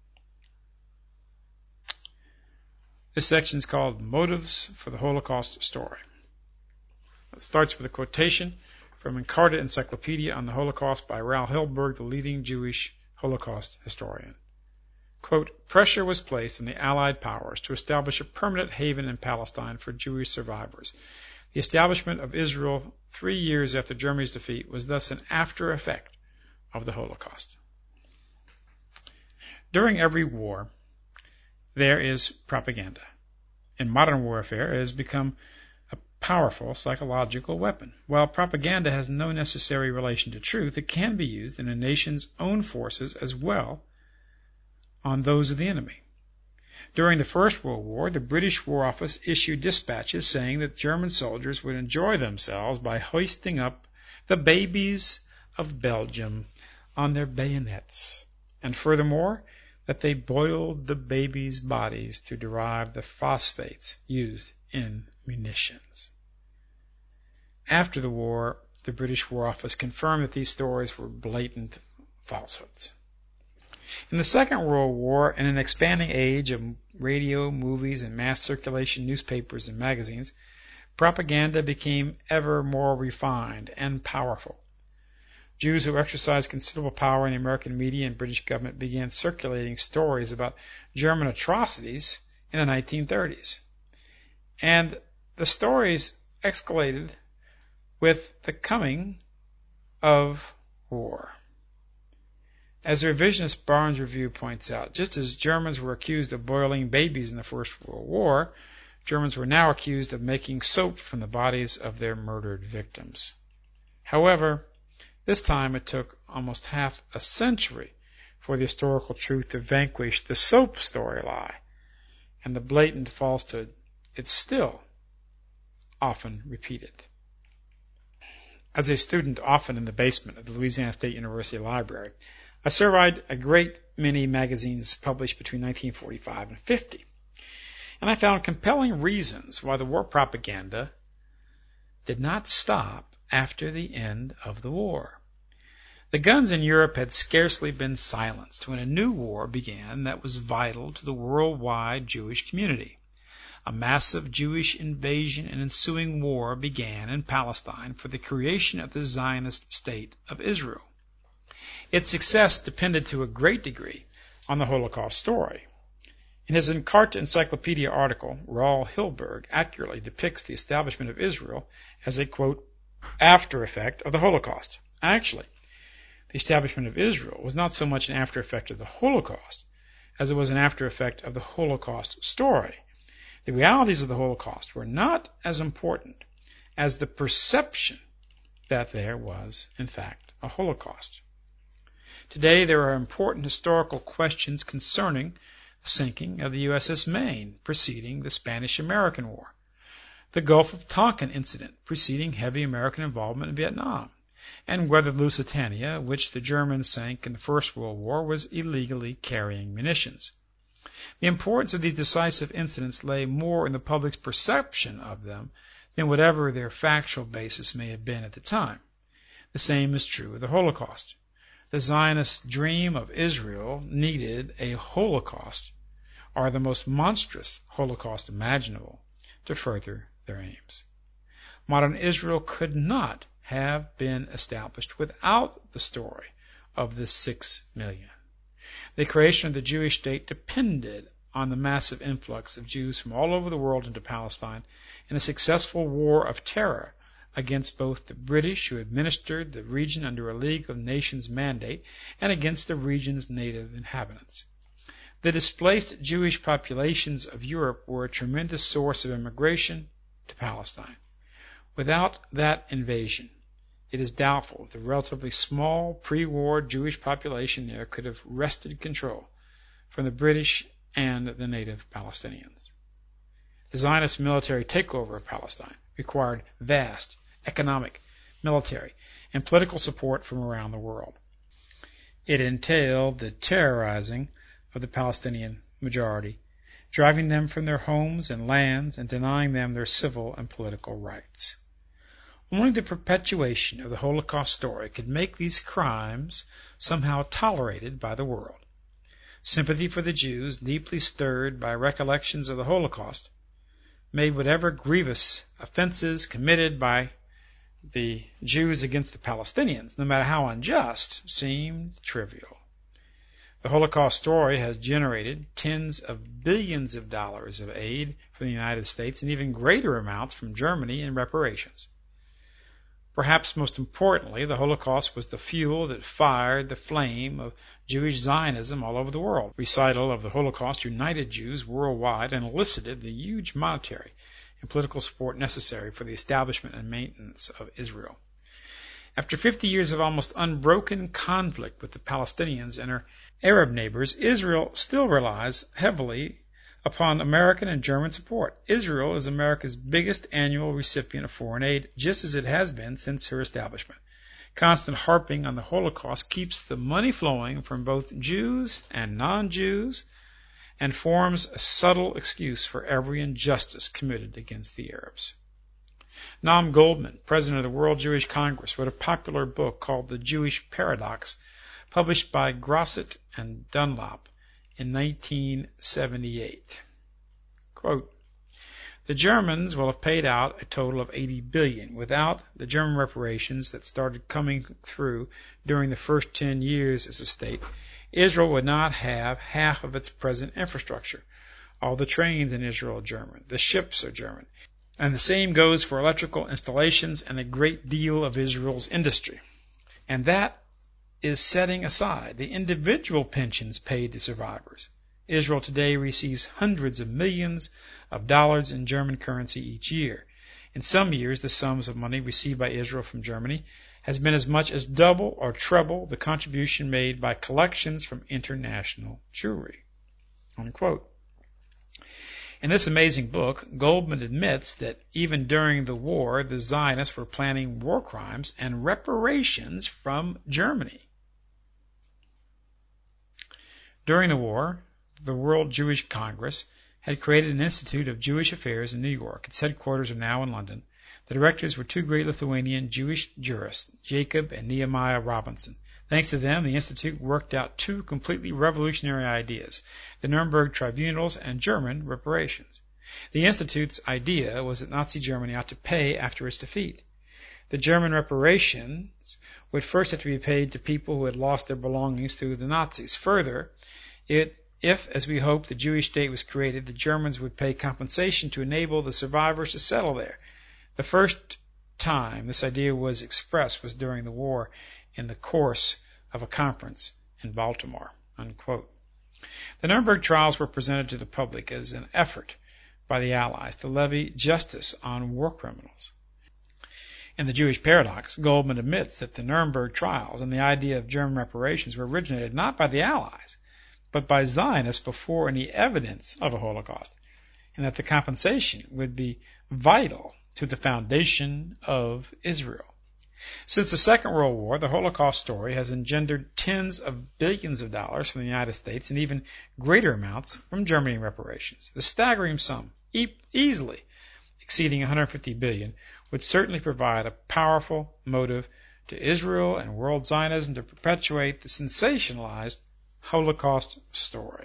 Speaker 2: This section is called Motives for the Holocaust Story. It starts with a quotation from Encarta Encyclopedia on the Holocaust by Raoul Hilberg, the leading Jewish Holocaust historian. Quote, "Pressure was placed on the Allied powers to establish a permanent haven in Palestine for Jewish survivors. The establishment of Israel three years after Germany's defeat was thus an after effect of the Holocaust." During every war, there is propaganda. In modern warfare, it has become a powerful psychological weapon. While propaganda has no necessary relation to truth, it can be used in a nation's own forces as well on those of the enemy. During the First World War, the British War Office issued dispatches saying that German soldiers would enjoy themselves by hoisting up the babies of Belgium on their bayonets, and furthermore, that they boiled the babies' bodies to derive the phosphates used in munitions. After the war, the British War Office confirmed that these stories were blatant falsehoods. In the Second World War, in an expanding age of radio, movies, and mass circulation newspapers and magazines, propaganda became ever more refined and powerful. Jews who exercised considerable power in the American media and British government began circulating stories about German atrocities in the nineteen thirties. And the stories escalated with the coming of war. As the revisionist Barnes Review points out, just as Germans were accused of boiling babies in the First World War, Germans were now accused of making soap from the bodies of their murdered victims. However, this time it took almost half a century for the historical truth to vanquish the soap story lie and the blatant falsehood. It's still often repeated. As a student, often in the basement of the Louisiana State University Library, I surveyed a great many magazines published between nineteen forty-five and fifty, and I found compelling reasons why the war propaganda did not stop after the end of the war. The guns in Europe had scarcely been silenced when a new war began that was vital to the worldwide Jewish community. A massive Jewish invasion and ensuing war began in Palestine for the creation of the Zionist state of Israel. Its success depended to a great degree on the Holocaust story. In his Encarta Encyclopedia article, Raoul Hilberg accurately depicts the establishment of Israel as a, quote, after effect of the Holocaust. Actually, the establishment of Israel was not so much an after effect of the Holocaust as it was an after effect of the Holocaust story. The realities of the Holocaust were not as important as the perception that there was, in fact, a Holocaust. Today there are important historical questions concerning the sinking of the U S S Maine preceding the Spanish-American War, the Gulf of Tonkin incident preceding heavy American involvement in Vietnam, and whether the Lusitania, which the Germans sank in the First World War, was illegally carrying munitions. The importance of these decisive incidents lay more in the public's perception of them than whatever their factual basis may have been at the time. The same is true of the Holocaust. The Zionist dream of Israel needed a Holocaust, or the most monstrous Holocaust imaginable, to further their aims. Modern Israel could not have been established without the story of the six million. The creation of the Jewish state depended on the massive influx of Jews from all over the world into Palestine in a successful war of terror against both the British, who administered the region under a League of Nations mandate, and against the region's native inhabitants. The displaced Jewish populations of Europe were a tremendous source of immigration to Palestine. Without that invasion, it is doubtful if the relatively small pre-war Jewish population there could have wrested control from the British and the native Palestinians. The Zionist military takeover of Palestine required vast economic, military, and political support from around the world. It entailed the terrorizing of the Palestinian majority, driving them from their homes and lands and denying them their civil and political rights. Only the perpetuation of the Holocaust story could make these crimes somehow tolerated by the world. Sympathy for the Jews, deeply stirred by recollections of the Holocaust, made whatever grievous offenses committed by the Jews against the Palestinians, no matter how unjust, seemed trivial. The Holocaust story has generated tens of billions of dollars of aid from the United States and even greater amounts from Germany in reparations. Perhaps most importantly, the Holocaust was the fuel that fired the flame of Jewish Zionism all over the world. Recital of the Holocaust united Jews worldwide and elicited the huge monetary and political support necessary for the establishment and maintenance of Israel. After fifty years of almost unbroken conflict with the Palestinians and her Arab neighbors, Israel still relies heavily upon American and German support. Israel is America's biggest annual recipient of foreign aid, just as it has been since her establishment. Constant harping on the Holocaust keeps the money flowing from both Jews and non-Jews, and forms a subtle excuse for every injustice committed against the Arabs. Noam Goldman, president of the World Jewish Congress, wrote a popular book called The Jewish Paradox, published by Grosset and Dunlop in nineteen seventy-eight. Quote, "The Germans will have paid out a total of eighty billion dollars. Without the German reparations that started coming through during the first ten years as a state, Israel would not have half of its present infrastructure. All the trains in Israel are German. The ships are German. And the same goes for electrical installations and a great deal of Israel's industry. And that is setting aside the individual pensions paid to survivors. Israel today receives hundreds of millions of dollars in German currency each year. In some years, the sums of money received by Israel from Germany has been as much as double or treble the contribution made by collections from international Jewry." Unquote. In this amazing book, Goldman admits that even during the war, the Zionists were planning war crimes and reparations from Germany. During the war, the World Jewish Congress had created an Institute of Jewish Affairs in New York. Its headquarters are now in London. The directors were two great Lithuanian Jewish jurists, Jacob and Nehemiah Robinson. Thanks to them, the Institute worked out two completely revolutionary ideas, the Nuremberg tribunals and German reparations. The Institute's idea was that Nazi Germany ought to pay after its defeat. The German reparations would first have to be paid to people who had lost their belongings to the Nazis. Further, it, if, as we hoped, the Jewish state was created, the Germans would pay compensation to enable the survivors to settle there. The first time this idea was expressed was during the war in the course of a conference in Baltimore. Unquote. The Nuremberg trials were presented to the public as an effort by the Allies to levy justice on war criminals. In The Jewish Paradox, Goldman admits that the Nuremberg trials and the idea of German reparations were originated not by the Allies, but by Zionists before any evidence of a Holocaust, and that the compensation would be vital to the foundation of Israel. Since the Second World War, the Holocaust story has engendered tens of billions of dollars from the United States and even greater amounts from Germany in reparations. The staggering sum, e- easily exceeding one hundred fifty billion dollars, would certainly provide a powerful motive to Israel and world Zionism to perpetuate the sensationalized Holocaust story.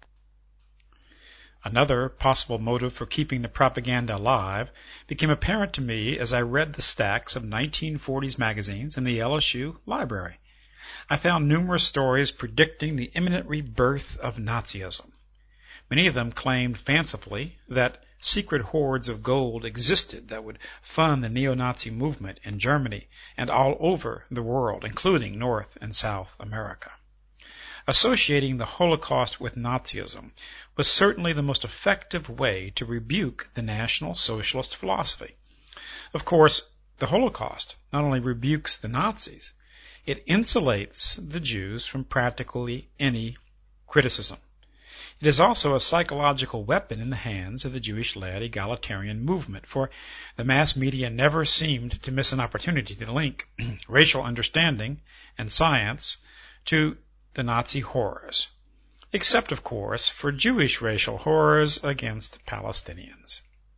Speaker 2: Another possible motive for keeping the propaganda alive became apparent to me as I read the stacks of nineteen forties magazines in the L S U library. I found numerous stories predicting the imminent rebirth of Nazism. Many of them claimed fancifully that secret hoards of gold existed that would fund the neo-Nazi movement in Germany and all over the world, including North and South America. Associating the Holocaust with Nazism was certainly the most effective way to rebuke the National Socialist philosophy. Of course, the Holocaust not only rebukes the Nazis, it insulates the Jews from practically any criticism. It is also a psychological weapon in the hands of the Jewish-led egalitarian movement, for the mass media never seemed to miss an opportunity to link racial understanding and science to the Nazi horrors, except, of course, for Jewish racial horrors against Palestinians.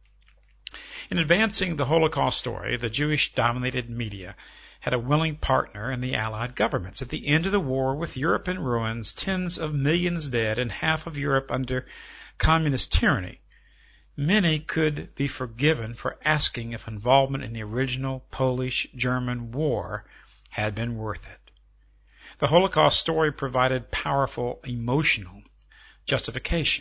Speaker 2: In advancing the Holocaust story, the Jewish-dominated media had a willing partner in the Allied governments. At the end of the war, with Europe in ruins, tens of millions dead, and half of Europe under communist tyranny, many could be forgiven for asking if involvement in the original Polish-German war had been worth it. The Holocaust story provided powerful emotional justification.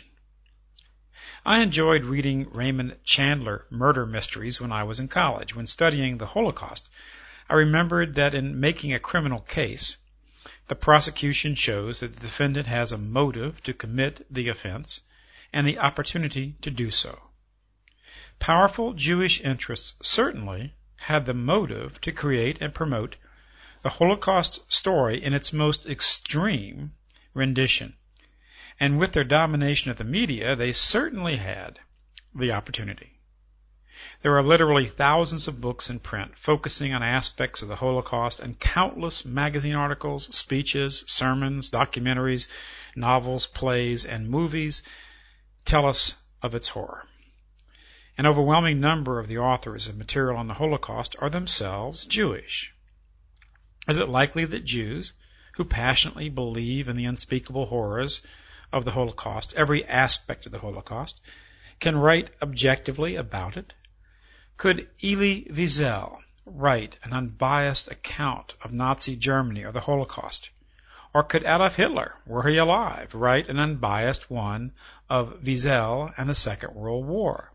Speaker 2: I enjoyed reading Raymond Chandler murder mysteries when I was in college. When studying the Holocaust, I remembered that in making a criminal case, the prosecution shows that the defendant has a motive to commit the offense and the opportunity to do so. Powerful Jewish interests certainly had the motive to create and promote the Holocaust story in its most extreme rendition. And with their domination of the media, they certainly had the opportunity. There are literally thousands of books in print focusing on aspects of the Holocaust, and countless magazine articles, speeches, sermons, documentaries, novels, plays, and movies tell us of its horror. An overwhelming number of the authors of material on the Holocaust are themselves Jewish. Is it likely that Jews, who passionately believe in the unspeakable horrors of the Holocaust, every aspect of the Holocaust, can write objectively about it? Could Elie Wiesel write an unbiased account of Nazi Germany or the Holocaust? Or could Adolf Hitler, were he alive, write an unbiased one of Wiesel and the Second World War?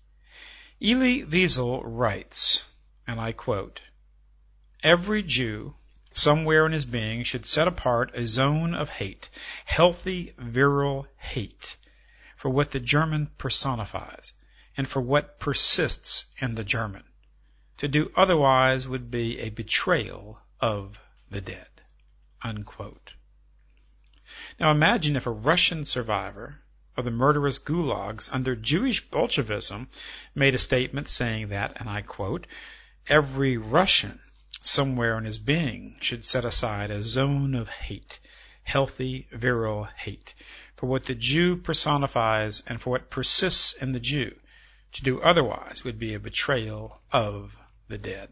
Speaker 2: Elie Wiesel writes, and I quote, "Every Jew somewhere in his being should set apart a zone of hate, healthy, virile hate, for what the German personifies, and for what persists in the German. To do otherwise would be a betrayal of the dead." Unquote. Now imagine if a Russian survivor of the murderous gulags under Jewish Bolshevism made a statement saying that, and I quote, "Every Russian somewhere in his being should set aside a zone of hate, healthy, virile hate, for what the Jew personifies and for what persists in the Jew. To do otherwise would be a betrayal of the dead."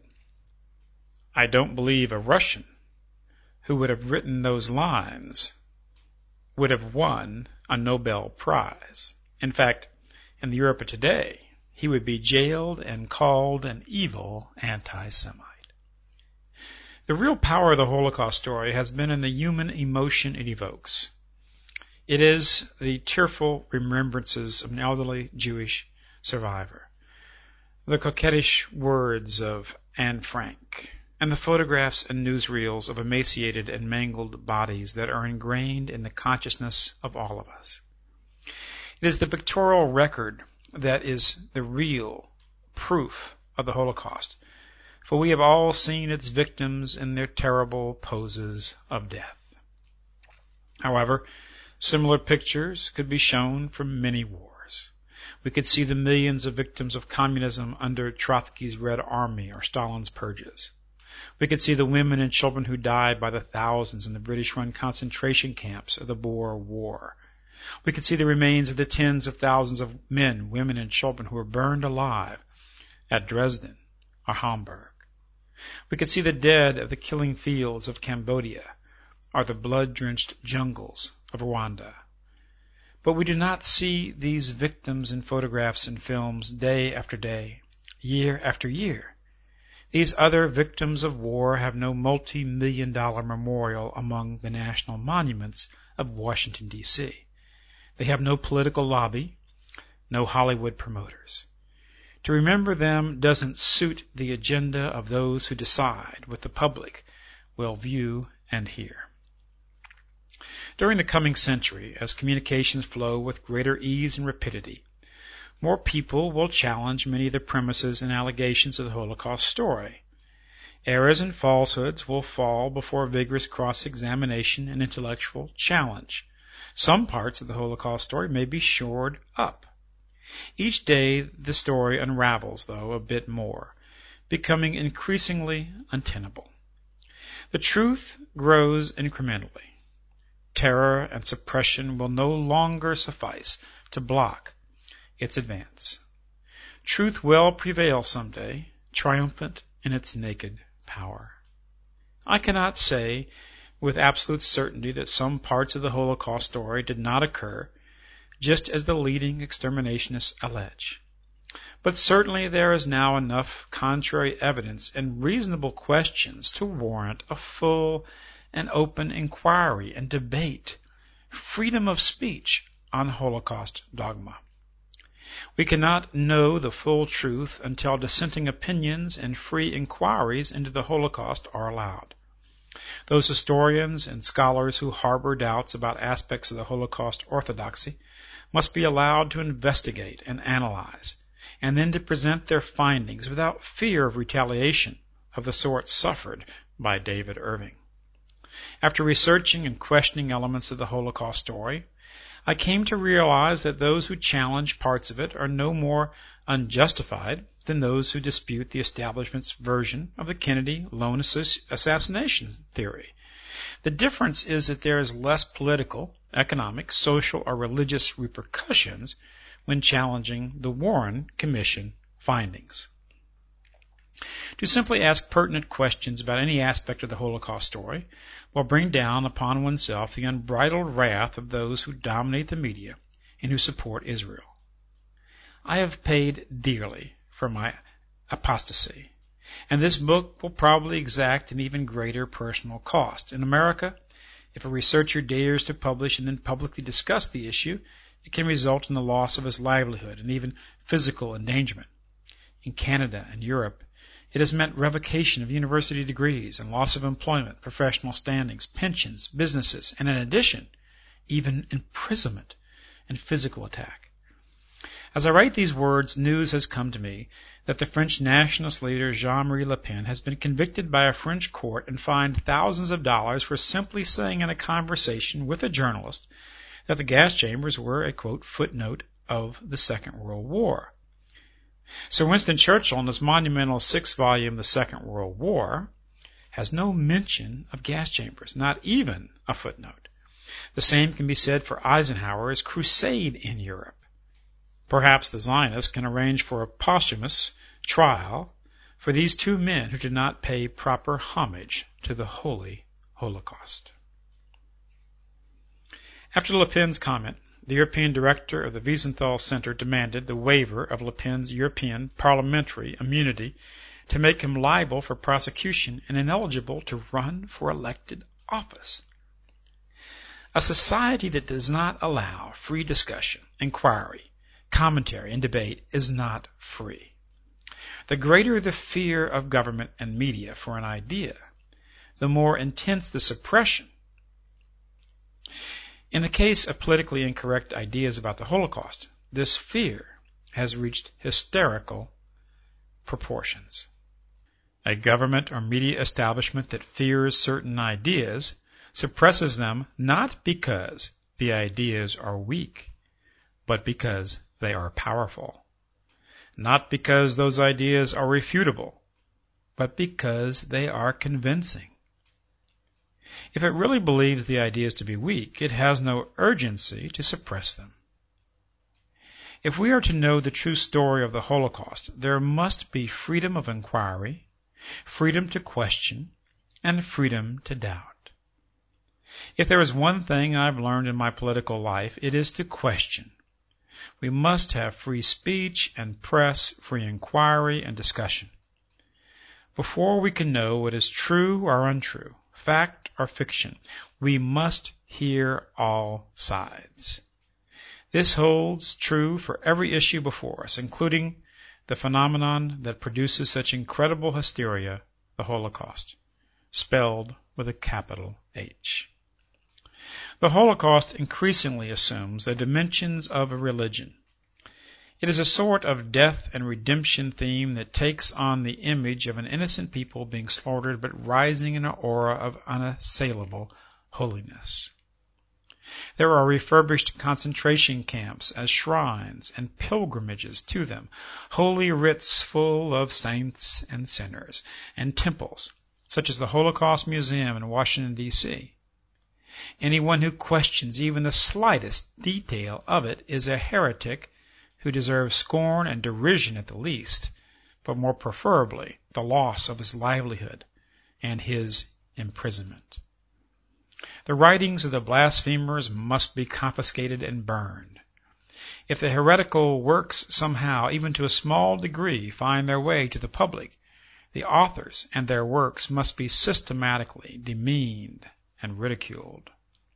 Speaker 2: I don't believe a Russian who would have written those lines would have won a Nobel Prize. In fact, in the Europe of today, he would be jailed and called an evil anti-Semite. The real power of the Holocaust story has been in the human emotion it evokes. It is the tearful remembrances of an elderly Jewish survivor, the coquettish words of Anne Frank, and the photographs and newsreels of emaciated and mangled bodies that are ingrained in the consciousness of all of us. It is the pictorial record that is the real proof of the Holocaust, for we have all seen its victims in their terrible poses of death. However, similar pictures could be shown from many wars. We could see the millions of victims of communism under Trotsky's Red Army or Stalin's purges. We could see the women and children who died by the thousands in the British-run concentration camps of the Boer War. We could see the remains of the tens of thousands of men, women, and children who were burned alive at Dresden or Hamburg. We could see the dead of the killing fields of Cambodia or the blood-drenched jungles of Rwanda. But we do not see these victims in photographs and films day after day, year after year. These other victims of war have no multi-million dollar memorial among the national monuments of Washington, D C They have no political lobby, no Hollywood promoters. To remember them doesn't suit the agenda of those who decide what the public will view and hear. During the coming century, as communications flow with greater ease and rapidity, more people will challenge many of the premises and allegations of the Holocaust story. Errors and falsehoods will fall before vigorous cross-examination and intellectual challenge. Some parts of the Holocaust story may be shored up. Each day the story unravels, though, a bit more, becoming increasingly untenable. The truth grows incrementally. Terror and suppression will no longer suffice to block its advance. Truth will prevail someday, triumphant in its naked power. I cannot say with absolute certainty that some parts of the Holocaust story did not occur, just as the leading exterminationists allege. But certainly there is now enough contrary evidence and reasonable questions to warrant a full and open inquiry and debate, freedom of speech on Holocaust dogma. We cannot know the full truth until dissenting opinions and free inquiries into the Holocaust are allowed. Those historians and scholars who harbor doubts about aspects of the Holocaust orthodoxy must be allowed to investigate and analyze, and then to present their findings without fear of retaliation of the sort suffered by David Irving. After researching and questioning elements of the Holocaust story, I came to realize that those who challenge parts of it are no more unjustified than those who dispute the establishment's version of the Kennedy lone assassination theory. The difference is that there is less political, economic, social, or religious repercussions when challenging the Warren Commission findings. To simply ask pertinent questions about any aspect of the Holocaust story will bring down upon oneself the unbridled wrath of those who dominate the media and who support Israel. I have paid dearly for my apostasy, and this book will probably exact an even greater personal cost. In America, if a researcher dares to publish and then publicly discuss the issue, it can result in the loss of his livelihood and even physical endangerment. In Canada and Europe, it has meant revocation of university degrees and loss of employment, professional standings, pensions, businesses, and in addition, even imprisonment and physical attack. As I write these words, news has come to me that the French nationalist leader Jean-Marie Le Pen has been convicted by a French court and fined thousands of dollars for simply saying in a conversation with a journalist that the gas chambers were a, quote, footnote of the Second World War. Sir Winston Churchill, in his monumental six-volume The Second World War, has no mention of gas chambers, not even a footnote. The same can be said for Eisenhower's crusade in Europe. Perhaps the Zionists can arrange for a posthumous trial for these two men who did not pay proper homage to the holy Holocaust. After Le Pen's comment, the European director of the Wiesenthal Center demanded the waiver of Le Pen's European parliamentary immunity to make him liable for prosecution and ineligible to run for elected office. A society that does not allow free discussion, inquiry, commentary, and debate is not free. The greater the fear of government and media for an idea, the more intense the suppression. In the case of politically incorrect ideas about the Holocaust, this fear has reached hysterical proportions. A government or media establishment that fears certain ideas suppresses them not because the ideas are weak, but because they are powerful. Not because those ideas are refutable, but because they are convincing. If it really believes the ideas to be weak, it has no urgency to suppress them. If we are to know the true story of the Holocaust, there must be freedom of inquiry, freedom to question, and freedom to doubt. If there is one thing I've learned in my political life, it is to question. We must have free speech and press, free inquiry and discussion. Before we can know what is true or untrue, fact or fiction, we must hear all sides. This holds true for every issue before us, including the phenomenon that produces such incredible hysteria, the Holocaust, spelled with a capital H. The Holocaust increasingly assumes the dimensions of a religion. It is a sort of death and redemption theme that takes on the image of an innocent people being slaughtered but rising in an aura of unassailable holiness. There are refurbished concentration camps as shrines and pilgrimages to them, holy writs full of saints and sinners, and temples, such as the Holocaust Museum in Washington, D C Anyone who questions even the slightest detail of it is a heretic who deserves scorn and derision at the least, but more preferably the loss of his livelihood and his imprisonment. The writings of the blasphemers must be confiscated and burned. If the heretical works somehow, even to a small degree, find their way to the public, the authors and their works must be systematically demeaned and ridiculed.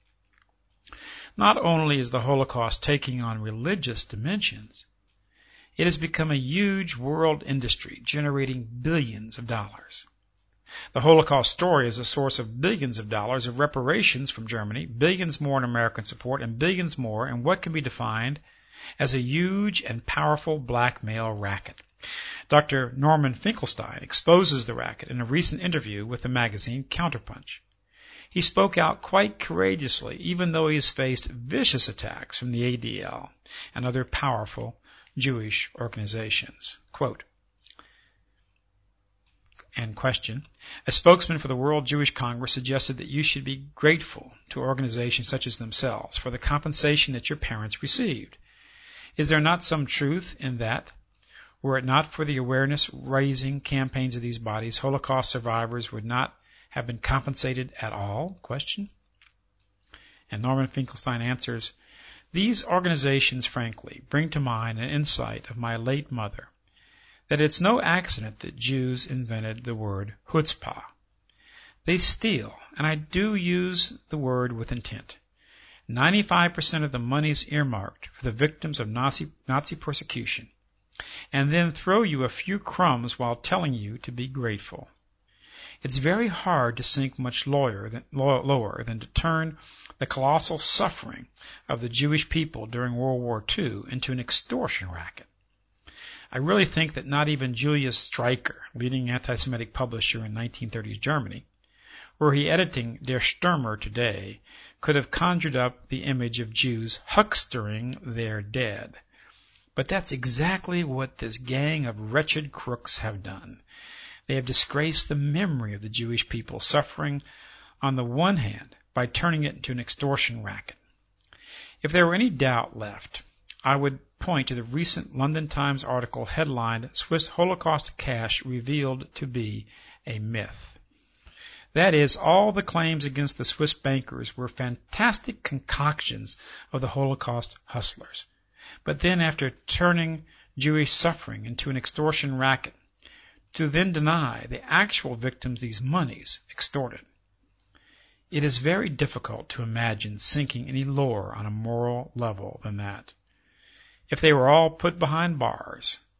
Speaker 2: Not only is the Holocaust taking on religious dimensions, it has become a huge world industry generating billions of dollars. The Holocaust story is a source of billions of dollars of reparations from Germany, billions more in American support, and billions more in what can be defined as a huge and powerful blackmail racket. Doctor Norman Finkelstein exposes the racket in a recent interview with the magazine Counterpunch. He spoke out quite courageously, even though he has faced vicious attacks from the A D L and other powerful Jewish organizations. Quote, and question, a spokesman for the World Jewish Congress suggested that you should be grateful to organizations such as themselves for the compensation that your parents received. Is there not some truth in that? Were it not for the awareness-raising campaigns of these bodies, Holocaust survivors would not have been compensated at all? Question. And Norman Finkelstein answers, these organizations, frankly, bring to mind an insight of my late mother, that it's no accident that Jews invented the word chutzpah. They steal, and I do use the word with intent. ninety-five percent of the monies earmarked for the victims of Nazi, Nazi persecution, and then throw you a few crumbs while telling you to be grateful. It's very hard to sink much lower than, lower than to turn the colossal suffering of the Jewish people during World War Two into an extortion racket. I really think that not even Julius Streicher, leading anti-Semitic publisher in nineteen thirties Germany, were he editing Der Stürmer today, could have conjured up the image of Jews huckstering their dead. But that's exactly what this gang of wretched crooks have done. They have disgraced the memory of the Jewish people, suffering on the one hand by turning it into an extortion racket. If there were any doubt left, I would point to the recent London Times article headlined Swiss Holocaust Cash Revealed to be a Myth. That is, all the claims against the Swiss bankers were fantastic concoctions of the Holocaust hustlers. But then after turning Jewish suffering into an extortion racket, to then deny the actual victims these monies extorted. It is very difficult to imagine sinking any lower on a moral level than that. If they were all put behind bars,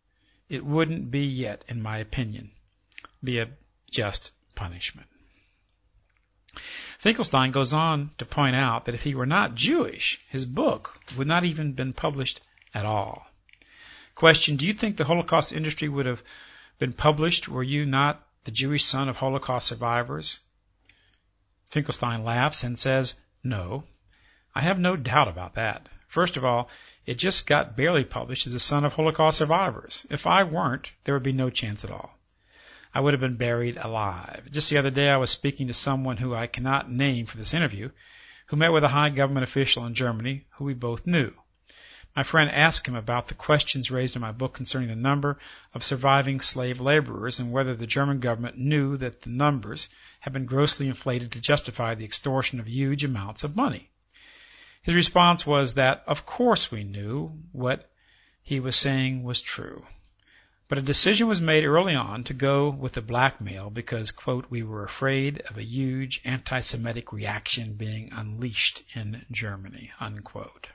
Speaker 2: it wouldn't be yet, in my opinion, be a just punishment. Finkelstein goes on to point out that if he were not Jewish, his book would not even have been published at all. Question, do you think the Holocaust industry would have been published were you not the Jewish son of Holocaust survivors? Finkelstein laughs and says, no, I have no doubt about that. First of all, it just got barely published as a son of Holocaust survivors. If I weren't, there would be no chance at all. I would have been buried alive. Just the other day I was speaking to someone who I cannot name for this interview, who met with a high government official in Germany who we both knew. My friend asked him about the questions raised in my book concerning the number of surviving slave laborers and whether the German government knew that the numbers had been grossly inflated to justify the extortion of huge amounts of money. His response was that, of course we knew what he was saying was true. But a decision was made early on to go with the blackmail because, quote, we were afraid of a huge anti-Semitic reaction being unleashed in Germany, unquote.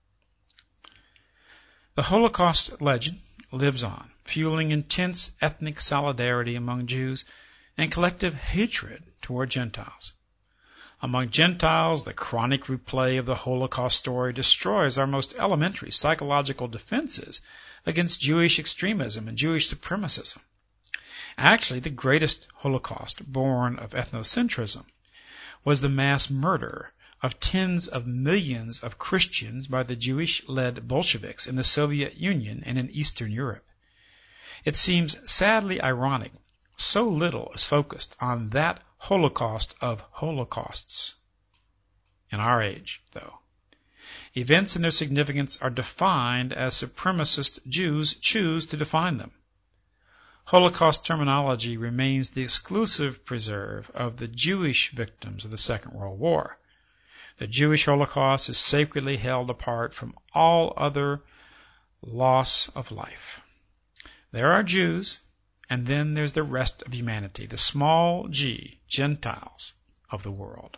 Speaker 2: The Holocaust legend lives on, fueling intense ethnic solidarity among Jews and collective hatred toward Gentiles. Among Gentiles, the chronic replay of the Holocaust story destroys our most elementary psychological defenses against Jewish extremism and Jewish supremacism. Actually, the greatest Holocaust, born of ethnocentrism, was the mass murder of tens of millions of Christians by the Jewish-led Bolsheviks in the Soviet Union and in Eastern Europe. It seems sadly ironic so little is focused on that Holocaust of holocausts. In our age, though, events and their significance are defined as supremacist Jews choose to define them. Holocaust terminology remains the exclusive preserve of the Jewish victims of the Second World War. The Jewish Holocaust is sacredly held apart from all other loss of life. There are Jews, and then there's the rest of humanity, the small g, Gentiles of the world.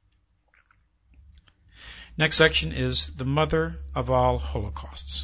Speaker 2: Next section is the mother of all holocausts.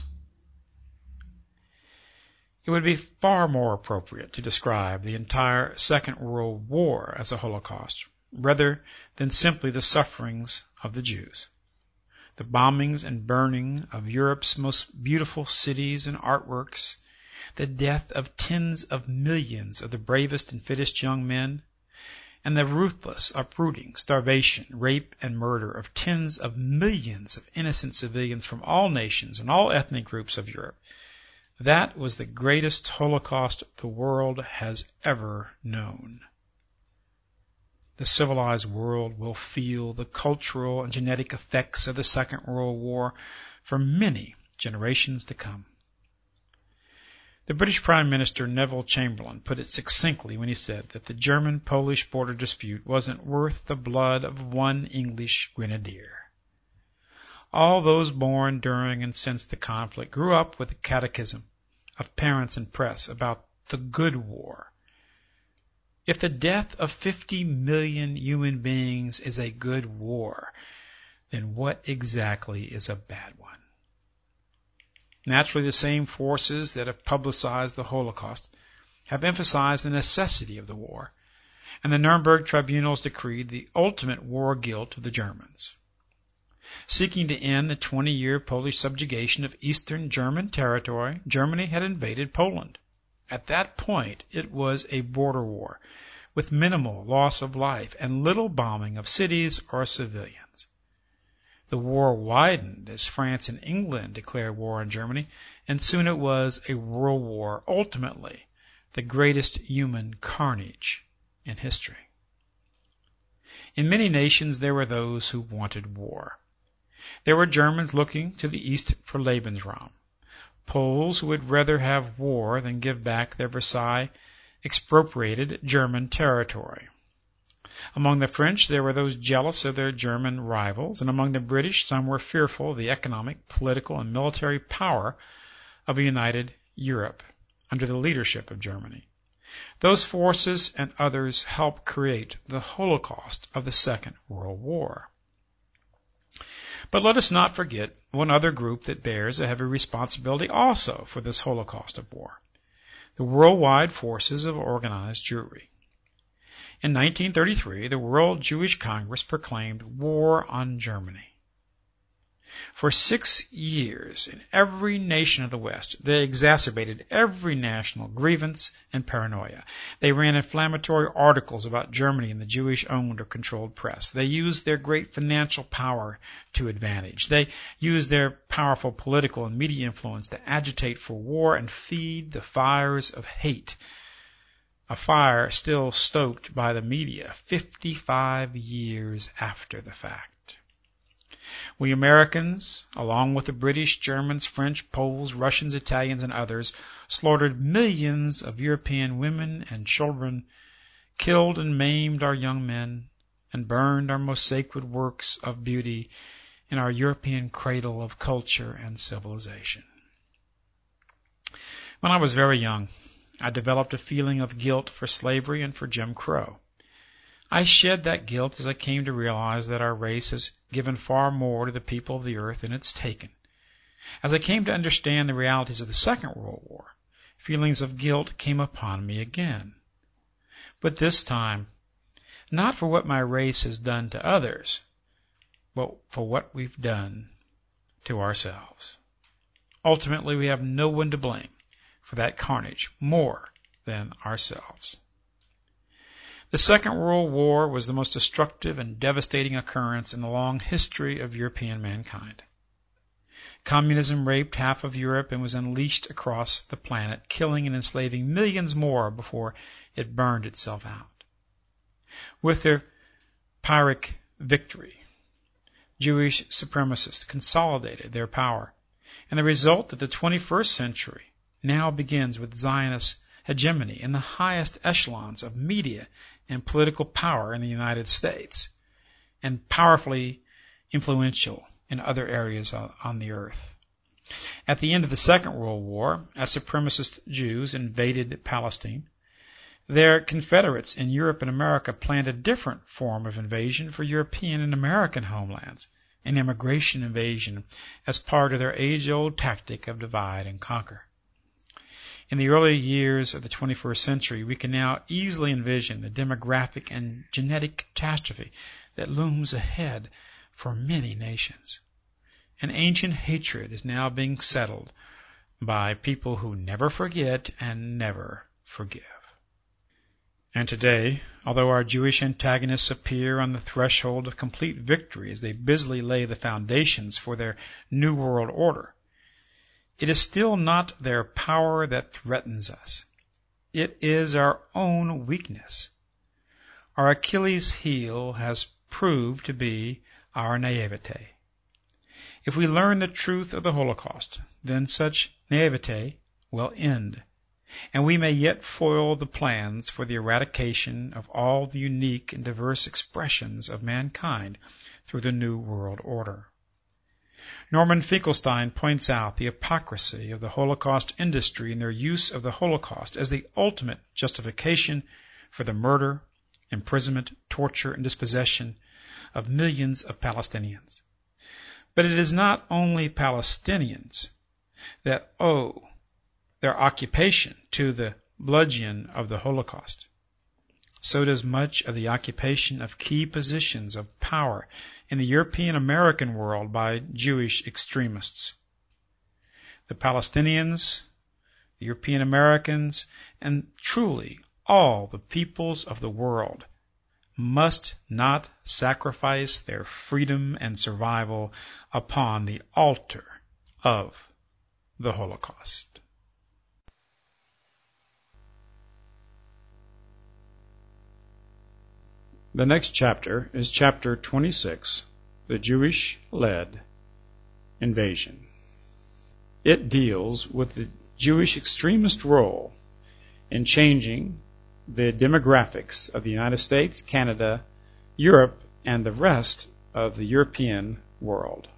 Speaker 2: It would be far more appropriate to describe the entire Second World War as a Holocaust, rather than simply the sufferings of the Jews. The bombings and burning of Europe's most beautiful cities and artworks, the death of tens of millions of the bravest and fittest young men, and the ruthless uprooting, starvation, rape, and murder of tens of millions of innocent civilians from all nations and all ethnic groups of Europe. That was the greatest Holocaust the world has ever known. The civilized world will feel the cultural and genetic effects of the Second World War for many generations to come. The British Prime Minister Neville Chamberlain put it succinctly when he said that the German-Polish border dispute wasn't worth the blood of one English grenadier. All those born during and since the conflict grew up with the catechism of parents and press about the good war. If the death of fifty million human beings is a good war, then what exactly is a bad one? Naturally, the same forces that have publicized the Holocaust have emphasized the necessity of the war, and the Nuremberg tribunals decreed the ultimate war guilt of the Germans. Seeking to end the twenty-year Polish subjugation of Eastern German territory, Germany had invaded Poland. At that point, it was a border war, with minimal loss of life and little bombing of cities or civilians. The war widened as France and England declared war on Germany, and soon it was a world war, ultimately the greatest human carnage in history. In many nations there were those who wanted war. There were Germans looking to the east for Lebensraum, Poles who would rather have war than give back their Versailles expropriated German territory. Among the French, there were those jealous of their German rivals, and among the British, some were fearful of the economic, political, and military power of a united Europe under the leadership of Germany. Those forces and others helped create the Holocaust of the Second World War. But let us not forget one other group that bears a heavy responsibility also for this Holocaust of war. the worldwide forces of organized Jewry. In nineteen thirty-three, the World Jewish Congress proclaimed war on Germany. For six years, in every nation of the West, they exacerbated every national grievance and paranoia. They ran inflammatory articles about Germany in the Jewish-owned or controlled press. They used their great financial power to advantage. They used their powerful political and media influence to agitate for war and feed the fires of hate, a fire still stoked by the media fifty-five years after the fact. We Americans, along with the British, Germans, French, Poles, Russians, Italians, and others, slaughtered millions of European women and children, killed and maimed our young men, and burned our most sacred works of beauty in our European cradle of culture and civilization. When I was very young, I developed a feeling of guilt for slavery and for Jim Crow. I shed that guilt as I came to realize that our race has given far more to the people of the earth than it's taken. As I came to understand the realities of the Second World War, feelings of guilt came upon me again. But this time, not for what my race has done to others, but for what we've done to ourselves. Ultimately, we have no one to blame for that carnage more than ourselves. The Second World War was the most destructive and devastating occurrence in the long history of European mankind. Communism raped half of Europe and was unleashed across the planet, killing and enslaving millions more before it burned itself out. With their Pyrrhic victory, Jewish supremacists consolidated their power, and the result of the twenty-first century now begins with Zionist hegemony in the highest echelons of media and political power in the United States, and powerfully influential in other areas on the earth. At the end of the Second World War, as supremacist Jews invaded Palestine, their confederates in Europe and America planned a different form of invasion for European and American homelands, an immigration invasion as part of their age-old tactic of divide and conquer. In the early years of the twenty-first century, we can now easily envision the demographic and genetic catastrophe that looms ahead for many nations. An ancient hatred is now being settled by people who never forget and never forgive. And today, although our Jewish antagonists appear on the threshold of complete victory as they busily lay the foundations for their New World Order, it is still not their power that threatens us. It is our own weakness. Our Achilles' heel has proved to be our naivete. If we learn the truth of the Holocaust, then such naivete will end, and we may yet foil the plans for the eradication of all the unique and diverse expressions of mankind through the New World Order. Norman Finkelstein points out the hypocrisy of the Holocaust industry in their use of the Holocaust as the ultimate justification for the murder, imprisonment, torture, and dispossession of millions of Palestinians. But it is not only Palestinians that owe their occupation to the bludgeon of the Holocaust. So does much of the occupation of key positions of power in the European American world by Jewish extremists. The Palestinians, the European Americans, and truly all the peoples of the world must not sacrifice their freedom and survival upon the altar of the Holocaust.
Speaker 1: The next chapter is chapter twenty-six, the Jewish-led invasion. It deals with the Jewish extremist role in changing the demographics of the United States, Canada, Europe, and the rest of the European world.